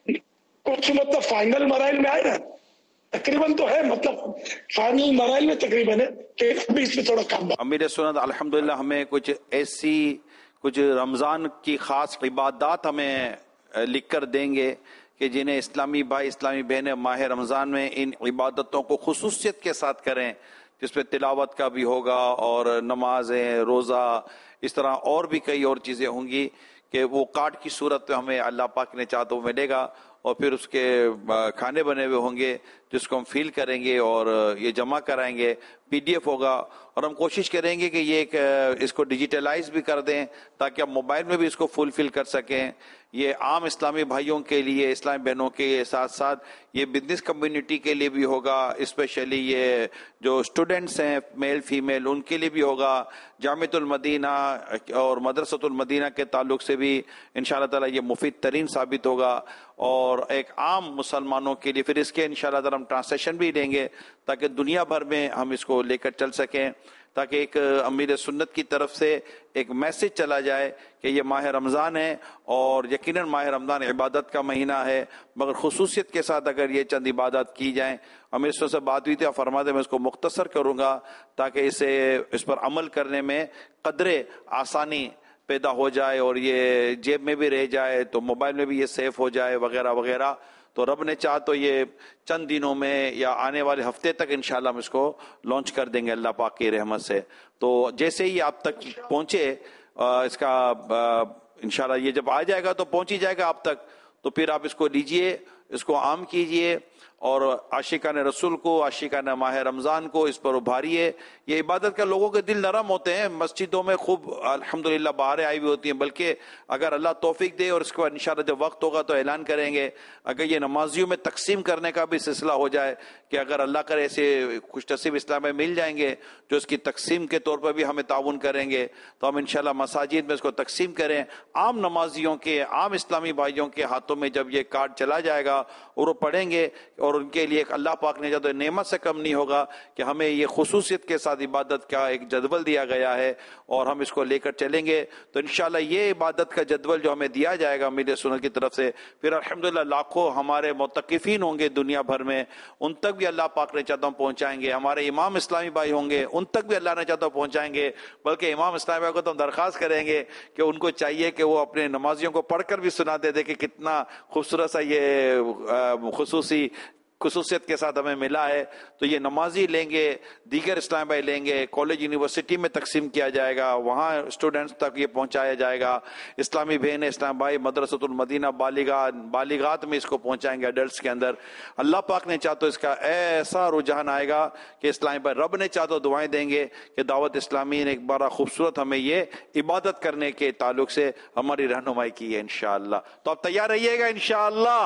کچھ مطلب فائنل مراحل میں آئے نا، تقریباً تو ہے، مطلب فائنل مراحل میں تقریباً ہے کہ ابھی اس میں تھوڑا کام. امیر سنت الحمدللہ ہمیں کچھ ایسی کچھ رمضان کی خاص عبادات ہمیں لکھ کر دیں گے کہ جنہیں اسلامی بھائی اسلامی بہنیں ماہ رمضان میں ان عبادتوں کو خصوصیت کے ساتھ کریں، جس پہ تلاوت کا بھی ہوگا اور نمازیں، روزہ، اس طرح اور بھی کئی اور چیزیں ہوں گی کہ وہ کارڈ کی صورت میں ہمیں اللہ پاک نے چاہا تو ملے گا، اور پھر اس کے کھانے بنے ہوئے ہوں گے جس کو ہم فیل کریں گے اور یہ جمع کرائیں گے. پی ڈی ایف ہوگا، اور ہم کوشش کریں گے کہ یہ ایک اس کو ڈیجیٹلائز بھی کر دیں تاکہ آپ موبائل میں بھی اس کو فلفل کر سکیں. یہ عام اسلامی بھائیوں کے لیے، اسلامی بہنوں کے ساتھ ساتھ یہ بزنس کمیونٹی کے لیے بھی ہوگا، اسپیشلی یہ جو اسٹوڈنٹس ہیں میل فیمیل ان کے لیے بھی ہوگا. جامعۃ المدینہ اور مدرسۃ المدینہ کے تعلق سے بھی انشاءاللہ تعالی یہ مفید ترین ثابت ہوگا، اور ایک عام مسلمانوں کے لیے پھر اس کے انشاءاللہ تعالی ہم ٹرانسلیشن بھی دیں گے تاکہ دنیا بھر میں ہم اس کو لے کر چل سکیں، تاکہ ایک امیر سنت کی طرف سے ایک میسج چلا جائے کہ یہ ماہ رمضان ہے، اور یقیناً ماہ رمضان عبادت کا مہینہ ہے، مگر خصوصیت کے ساتھ اگر یہ چند عبادات کی جائیں. امیر سنت سے بات ہوئی تھی، آپ فرماتے میں اس کو مختصر کروں گا تاکہ اسے اس پر عمل کرنے میں قدرے آسانی پیدا ہو جائے اور یہ جیب میں بھی رہ جائے تو موبائل میں بھی یہ سیف ہو جائے وغیرہ وغیرہ. تو رب نے چاہ تو یہ چند دنوں میں یا آنے والے ہفتے تک انشاءاللہ ہم اس کو لانچ کر دیں گے اللہ پاک کی رحمت سے. تو جیسے ہی آپ تک پہنچے اس کا انشاءاللہ یہ جب آ جائے گا تو پہنچ ہی جائے گا آپ تک، تو پھر آپ اس کو لیجئے، اس کو عام کیجئے اور عاشقان رسول کو، عاشقان ماہ رمضان کو اس پر ابھاریے. یہ عبادت کا لوگوں کے دل نرم ہوتے ہیں، مسجدوں میں خوب الحمدللہ بہاریں آئی ہوئی ہوتی ہیں، بلکہ اگر اللہ توفیق دے اور اس کے بعد انشاءاللہ جب وقت ہوگا تو اعلان کریں گے، اگر یہ نمازیوں میں تقسیم کرنے کا بھی سلسلہ ہو جائے کہ اگر اللہ کرے ایسے خوش نصیب اسلام میں مل جائیں گے جو اس کی تقسیم کے طور پر بھی ہمیں تعاون کریں گے تو ہم انشاءاللہ مساجد میں اس کو تقسیم کریں. عام نمازیوں کے، عام اسلامی بھائیوں کے ہاتھوں میں جب یہ کارڈ چلا جائے گا اور وہ پڑھیں گے، اور ان کے لیے ایک اللہ پاک نے جب نعمت سے کم نہیں ہوگا کہ ہمیں یہ خصوصیت کے ساتھ عبادت کا ایک جدول دیا گیا ہے اور ہم اس کو لے کر چلیں گے تو انشاءاللہ یہ عبادت کا جدول جو ہمیں دیا جائے گا امیر سنت کی طرف سے، پھر الحمدللہ لاکھوں ہمارے معتکفین ہوں گے دنیا بھر میں، ان تک بھی اللہ پاک نے چاہتا ہوں پہنچائیں گے. ہمارے امام اسلامی بھائی ہوں گے ان تک بھی اللہ نے چاہتا ہوں پہنچائیں گے، بلکہ امام اسلامی بھائی کو تو ہم درخواست کریں گے کہ ان کو چاہیے کہ وہ اپنے نمازیوں کو پڑھ کر بھی سنا دے دے کہ کتنا خوبصورت سا یہ خصوصی خصوصیت کے ساتھ ہمیں ملا ہے. تو یہ نمازی لیں گے, دیگر اسلام بھائی لیں گے, کالج یونیورسٹی میں تقسیم کیا جائے گا, وہاں اسٹوڈنٹس تک یہ پہنچایا جائے گا. اسلامی بہن اسلام بھائی مدرسۃ المدینہ بالغات بالغات میں اس کو پہنچائیں گے, ایڈلٹس کے اندر. اللہ پاک نے چاہ تو اس کا ایسا رجحان آئے گا کہ اسلامی بھائی, رب نے چاہ تو دعائیں دیں گے کہ دعوت اسلامی نے ایک بڑا خوبصورت ہمیں یہ عبادت کرنے کے تعلق سے ہماری رہنمائی کی ہے انشاءاللہ. تو آپ تیار رہیے گا انشاءاللہ.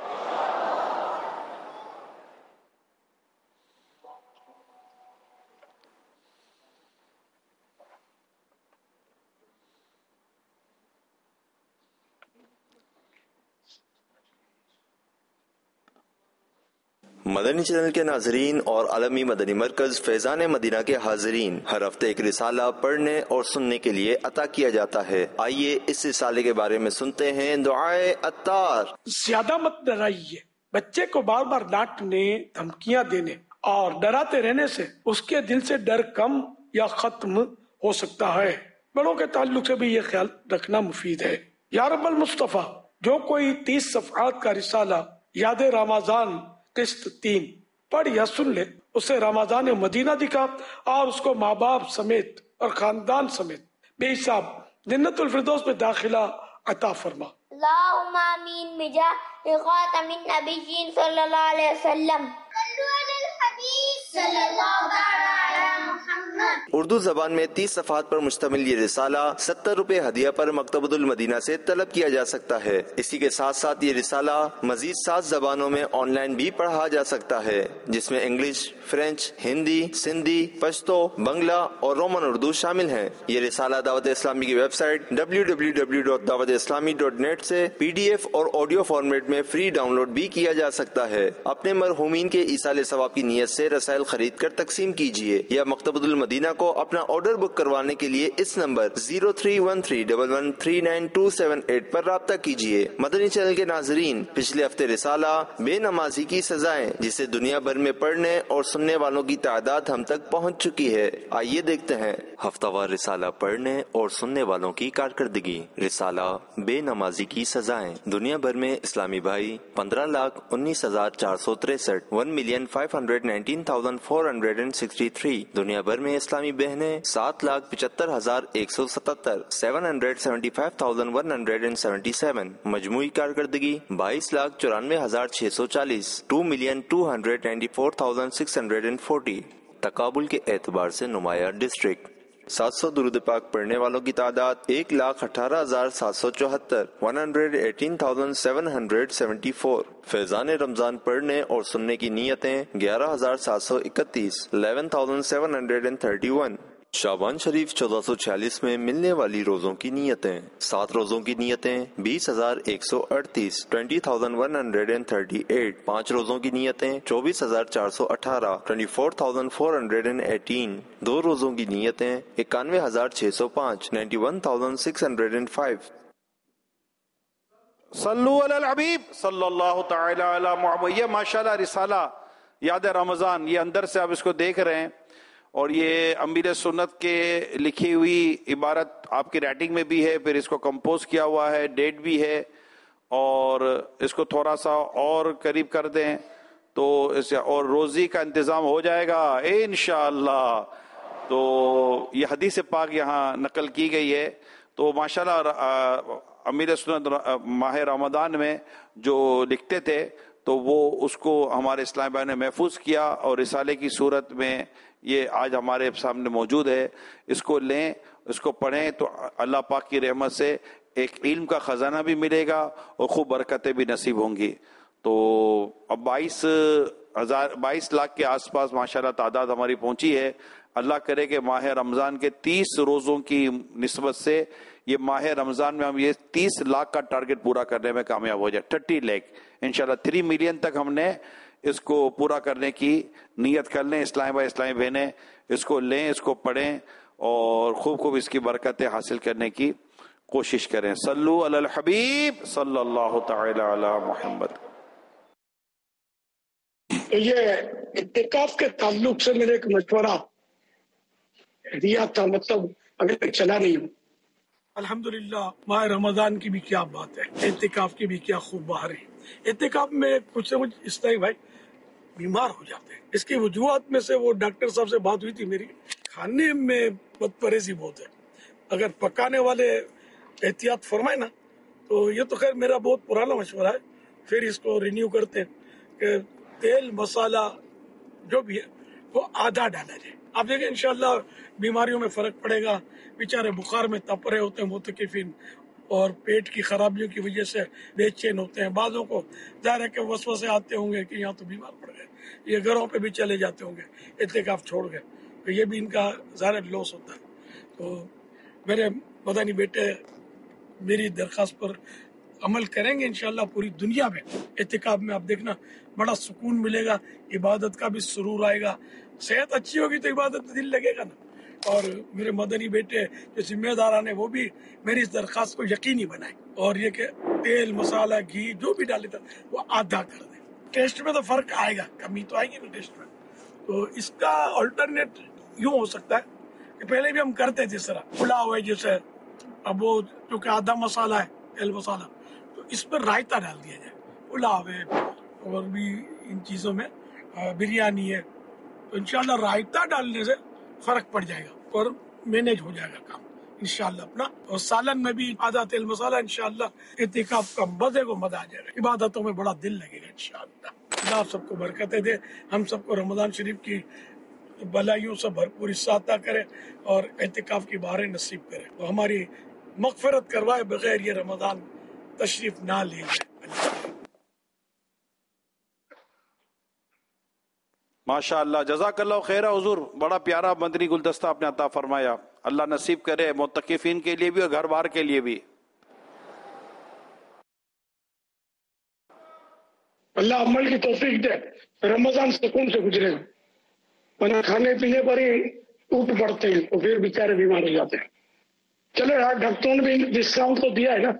مدنی چینل کے ناظرین اور عالمی مدنی مرکز فیضان مدینہ کے حاضرین, ہر ہفتے ایک رسالہ پڑھنے اور سننے کے لیے عطا کیا جاتا ہے. آئیے اس رسالے کے بارے میں سنتے ہیں دعائے عطار. زیادہ مت ڈرائیے. بچے کو بار بار ڈانٹنے, دھمکیاں دینے اور ڈراتے رہنے سے اس کے دل سے ڈر کم یا ختم ہو سکتا ہے. بڑوں کے تعلق سے بھی یہ خیال رکھنا مفید ہے. یا رب المصطفیٰ, جو کوئی تیس صفحات کا رسالہ یاد رمضان قسط تین پڑھ یا سن لے, اسے رمضان مدینہ دکھا اور اس کو ماں باپ سمیت اور خاندان سمیت بے حساب جنت الفردوس میں داخلہ عطا فرما. اللہم آمین بجاہ خاتم النبیین صلی اللہ علیہ وسلم. صلو علی الحبیب صلی اللہ علیہ محمد. اردو زبان میں تیس صفحات پر مشتمل یہ رسالہ ستر روپے ہدیہ پر مکتبۃ المدینہ سے طلب کیا جا سکتا ہے. اسی کے ساتھ ساتھ یہ رسالہ مزید سات زبانوں میں آن لائن بھی پڑھا جا سکتا ہے, جس میں انگلش, فرینچ, ہندی, سندھی, پشتو, بنگلہ اور رومن اردو شامل ہیں. یہ رسالہ دعوت اسلامی کی website W W W dot Dawat Islami dot net سے پی ڈی ایف اور آڈیو فارمیٹ میں فری ڈاؤن لوڈ بھی کیا جا سکتا ہے. اپنے مرحومین کے ایصال ثواب کی نیت سے رسائل خرید کر تقسیم کیجیے یا مکتبۃ المدینہ کو اپنا آرڈر بک کروانے کے لیے اس نمبر zero three one three double one three nine two seven eight پر رابطہ کیجیے. مدنی چینل کے ناظرین, پچھلے ہفتے رسالہ بے نمازی کی سزائیں, جسے دنیا بھر میں پڑھنے اور سننے والوں کی تعداد ہم تک پہنچ چکی ہے. آئیے دیکھتے ہیں ہفتہ وار رسالہ پڑھنے اور سننے والوں کی کارکردگی. رسالہ بے نمازی کی سزائیں. دنیا بھر میں اسلامی بھائی پندرہ لاکھ انیس ہزار چار سو تریسٹھ one million five hundred nineteen thousand four hundred and sixty three. دنیا بھر میں اسلامی بہنیں سات لاکھ پچہتر ہزار ایک سو ستہتر seven hundred seventy five thousand one hundred and seventy seven. مجموعی کارکردگی بائیس لاکھ چورانوے ہزار چھ سو چالیس two million two hundred ninety four thousand six hundred and forty. تقابل کے اعتبار سے نمایاں ڈسٹرکٹ. سات سو درود پاک پڑھنے والوں کی تعداد ایک لاکھ اٹھارہ ہزار سات سو چوہتر one hundred eighteen thousand seven hundred seventy four. Faizan Ramzan پڑھنے اور سننے کی نیتیں گیارہ ہزار سات سو اکتیس eleven thousand seven hundred and thirty one. Shaban شریف چودہ سو چھیالیس میں ملنے والی روزوں کی نیتیں. سات روزوں کی نیتیں بیس ہزار ایک سو اڑتیس twenty thousand one hundred and thirty eight. پانچ روزوں کی نیتیں چوبیس ہزار چار سو اٹھارہ twenty four thousand four hundred and eighteen. دو روزوں کی نیتیں اکانوے ہزار چھ سو پانچ ninety one thousand six hundred and five. صلو علی الحبیب صلی اللہ تعالی علی محمد. یہ ماشاءاللہ رسالہ یاد رمضان, یہ اندر سے آپ اس کو دیکھ رہے ہیں, اور یہ امیر سنت کے لکھی ہوئی عبارت آپ کی رائٹنگ میں بھی ہے, پھر اس کو کمپوز کیا ہوا ہے, ڈیٹ بھی ہے, اور اس کو تھوڑا سا اور قریب کر دیں تو اس اور روزی کا انتظام ہو جائے گا انشاءاللہ. تو یہ حدیث پاک یہاں نقل کی گئی ہے. تو ماشاءاللہ امیر سنت ماہ رمضان میں جو لکھتے تھے تو وہ اس کو ہمارے اسلام بھائی نے محفوظ کیا, اور رسالے کی صورت میں یہ آج ہمارے سامنے موجود ہے. اس کو لیں, اس کو پڑھیں تو اللہ پاک کی رحمت سے ایک علم کا خزانہ بھی ملے گا اور خوب برکتیں بھی نصیب ہوں گی. تو اب بائیس ہزار بائیس لاکھ کے آس پاس ماشاءاللہ تعداد ہماری پہنچی ہے. اللہ کرے کہ ماہ رمضان کے تیس روزوں کی نسبت سے یہ ماہ رمضان میں ہم یہ تیس لاکھ کا ٹارگٹ پورا کرنے میں کامیاب ہو جائے. تھرٹی لاکھ انشاءاللہ تھری ملین تک ہم نے اس کو پورا کرنے کی نیت کر لیں. اسلام بھائی اسلامی بہنیں اس کو لیں, اس کو پڑھیں اور خوب خوب اس کی برکتیں حاصل کرنے کی کوشش کریں. صلو علی الحبیب صلی اللہ تعالی علی محمد. یہ اعتکاف کے تعلق سے میرے ایک مشورہ دیا تھا, مطلب ابھی تک چلا نہیں ہوں. الحمدللہ ماہ رمضان کی بھی کیا بات ہے, اعتکاف کی بھی کیا خوب بہار ہے. اعتکاف میں کچھ نہ کچھ اس طرح بھائی بیمار ہو جاتے ہیں. اس کی وجوہات میں سے وہ ڈاکٹر صاحب سے بات ہوئی تھی میری, کھانے میں بد پرہیزی بہت ہے. اگر پکانے والے احتیاط فرمائے نا تو یہ تو خیر میرا بہت پرانا مشورہ ہے, پھر اس کو رینیو کرتے ہیں کہ تیل مسالہ جو بھی ہے وہ آدھا ڈالا جائے. آپ دیکھیں انشاءاللہ بیماریوں میں فرق پڑے گا. بیچارے بخار میں تپ رہے ہوتے ہیں معتکفین, اور پیٹ کی خرابیوں کی وجہ سے بے چین ہوتے ہیں. بعضوں کو ظاہر ہے کہ وسوسے آتے ہوں گے کہ یہاں تو بیمار پڑ گئے, یہ گھروں پہ بھی چلے جاتے ہوں گے, اعتکاف چھوڑ گئے, تو یہ بھی ان کا ظاہر لاس ہوتا ہے. تو میرے مدنی بیٹے میری درخواست پر عمل کریں گے انشاءاللہ. پوری دنیا میں اعتکاف میں آپ دیکھنا بڑا سکون ملے گا, عبادت کا بھی سرور آئے گا. صحت اچھی ہوگی تو عبادت میں دل لگے گا نا. اور میرے مدنی بیٹے جو ذمہ داران ہیں وہ بھی میری اس درخواست کو یقینی بنائیں, اور یہ کہ تیل مسالہ گھی جو بھی ڈالے تھا وہ آدھا کر دیں. ٹیسٹ میں تو فرق آئے گا, کمی تو آئے گی نا ٹیسٹ میں. تو اس کا آلٹرنیٹ یوں ہو سکتا ہے کہ پہلے بھی ہم کرتے تھے اس طرح پلاؤ ہے جیسے, اب وہ کیونکہ آدھا مسالہ ہے تیل مسالہ, تو اس پر رائتا ڈال دیا جائے. پلاؤ ہے اور بھی ان چیزوں میں بریانی ہے, تو انشاءاللہ رائتا ڈالنے سے فرق پڑ جائے گا اور مینیج ہو جائے گا کام انشاءاللہ اپنا. اور سالن میں بھی آدھا تیل مسالہ انشاءاللہ اعتکاف کا مزے کو مزہ آ جائے گا. عبادتوں میں بڑا دل لگے گا انشاءاللہ. اللہ آپ سب کو برکتیں دے, ہم سب کو رمضان شریف کی بھلائیوں سے بھرپور حصہ عطا کرے اور اعتکاف کی بہاریں نصیب کرے, اور ہماری مغفرت کروائے بغیر یہ رمضان تشریف نہ لے جائے. ماشاء اللہ, جزاک اللہ خیر حضور. بڑا پیارا مدنی گلدستہ آپ نے عطا فرمایا. اللہ نصیب کرے معتکفین کے لیے بھی اور گھر بار کے لیے بھی. اللہ عمل کی توفیق دے, رمضان سکون سے گزرے گا, ورنہ کھانے پینے پر ہی ٹوٹ پڑتے ہیں تو پھر بیچارے بیمار ہو جاتے ہیں. چلو یار ڈاکٹروں نے بھی ڈسکاؤنٹ تو دیا ہے نا,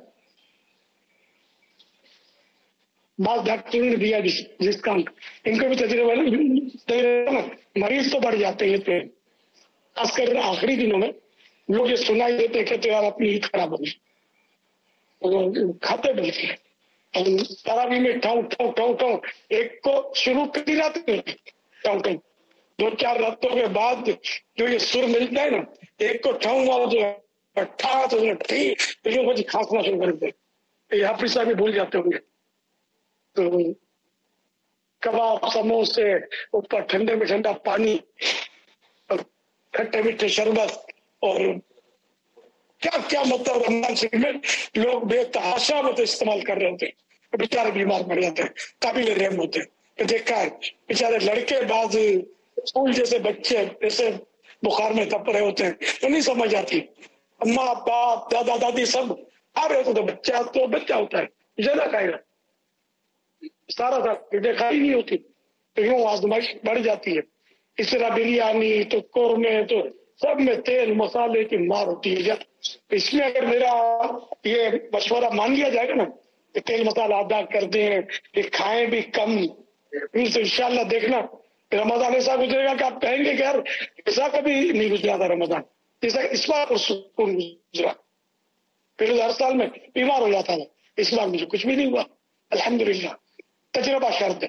بعض ڈاکٹروں نے دیا ڈسکاؤنٹ, ان کو بھی تجربہ نا, مریض تو بڑھ جاتے ہیں پہ, خاص کر آخری دنوں میں لوگ یہ سنائی دیتے کہتے یار اپنی عید خراب ہو گئی, کھاتے بلکہ تراویح میں ٹھاؤ ٹھاؤ ٹھاؤ ٹھاؤ, ایک کو شروع کر دی جاتی ہے ٹھاؤ ٹھاؤ, دو چار راتوں کے بعد جو یہ سر ملتا ہے نا, ایک کو ٹھاؤں گا جو ٹھا تو ٹھیک کھانسنا شروع کر دے. یہ حافظ صاحب بھی بھول جاتے ہوں گے. تو کباب سموسے اوپر ٹھنڈے میں ٹھنڈا پانی اور کھٹے میٹھے شربت, اور کیا کیا مطلب رمضان شریف میں لوگ بے تحاشا مت استعمال کر رہے ہوتے ہیں, بیچارے بیمار پڑ جاتے ہیں, قابل رحم ہوتے ہیں. دیکھا ہے بیچارے لڑکے بعض اسکول جیسے بچے جیسے بخار میں تپ رہے ہوتے ہیں, تو نہیں سمجھ آتی. اماں باپ دادا دادی سب آ رہے ہوتے, تو بچہ تو بچہ ہوتا ہے, زیادہ کھائے گا سارا تھا کھائی نہیں ہوتی, تو یوں آزمائش بڑھ جاتی ہے. اس طرح بریانی تو قورمے تو سب میں تیل مسالے کی مار ہوتی ہے. اس میں اگر میرا یہ مشورہ مان لیا جائے گا نا کہ تیل مسالہ ادا کر دیں, کہ کھائیں بھی کم, تو انشاءاللہ دیکھنا رمضان ایسا گزرے گا کہ آپ کہیں گے کہ یار ایسا کبھی نہیں گزرا تھا رمضان, ایسا اس بار پر سکون گزرا. پھر ہر سال میں بیمار ہو جاتا تھا, اس بار مجھے کچھ بھی نہیں ہوا الحمدللہ. تجربہ شرط ہے,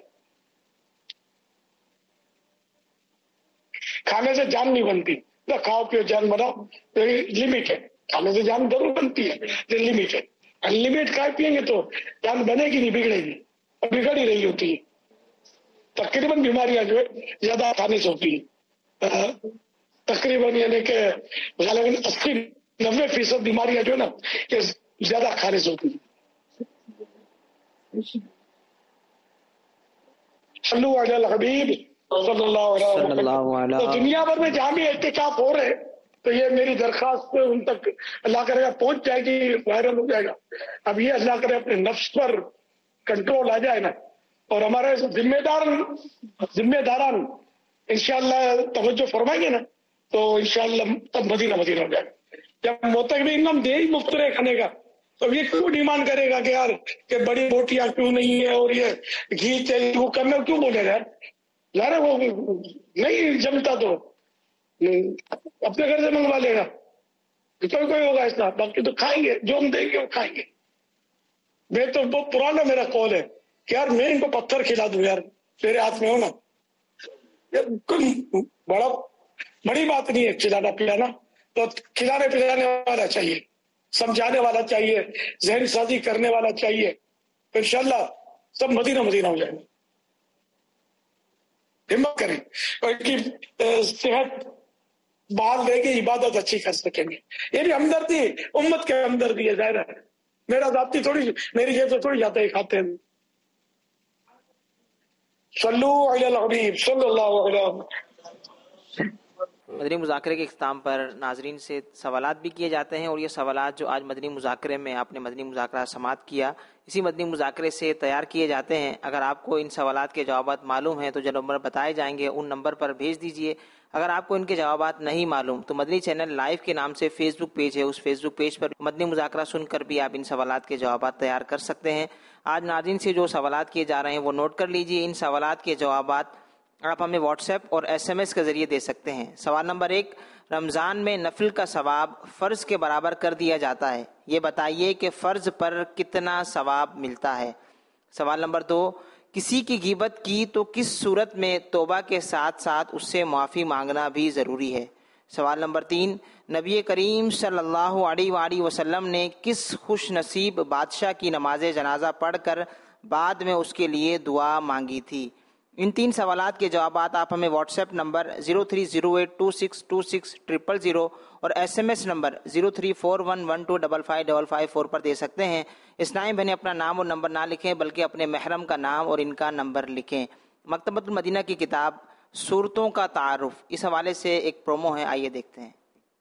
کھانے سے جان نہیں بنتی, کھاؤ پیو جان بناؤ, لمٹ ہے. کھانے سے جان ضرور بنتی ہے, لمٹ ہے. انلمٹ کھائے پیئیں گے تو جان بنے گی نہیں, بگڑے گی, اور بگڑ ہی رہی ہوتی ہے. تقریباً بیماریاں جو ہے زیادہ کھانے سے ہوتی ہیں, تقریباً یعنی کہ غالباً اسی نوے فیصد بیماریاں جو ہے نا یہ زیادہ کھانے سے ہوتی ہیں. صلو علی الحبیب صلی اللہ علیہ وسلم. تو دنیا بھر میں جہاں بھی اعتکاف ہو رہے تو یہ میری درخواست ان تک اللہ کرے گا پہنچ جائے گی, وائرل ہو جائے گا. اب یہ اللہ کرے اپنے نفس پر کنٹرول آ جائے نا, اور ہمارے ذمہ دار ذمہ داران انشاءاللہ توجہ فرمائیں گے نا, تو انشاءاللہ تب مدینہ مدینہ ہو جائے گا. جب موتق بھی انعام دے ہی مفت رہے کھانے کا, تو یہ کیوں ڈیمانڈ کرے گا کہ یار کہ بڑی بوٹیاں کیوں نہیں ہے, اور یہ گھی تیل وہ کرنا کیوں بولے گا یار, وہ نہیں جمتا تو اپنے گھر سے منگوا لے گا, کوئی کوئی ہوگا ایسا, باقی تو کھائیں گے جو ہم دیں گے وہ کھائیں گے. میں تو بہت پرانا میرا قول ہے کہ یار میں ان کو پتھر کھلا دوں یار, तेरे हाथ में हो ना, कोई बड़ा बड़ी बात नहीं है खिलाना पिलाना, तो खिलाने पिलाने वाला चाहिए, समझाने वाला चाहिए, जहन साजी करने वाला चाहिए, तो इंशाल्लाह सब मदीना मदीना हो जाएंगे। हिम्मत करें और इनकी सेहत बाल लेके इबादत अच्छी कर सकेंगे। ये भी हमदर्दी, उम्मत के हमदर्दी है, जाहिर है, मेरा जाती थोड़ी, मेरी जेब से थोड़ी जाते हैं खाते हैं। सल्लू अलल हबीब सल्लल्लाहु अलैहि वसल्लम। मदनी मुज़ाकरे के इख्तिताम पर नाजरीन से सवालात भी किए जाते हैं, और ये सवालात जो आज मदनी मुज़ाकरे में आपने मदनी मुज़ाकरा समाअत किया, इसी मदनी मुज़ाकरे से तैयार किए जाते हैं। अगर आपको इन सवालात के जवाबात मालूम हैं तो जो नंबर बताए जाएंगे उन नंबर पर भेज दीजिए। अगर आपको इनके जवाबात नहीं मालूम तो मदनी चैनल लाइव के नाम से फेसबुक पेज है, उस फेसबुक पेज पर मदनी मुज़ाकरा सुनकर भी आप इन सवालात के जवाबात तैयार कर सकते हैं। आज नाज़रीन से जो सवालात किए जा रहे हैं वो नोट कर लीजिए। इन सवालात के जवाबात आप हमें व्हाट्सएप और एसएमएस के जरिए दे सकते हैं। सवाल नंबर एक, रमज़ान में नफिल का सवाब फ़र्ज के बराबर कर दिया जाता है, ये बताइए कि फ़र्ज पर कितना सवाब मिलता है। सवाल नंबर दो, किसी की गिबत की तो किस सूरत में तौबा के साथ साथ उससे माफ़ी मांगना भी ज़रूरी है। सवाल नंबर तीन, नबी करीम सल्लल्लाहु अलैहि वसल्लम ने किस खुश नसीब बादशाह की नमाज जनाजा पढ़कर बाद में उसके लिए दुआ मांगी थी। इन तीन सवालात के जवाबात आप हमें WhatsApp number zero three zero eight two six two six triple zero और SMS number zero three four one one two double five double five four पर दे सकते हैं। इस्लामी बहनें अपना नाम और नंबर ना लिखें बल्कि अपने महरम का नाम और इनका नंबर लिखें। मकतबतुल मदीना की किताब सूरतों का तारुफ, इस हवाले से एक प्रोमो है, आइए देखते हैं।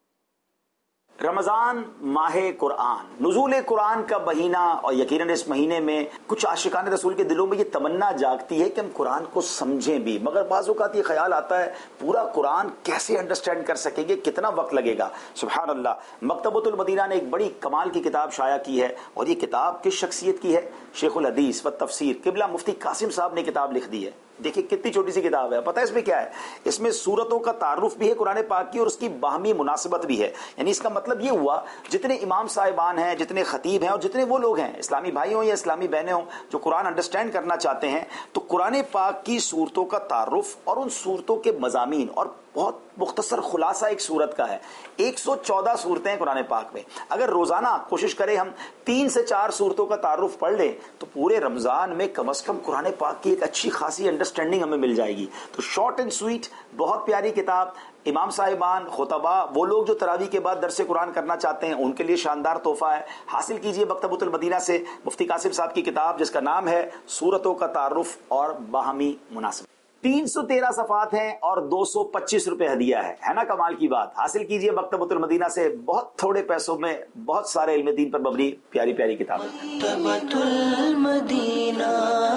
रमज़ान माहे कुरान, नुज़ूल कुरान का महीना, और यकीनन इस महीने में कुछ आशिकान रसूल के दिलों में ये तमन्ना जागती है कि हम कुरान को समझें भी, मगर बाज़ औक़ात ये ख्याल आता है पूरा कुरान कैसे अंडरस्टैंड कर सकेंगे, कितना वक्त लगेगा। सुभान अल्लाह, मकतबतुल मदीना ने एक बड़ी कमाल की किताब शाया की है, और ये किताब किस शख्सियत की है? शेखुल हदीस व तफसीर किबला मुफ्ती कासिम साहब ने किताब लिख दी है। देखिए कितनी छोटी सी किताब है, पता है इसमें क्या है? इसमें सूरतों का तारुफ भी है कुरान पाक की, और उसकी बाहमी मुनासिबत भी है। यानी इसका मतलब ये हुआ जितने इमाम साहिबान हैं, जितने खतीब हैं, और जितने वो लोग हैं, इस्लामी भाई हों या इस्लामी बहनें हों, जो कुरान अंडरस्टैंड करना चाहते हैं, तो कुरान पाक की सूरतों का तारुफ और उन सूरतों के मज़ामीन, और बहुत मुख्तसर खुलासा एक सूरत का है। एक सौ चौदह सूरतें हैं कुरान पाक में। अगर रोजाना कोशिश करें हम तीन से चार सूरतों का तारुफ पढ़ लें तो पूरे रमजान में कम अज कम कुरान पाक की एक अच्छी खासी अंडरस्टैंडिंग हमें मिल जाएगी। तो शॉर्ट एंड स्वीट, बहुत प्यारी किताब। इमाम साहिबान, खुतबा, वो लोग जो तरावी के बाद दरसे कुरान करना चाहते हैं, उनके लिए शानदार तोहफा है। हासिल कीजिए मकतबतुल मदीना से मुफ्ती कासिम साहब की किताब, जिसका नाम है सूरतों का तारुफ और बाहमी मुनासिबत। तीन सौ तेरह सफात हैं और दो सौ पच्चीस रुपए हदिया है, है ना कमाल की बात। हासिल कीजिए मकतबतुल मदीना से बहुत थोड़े पैसों में बहुत सारे इल्म दीन पर मबनी प्यारी प्यारी किताबें। मकतबतुल मदीना,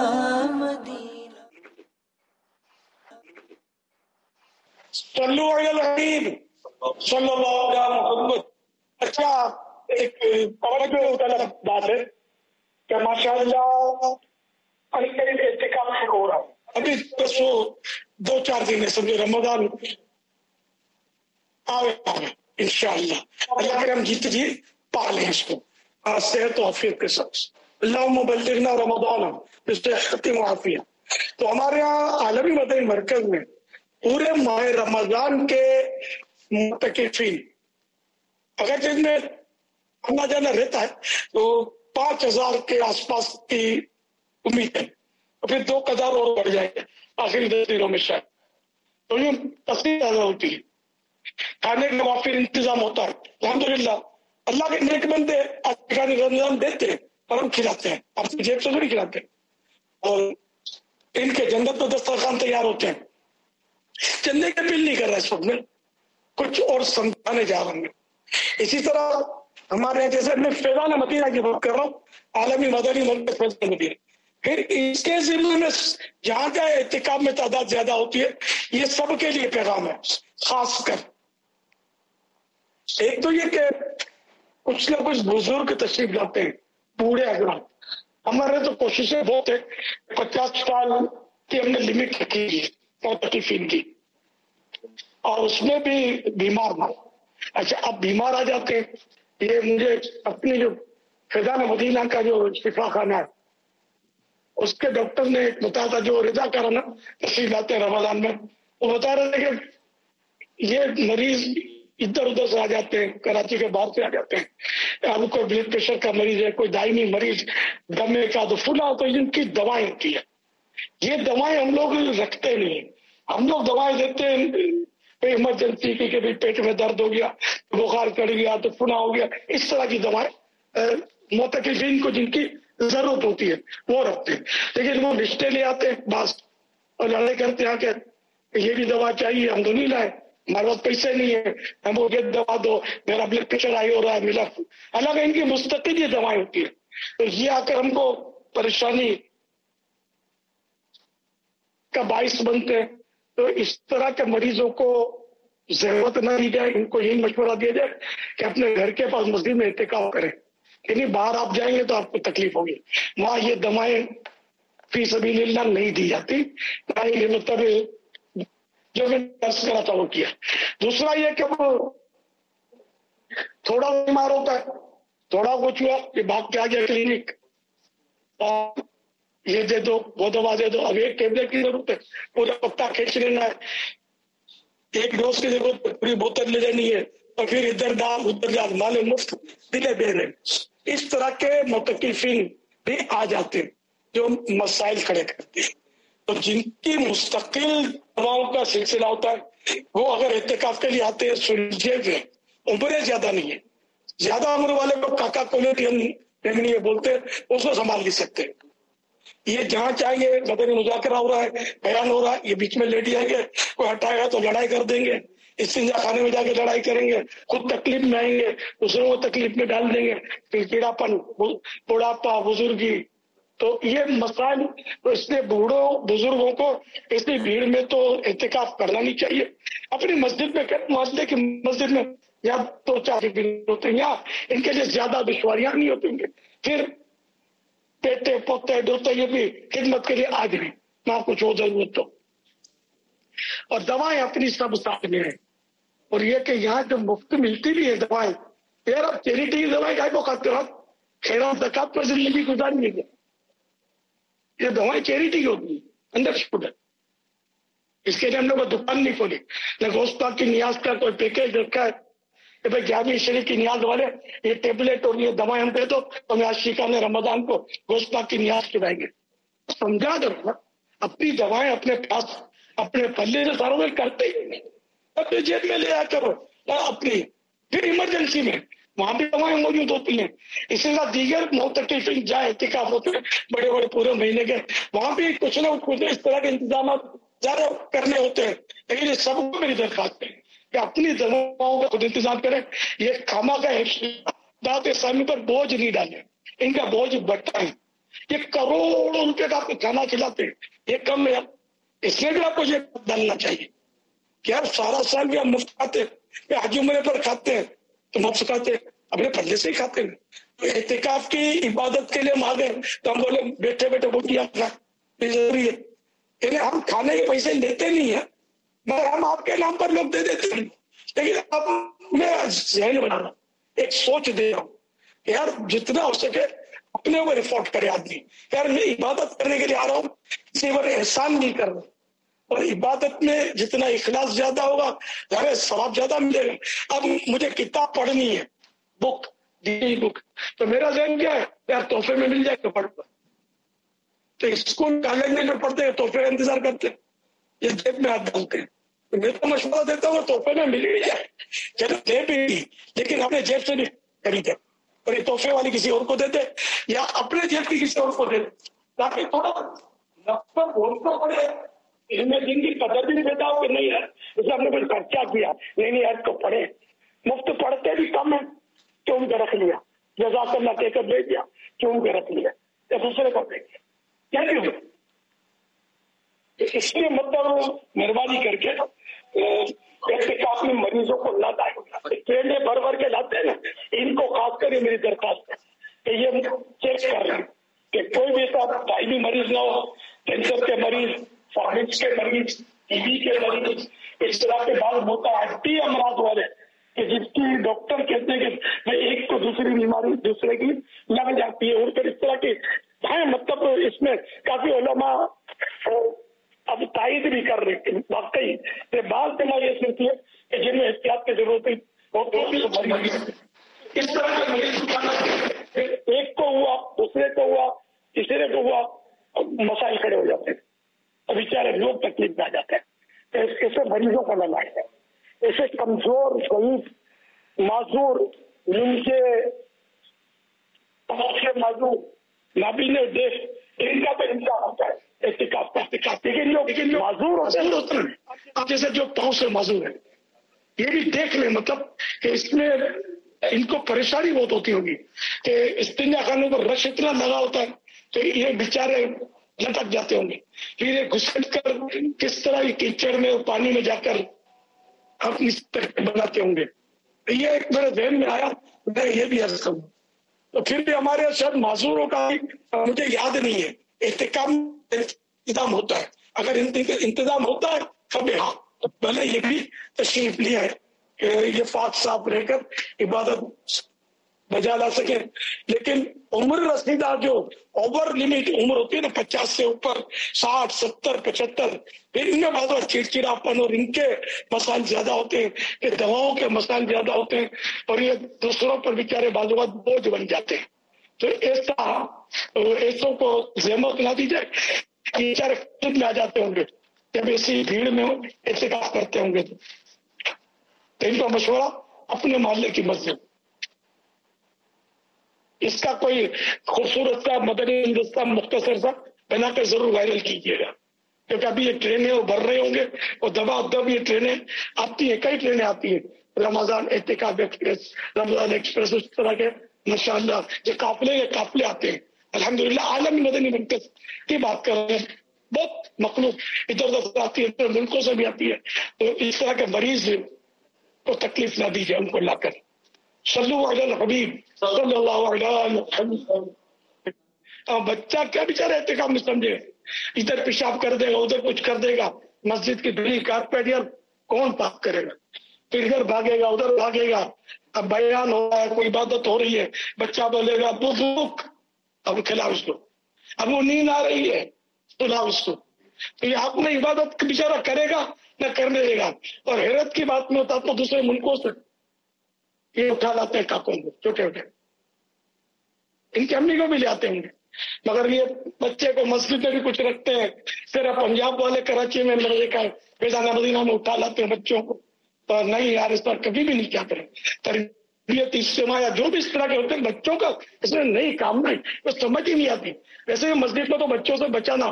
सल्लू अलल हबीब सल्लल्लाहु अलैहि वसल्लम। अच्छा, एक और बात है कि माशाअल्लाह इत्तिकाफ से हो रहा है अभी, बस वो दो चार दिन है, समझो रमजान आवे आवे इंशाअल्लाह। अल्लाह करे हम जीते जी पा लें इसको सेहत और आफियत के साथ। अल्लाहुम्मा बल्लिगना रमजान बिस्सिहति व आफिया। तो हमारे यहाँ आलमी मदनी मरकज में पूरे माह रमजान के मुतकिफीन, अगर जिनमें आना जाना रहता है तो पांच हजार के आसपास की उम्मीद है, तो फिर दो हजार और बढ़ जाएंगे आखिरी दस दिनों में शायद। तो ये तस्वीर ज्यादा होती है, खाने का वाफिर इंतजाम होता है। अल्हम्दुलिल्लाह अल्लाह के नेक बंदे खाने रमजान देते हैं और हम खिलाते हैं, अपनी जेब से थोड़ी खिलाते, और इनके जन्नत में दस्तरखान तैयार होते हैं। चंदे के बिल नहीं कर रहा इस वक्त में, कुछ और समझाने जा रहा हूँ। इसी तरह हमारे यहाँ जैसे मैं फैजान मदीना की बात कर रहा हूँ, आलमी मदनी मरकज फैजान मदीना, फिर इसके जिम्मे में जहाँ का एहतिकाफ में तादाद ज्यादा होती है, ये सबके लिए पैगाम है। खास कर एक तो ये कि कुछ ना कुछ बुजुर्ग तशरीफ लाते हैं, बूढ़े हजरात। हमारे तो कोशिशें बहुत है, पचास साल की हमने लिमिट रखी है तकलीफीन की, और उसमें भी बीमार ना। अच्छा, अब बीमार आ जाते हैं, ये मुझे अपनी जो फैजान मदीना का जो शिफा खाना है اس کے ڈاکٹر نے ایک بتایا تھا جو رضا کرانا تشریف لاتے ہیں رمضان میں، وہ بتا رہے تھے کہ یہ مریض ادھر ادھر سے آ جاتے ہیں، کراچی کے باہر سے آ جاتے ہیں، اب کوئی بلڈ پریشر کا مریض ہے، کوئی دائمی مریض دمے کا، تو فلاں تو ان کی دوائیں ہوتی ہے. یہ دوائیں ہم لوگ رکھتے نہیں ہیں. ہم لوگ دوائیں دیتے ہیں ایمرجنسی کی کہ پیٹ میں درد ہو گیا، بخار چڑھ گیا تو فلاں ہو گیا، اس طرح کی دوائیں معتکفین کو جن کی ضرورت ہوتی ہے وہ رکھتے ہیں. لیکن وہ لسٹیں لے آتے ہیں بعض اور لڑائی کرتے ہیں کہ یہ بھی دوا چاہیے، ہم تو نہیں لائے، ہمارے پاس پیسے نہیں ہے، ہم وہ یہ دوا دو، میرا بلڈ پریشر ہائی ہو رہا ہے ملا. الگ ان کی مستقل یہ دوائیں ہوتی ہیں. تو یہ آ کر ہم کو پریشانی کا باعث بنتے ہیں. تو اس طرح کے مریضوں کو ضرورت نہ دی جائے، ان کو یہی مشورہ دیا جائے کہ اپنے گھر کے پاس مسجد میں اعتکاف کریں. یعنی باہر آپ جائیں گے تو آپ کو تکلیف ہوگی. وہاں یہ دوائیں فی سبیل اللہ نہیں دی جاتی. یہ مطلب جو میں نے عرض کرا تھا وہ کیا. دوسرا یہ کہ وہ تھوڑا بیمار ہوتا ہے، تھوڑا کچھ ہوا کہ بھاگ کے آ گیا کلینک، اور یہ دے دو وہ دوا دے دو. اب ایک ٹیبلٹ کی ضرورت ہے، پورا پتا کھینچ لینا ہے، ایک ڈوز کی ضرورت ہے، پوری بوتل لے لینی ہے، اور پھر ادھر دام ادھر دام مالے مفت دلے بے رہے. اس طرح کے معتکفین بھی آ جاتے ہیں جو مسائل کھڑے کرتے ہیں. تو جن کی مستقل دواؤں کا سلسلہ ہوتا ہے وہ اگر اعتکاف کے لیے آتے ہیں سلجھے ہوئے، عمریں زیادہ نہیں ہے، زیادہ عمر والے کو کاکا کولیٹی ہم فیملی بولتے ہیں، اس کو سنبھال نہیں سکتے. یہ جہاں چاہیے مدنی مذاکرہ ہو رہا ہے، بیان ہو رہا ہے، یہ بیچ میں لیٹ جائیں گے، کوئی ہٹائے گا تو لڑائی کر دیں گے، استنجا خانے میں جا کے لڑائی کریں گے، خود تکلیف میں آئیں گے، دوسروں کو تکلیف میں ڈال دیں گے، پھر کیڑاپن، بڑھاپا، بزرگی. تو یہ مسائل، تو اس لیے بوڑھوں بزرگوں کو ایسی بھیڑ میں تو اعتکاف کرنا نہیں چاہیے. اپنی مسجد میں مسجد کی مسجد میں یا دو چار دن ہوتے ہیں، یا ان کے لیے زیادہ دشواریاں نہیں ہوتی ہیں. پھر بیٹے پوتے دوتے یہ بھی خدمت کے لیے آ جائیں نہ کچھ ہو ضرورت تو. اور دوائیں اپنی سب ساتھ میں ہیں. اور یہ کہ یہاں جو مفت ملتی بھی ہے دوائیں، یار اب چیریٹی کی دوائیں کائے کو کھاتے ہو، خیرات زکات پر زندگی گزاریں گے. یہ دوائیں چیریٹی کی ہوتی ہیں، اندر شکر ہے. اس کے لیے ہم لوگ دکان نہیں کھولی، نہ گوشت پاک کی نیاز کا کوئی پیکیج رکھا ہے کہ بھائی جامع شریف کی نیاز والے یہ ٹیبلٹ اور یہ دوائیں ہم دے دو تو میں عاشقان رمضان کو گوشت پاک کی نیاز کھلائیں گے. سمجھا کرو نا، اپنی دوائیں اپنے پاس اپنے پلے سے ساروں میں کرتے ہی نہیں، اپنی جیب میں لے آ کرو اپنی. پھر ایمرجنسی میں وہاں بھی دوائیں موجود ہوتی ہیں. اسی طرح دیگر معتکفین جہاں اعتکاف ہوتے ہیں بڑے بڑے پورے مہینے کے، وہاں بھی کچھ نہ کچھ اس طرح کے انتظامات زیادہ کرنے ہوتے ہیں. لیکن یہ سب کو میری درخواست ہے کہ اپنی دواؤں کا خود انتظام کریں. یہ کھاما کا دعوت اسلامی پر بوجھ نہیں ڈالیں، ان کا بوجھ بڑھتا ہے. یہ کروڑوں روپے کا آپ کو کھانا کھلاتے ہیں، یہ کم ہے. اس لیے بھی آپ کو یہ ڈالنا چاہیے کہ آپ سارا سال بھی آپ مفت کھاتے ہیں، حج عمرے پر کھاتے ہیں تو مفت کھاتے ہیں، اپنے پلے سے ہی کھاتے ہیں. تو اعتکاف کی عبادت کے لیے ہم آ گئے تو ہم بولے بیٹھے بیٹھے بوٹیاں کھانا ضروری ہے. یعنی ہم کھانے کے پیسے لیتے نہیں ہیں، مگر ہم آپ کے نام پر لوگ دے دیتے ہیں. لیکن اب میں ذہن بنا رہا ہوں، ایک سوچ دے رہا ہوں کہ یار جتنا ہو سکے اپنے اوپر افورٹ کرے آدمی. یار میں عبادت کرنے کے لیے آ رہا ہوں، کسی پر احسان نہیں کر رہا. اور عبادت میں جتنا اخلاص زیادہ ہوگا ظاہر ثواب زیادہ ملے گا. اب مجھے کتاب پڑھنی ہے، بک دی بک، تو میرا ذہن کیا ہے یار تحفے میں مل جائے تو پڑھ. تو اسکول کالج میں جو پڑھتے ہیں تحفے کا انتظار کرتے ہیں، یہ جیب میں ہاتھ ڈالتے ہیں. تو میں تو مشورہ دیتا ہوں تحفے میں مل ہی جائے، چلو دے بھی لیکن اپنے جیب سے نہیں خریدے، اور یہ تحفے والی کسی اور کو دیتے یا اپنے جیب کی کسی اور کو دے تاکہ تھوڑا نفر بولنا پڑے. ان میں دن کی قدر بھی نہیں دیتا ہوں کہ نہیں ہے اس ہم نے کچھ خرچہ کیا، نہیں نہیں یار تو پڑھے. مفت پڑھتے بھی کم ہے، چون کے رکھ لیا، جزاک اللہ کہہ کر دے دیا، چون کے رکھ لیا یا دوسرے کو دے دیا. کیا کیوں؟ اس لیے مطلب مہربانی کر کے اعتکاف میں مریضوں کو نہ لائے، ٹرینیں بھر بھر کے لاتے ہیں نا، ان کو خاص کر میری درخواست ہے کہ یہ چیک کر رہے ہیں کہ کوئی بھی ایسا دائمی مریض نہ ہو، کینسر کے مریض، فارمنس کے مریض، ٹی بی کے مریض، اس طرح کے بعض موتاہٹی امراض والے کہ جس کی ڈاکٹر کہتے ہیں کہ ایک تو دوسری بیماری دوسرے کی لگ جاتی ہے. اور پھر اس طرح کی مطلب اس میں کو ہوا, تیسرے کو ہوا, مسائل کھڑے ہو جاتے ہیں, اور بیچارے لوگ تکلیف میں آ جاتے ہیں. ایسے مریضوں کا علاج ہے, ایسے کمزور, ضعیف, معذور, جن کے معذور, نابینا دیکھ, ان کا تو انکار ہوتا ہے اعتکاف کا اعتکاف. لیکن جو معذور ہوتے ہیں, اب جیسے جو پاؤں سے معذور ہیں, یہ بھی دیکھ لیں مطلب کہ اس میں ان کو پریشانی بہت ہوتی ہوگی کہ استنجا خانے پر رش اتنا لگا ہوتا ہے تو یہ بیچارے لٹک جاتے ہوں گے. پھر یہ گھسٹ کر کس طرح یہ کیچڑ میں اور پانی میں جا کر اپنی بناتے ہوں گے. یہ ایک میرے ذہن میں آیا, میں یہ بھی عرض کروں. تو پھر بھی ہمارے شاید معذوروں کا مجھے یاد نہیں ہے احتکام انتظام ہوتا ہے. اگر انتظام ہوتا ہے تب ہاں پہلے یہ بھی تشریف لیا ہے کہ یہ پاک صاف رہ کر عبادت بجا لا سکے. لیکن عمر رسیدہ جو اوور لمٹ عمر ہوتی ہے نا, پچاس سے اوپر, ساٹھ, ستر, پچہتر, پھر ان میں بعض چڑچڑاپن اور ان کے مسائل زیادہ ہوتے ہیں, کہ دواؤں کے مسائل زیادہ ہوتے ہیں, اور یہ دوسروں پر بیچارے بعض اوقات بوجھ بن جاتے ہیں. تو ایسا ایسوں کو زحمت نہ دی جائے, بیچارے خود میں آ جاتے ہوں گے جب ایسی بھیڑ میں اعتکاف کرتے ہوں گے. تو ان کا مشورہ اپنے محلے کی مسجد, اس کا کوئی خوبصورت سا مدنی ہندوستان مختصر سا بنا کر ضرور وائرل کیجیے گا, کیونکہ ابھی یہ ٹرینیں بھر رہے ہوں گے اور دبا دب یہ ٹرینیں آتی ہیں, کئی ٹرینیں آتی ہیں, رمضان اعتکاف ایکسپریس, رمضان ایکسپریس, اس طرح کے ماشاءاللہ یہ قافلے یہ قافلے آتے ہیں. الحمدللہ عالمی مدنی مرکز کی بات کر رہے ہیں, بہت مخلوق ادھر ادھر سے آتی ہے, ادھر ملکوں سے بھی آتی ہے. تو اس طرح کے مریض کو تکلیف نہ دیجیے, ان کو لا کر صلو علی الحبیب صلی اللہ علیہ وسلم. بچہ کیا بیچارہ اعتکاف میں سمجھے, ادھر پیشاب کر دے گا, ادھر کچھ کر دے گا, مسجد کی بڑی کارپیٹ یار کون پاک کرے گا, پھر ادھر بھاگے گا ادھر بھاگے گا. اب بیان ہو رہا ہے, کوئی عبادت ہو رہی ہے, بچہ بولے گا دو بھوک, اب کھلاؤ اس کو, اب وہ نیند آ رہی ہے سلاؤ اس کو. تو یہ اپنے عبادت بیچارہ کرے گا نہ کرنے دے گا. اور حیرت کی بات میں ہوتا تو دوسرے ملکوں سے یہ اٹھا لاتے ہیں کاکوں کو, چھوٹے چھوٹے, ان کی امی کو بھی لے آتے ہوں گے, مگر یہ بچے کو مسجد میں بھی کچھ رکھتے ہیں. صرف پنجاب والے کراچی میں میرے کا فیضانہ مدینہ میں اٹھا لاتے ہیں بچوں کو. تو نہیں یار, اس پر کبھی بھی نہیں کیا کریں. تربیت اجتماع یا جو بھی اس طرح کے ہوتے ہیں بچوں کا اس میں نہیں کام نہیں, وہ سمجھ ہی نہیں آتی. ویسے بھی مسجد میں تو بچوں سے بچانا,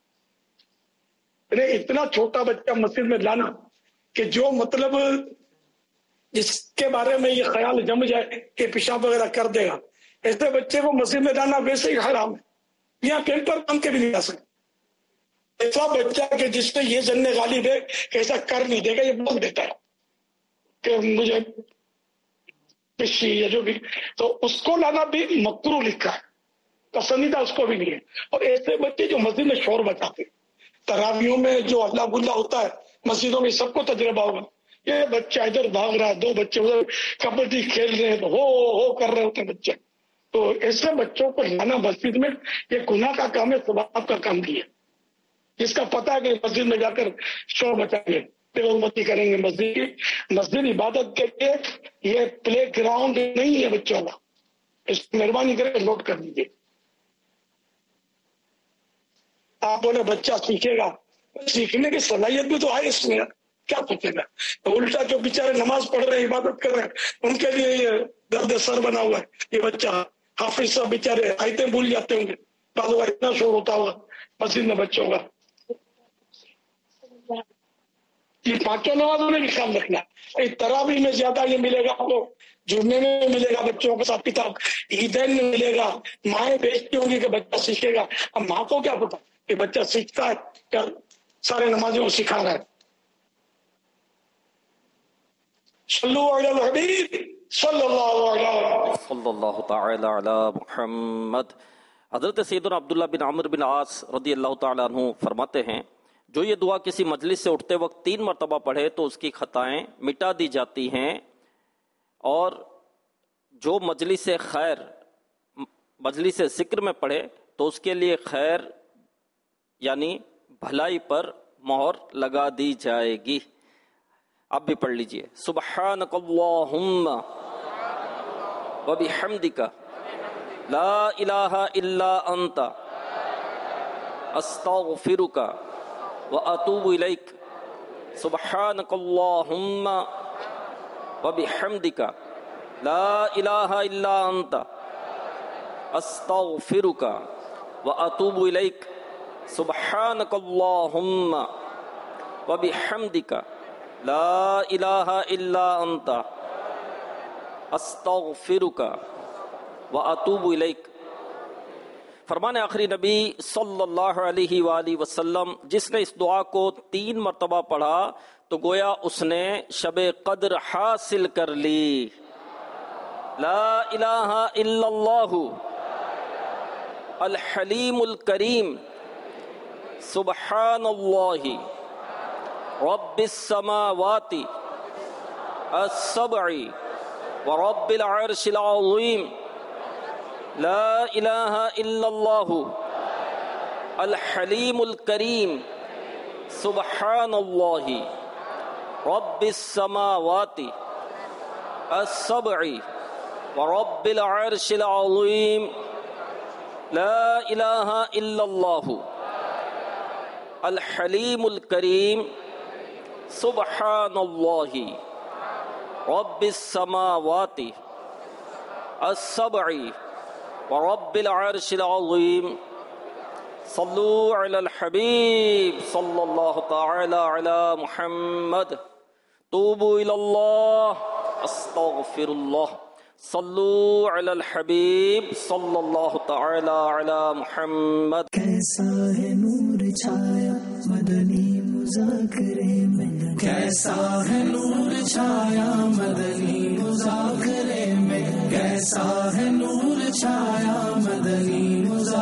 اتنا چھوٹا بچہ مسجد میں لانا کہ جو مطلب جس کے بارے میں یہ خیال جم جائے کہ پیشاب وغیرہ کر دے گا, ایسے بچے کو مسجد میں لانا ویسے ہی حرام ہے. یہاں کیمپر بن کے بھی نہیں لا سکتے. ایسا بچہ کہ جس سے یہ ذن غالب ہے کہ ایسا کر نہیں دے گا, یہ بول دیتا ہے کہ مجھے پشی یا جو بھی, تو اس کو لانا بھی مکروہ لکھا ہے, پسندیدہ اس کو بھی نہیں ہے. اور ایسے بچے جو مسجد میں شور بچاتے, تراویحوں میں جو اللہ گلا ہوتا ہے مسجدوں میں, سب کو تجربہ ہوگا. یہ بچہ ادھر بھاگ رہا ہے, دو بچے ادھر کبڈی کھیل رہے ہیں تو ہو ہو کر رہے ہوتے ہیں بچے. تو ایسے بچوں کو لانا مسجد میں یہ گناہ کا کام ہے, ثواب کا کام نہیں ہے. جس کا پتہ ہے کہ مسجد میں جا کر شور بچائیں گے, پیغمبری کریں گے مسجد کی, مسجد عبادت کے لیے یہ پلے گراؤنڈ نہیں ہے بچوں کا. اس مہربانی کرے نوٹ کر دیجیے. آپ بولے بچہ سیکھے گا, سیکھنے کی صلاحیت بھی تو ہے اس میں, کیا سوچے گا. الٹا جو بیچارے نماز پڑھ رہے ہیں عبادت کر رہے ہیں ان کے لیے یہ درد سر بنا ہوا ہے. یہ بچہ حافظ صاحب بیچارے آیتیں بھول جاتے ہوں گے, بعض اوقات اتنا شور ہوتا ہوگا مسجد میں بچوں کا. یہ پانچوں نمازوں میں بھی خیال رکھنا. تراویح میں زیادہ یہ ملے گا آپ کو, جمعے میں ملے گا بچوں کے ساتھ کتاب, عیدین میں ملے گا. مائیں بیچتی ہوں گی کہ بچہ سیکھے گا. اب ماں کو کیا پتا کہ بچہ سیکھتا ہے کیا سارے نمازوں کو سکھا رہا ہے. صلو علی الحبیب صلی اللہ علیہ صلی اللہ تعالی علی محمد. حضرت سیدنا عبداللہ بن عمرو بن عاص رضی اللہ تعالیٰ عنہ فرماتے ہیں, جو یہ دعا کسی مجلس سے اٹھتے وقت تین مرتبہ پڑھے تو اس کی خطائیں مٹا دی جاتی ہیں, اور جو مجلس خیر مجلس ذکر میں پڑھے تو اس کے لیے خیر یعنی بھلائی پر مہر لگا دی جائے گی. اب بھی پڑھ لیجئے, سبحانک اللہم وبحمدک لا الہ الا انت استغفرک واتوب الیک سبحانک اللہم وبحمدک لا الہ الا انت استغفرک واتوب الیک سبحانک اللہم وبحمدک لا الہ الا انت استغفرک واتوب الیک۔ فرمان آخری نبی صلی اللہ علیہ وآلہ وسلم جس نے اس دعا کو تین مرتبہ پڑھا تو گویا اس نے شب قدر حاصل کر لی۔ لا الہ الا اللہ الحلیم الکریم سبحان اللہ رب السماوات السبع ورب العرش العظیم لا الہ الا اللہ الحلیم الکریم سبحان اللہ رب السماوات السبع ورب العرش العظیم لا الہ الا اللہ الحلیم الکریم سبحان اللہ رب السماوات السبع ورب العرش العظیم۔ صلو علی الحبیب صلی اللہ تعالی علی محمد توبوا الی اللہ استغفر اللہ۔ صلو علی الحبیب صلی اللہ تعالی علی محمد۔ کیسا ہے نور چھایا مدنی مذاکرے میں، کیسا ہے نور چھایا مدنی مذاکرے میں، کیسا ہے نور چھایا مدنی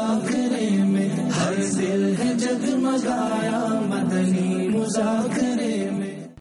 مذاکرے میں، ہر دل ہے جگمگایا مدنی مذاکرے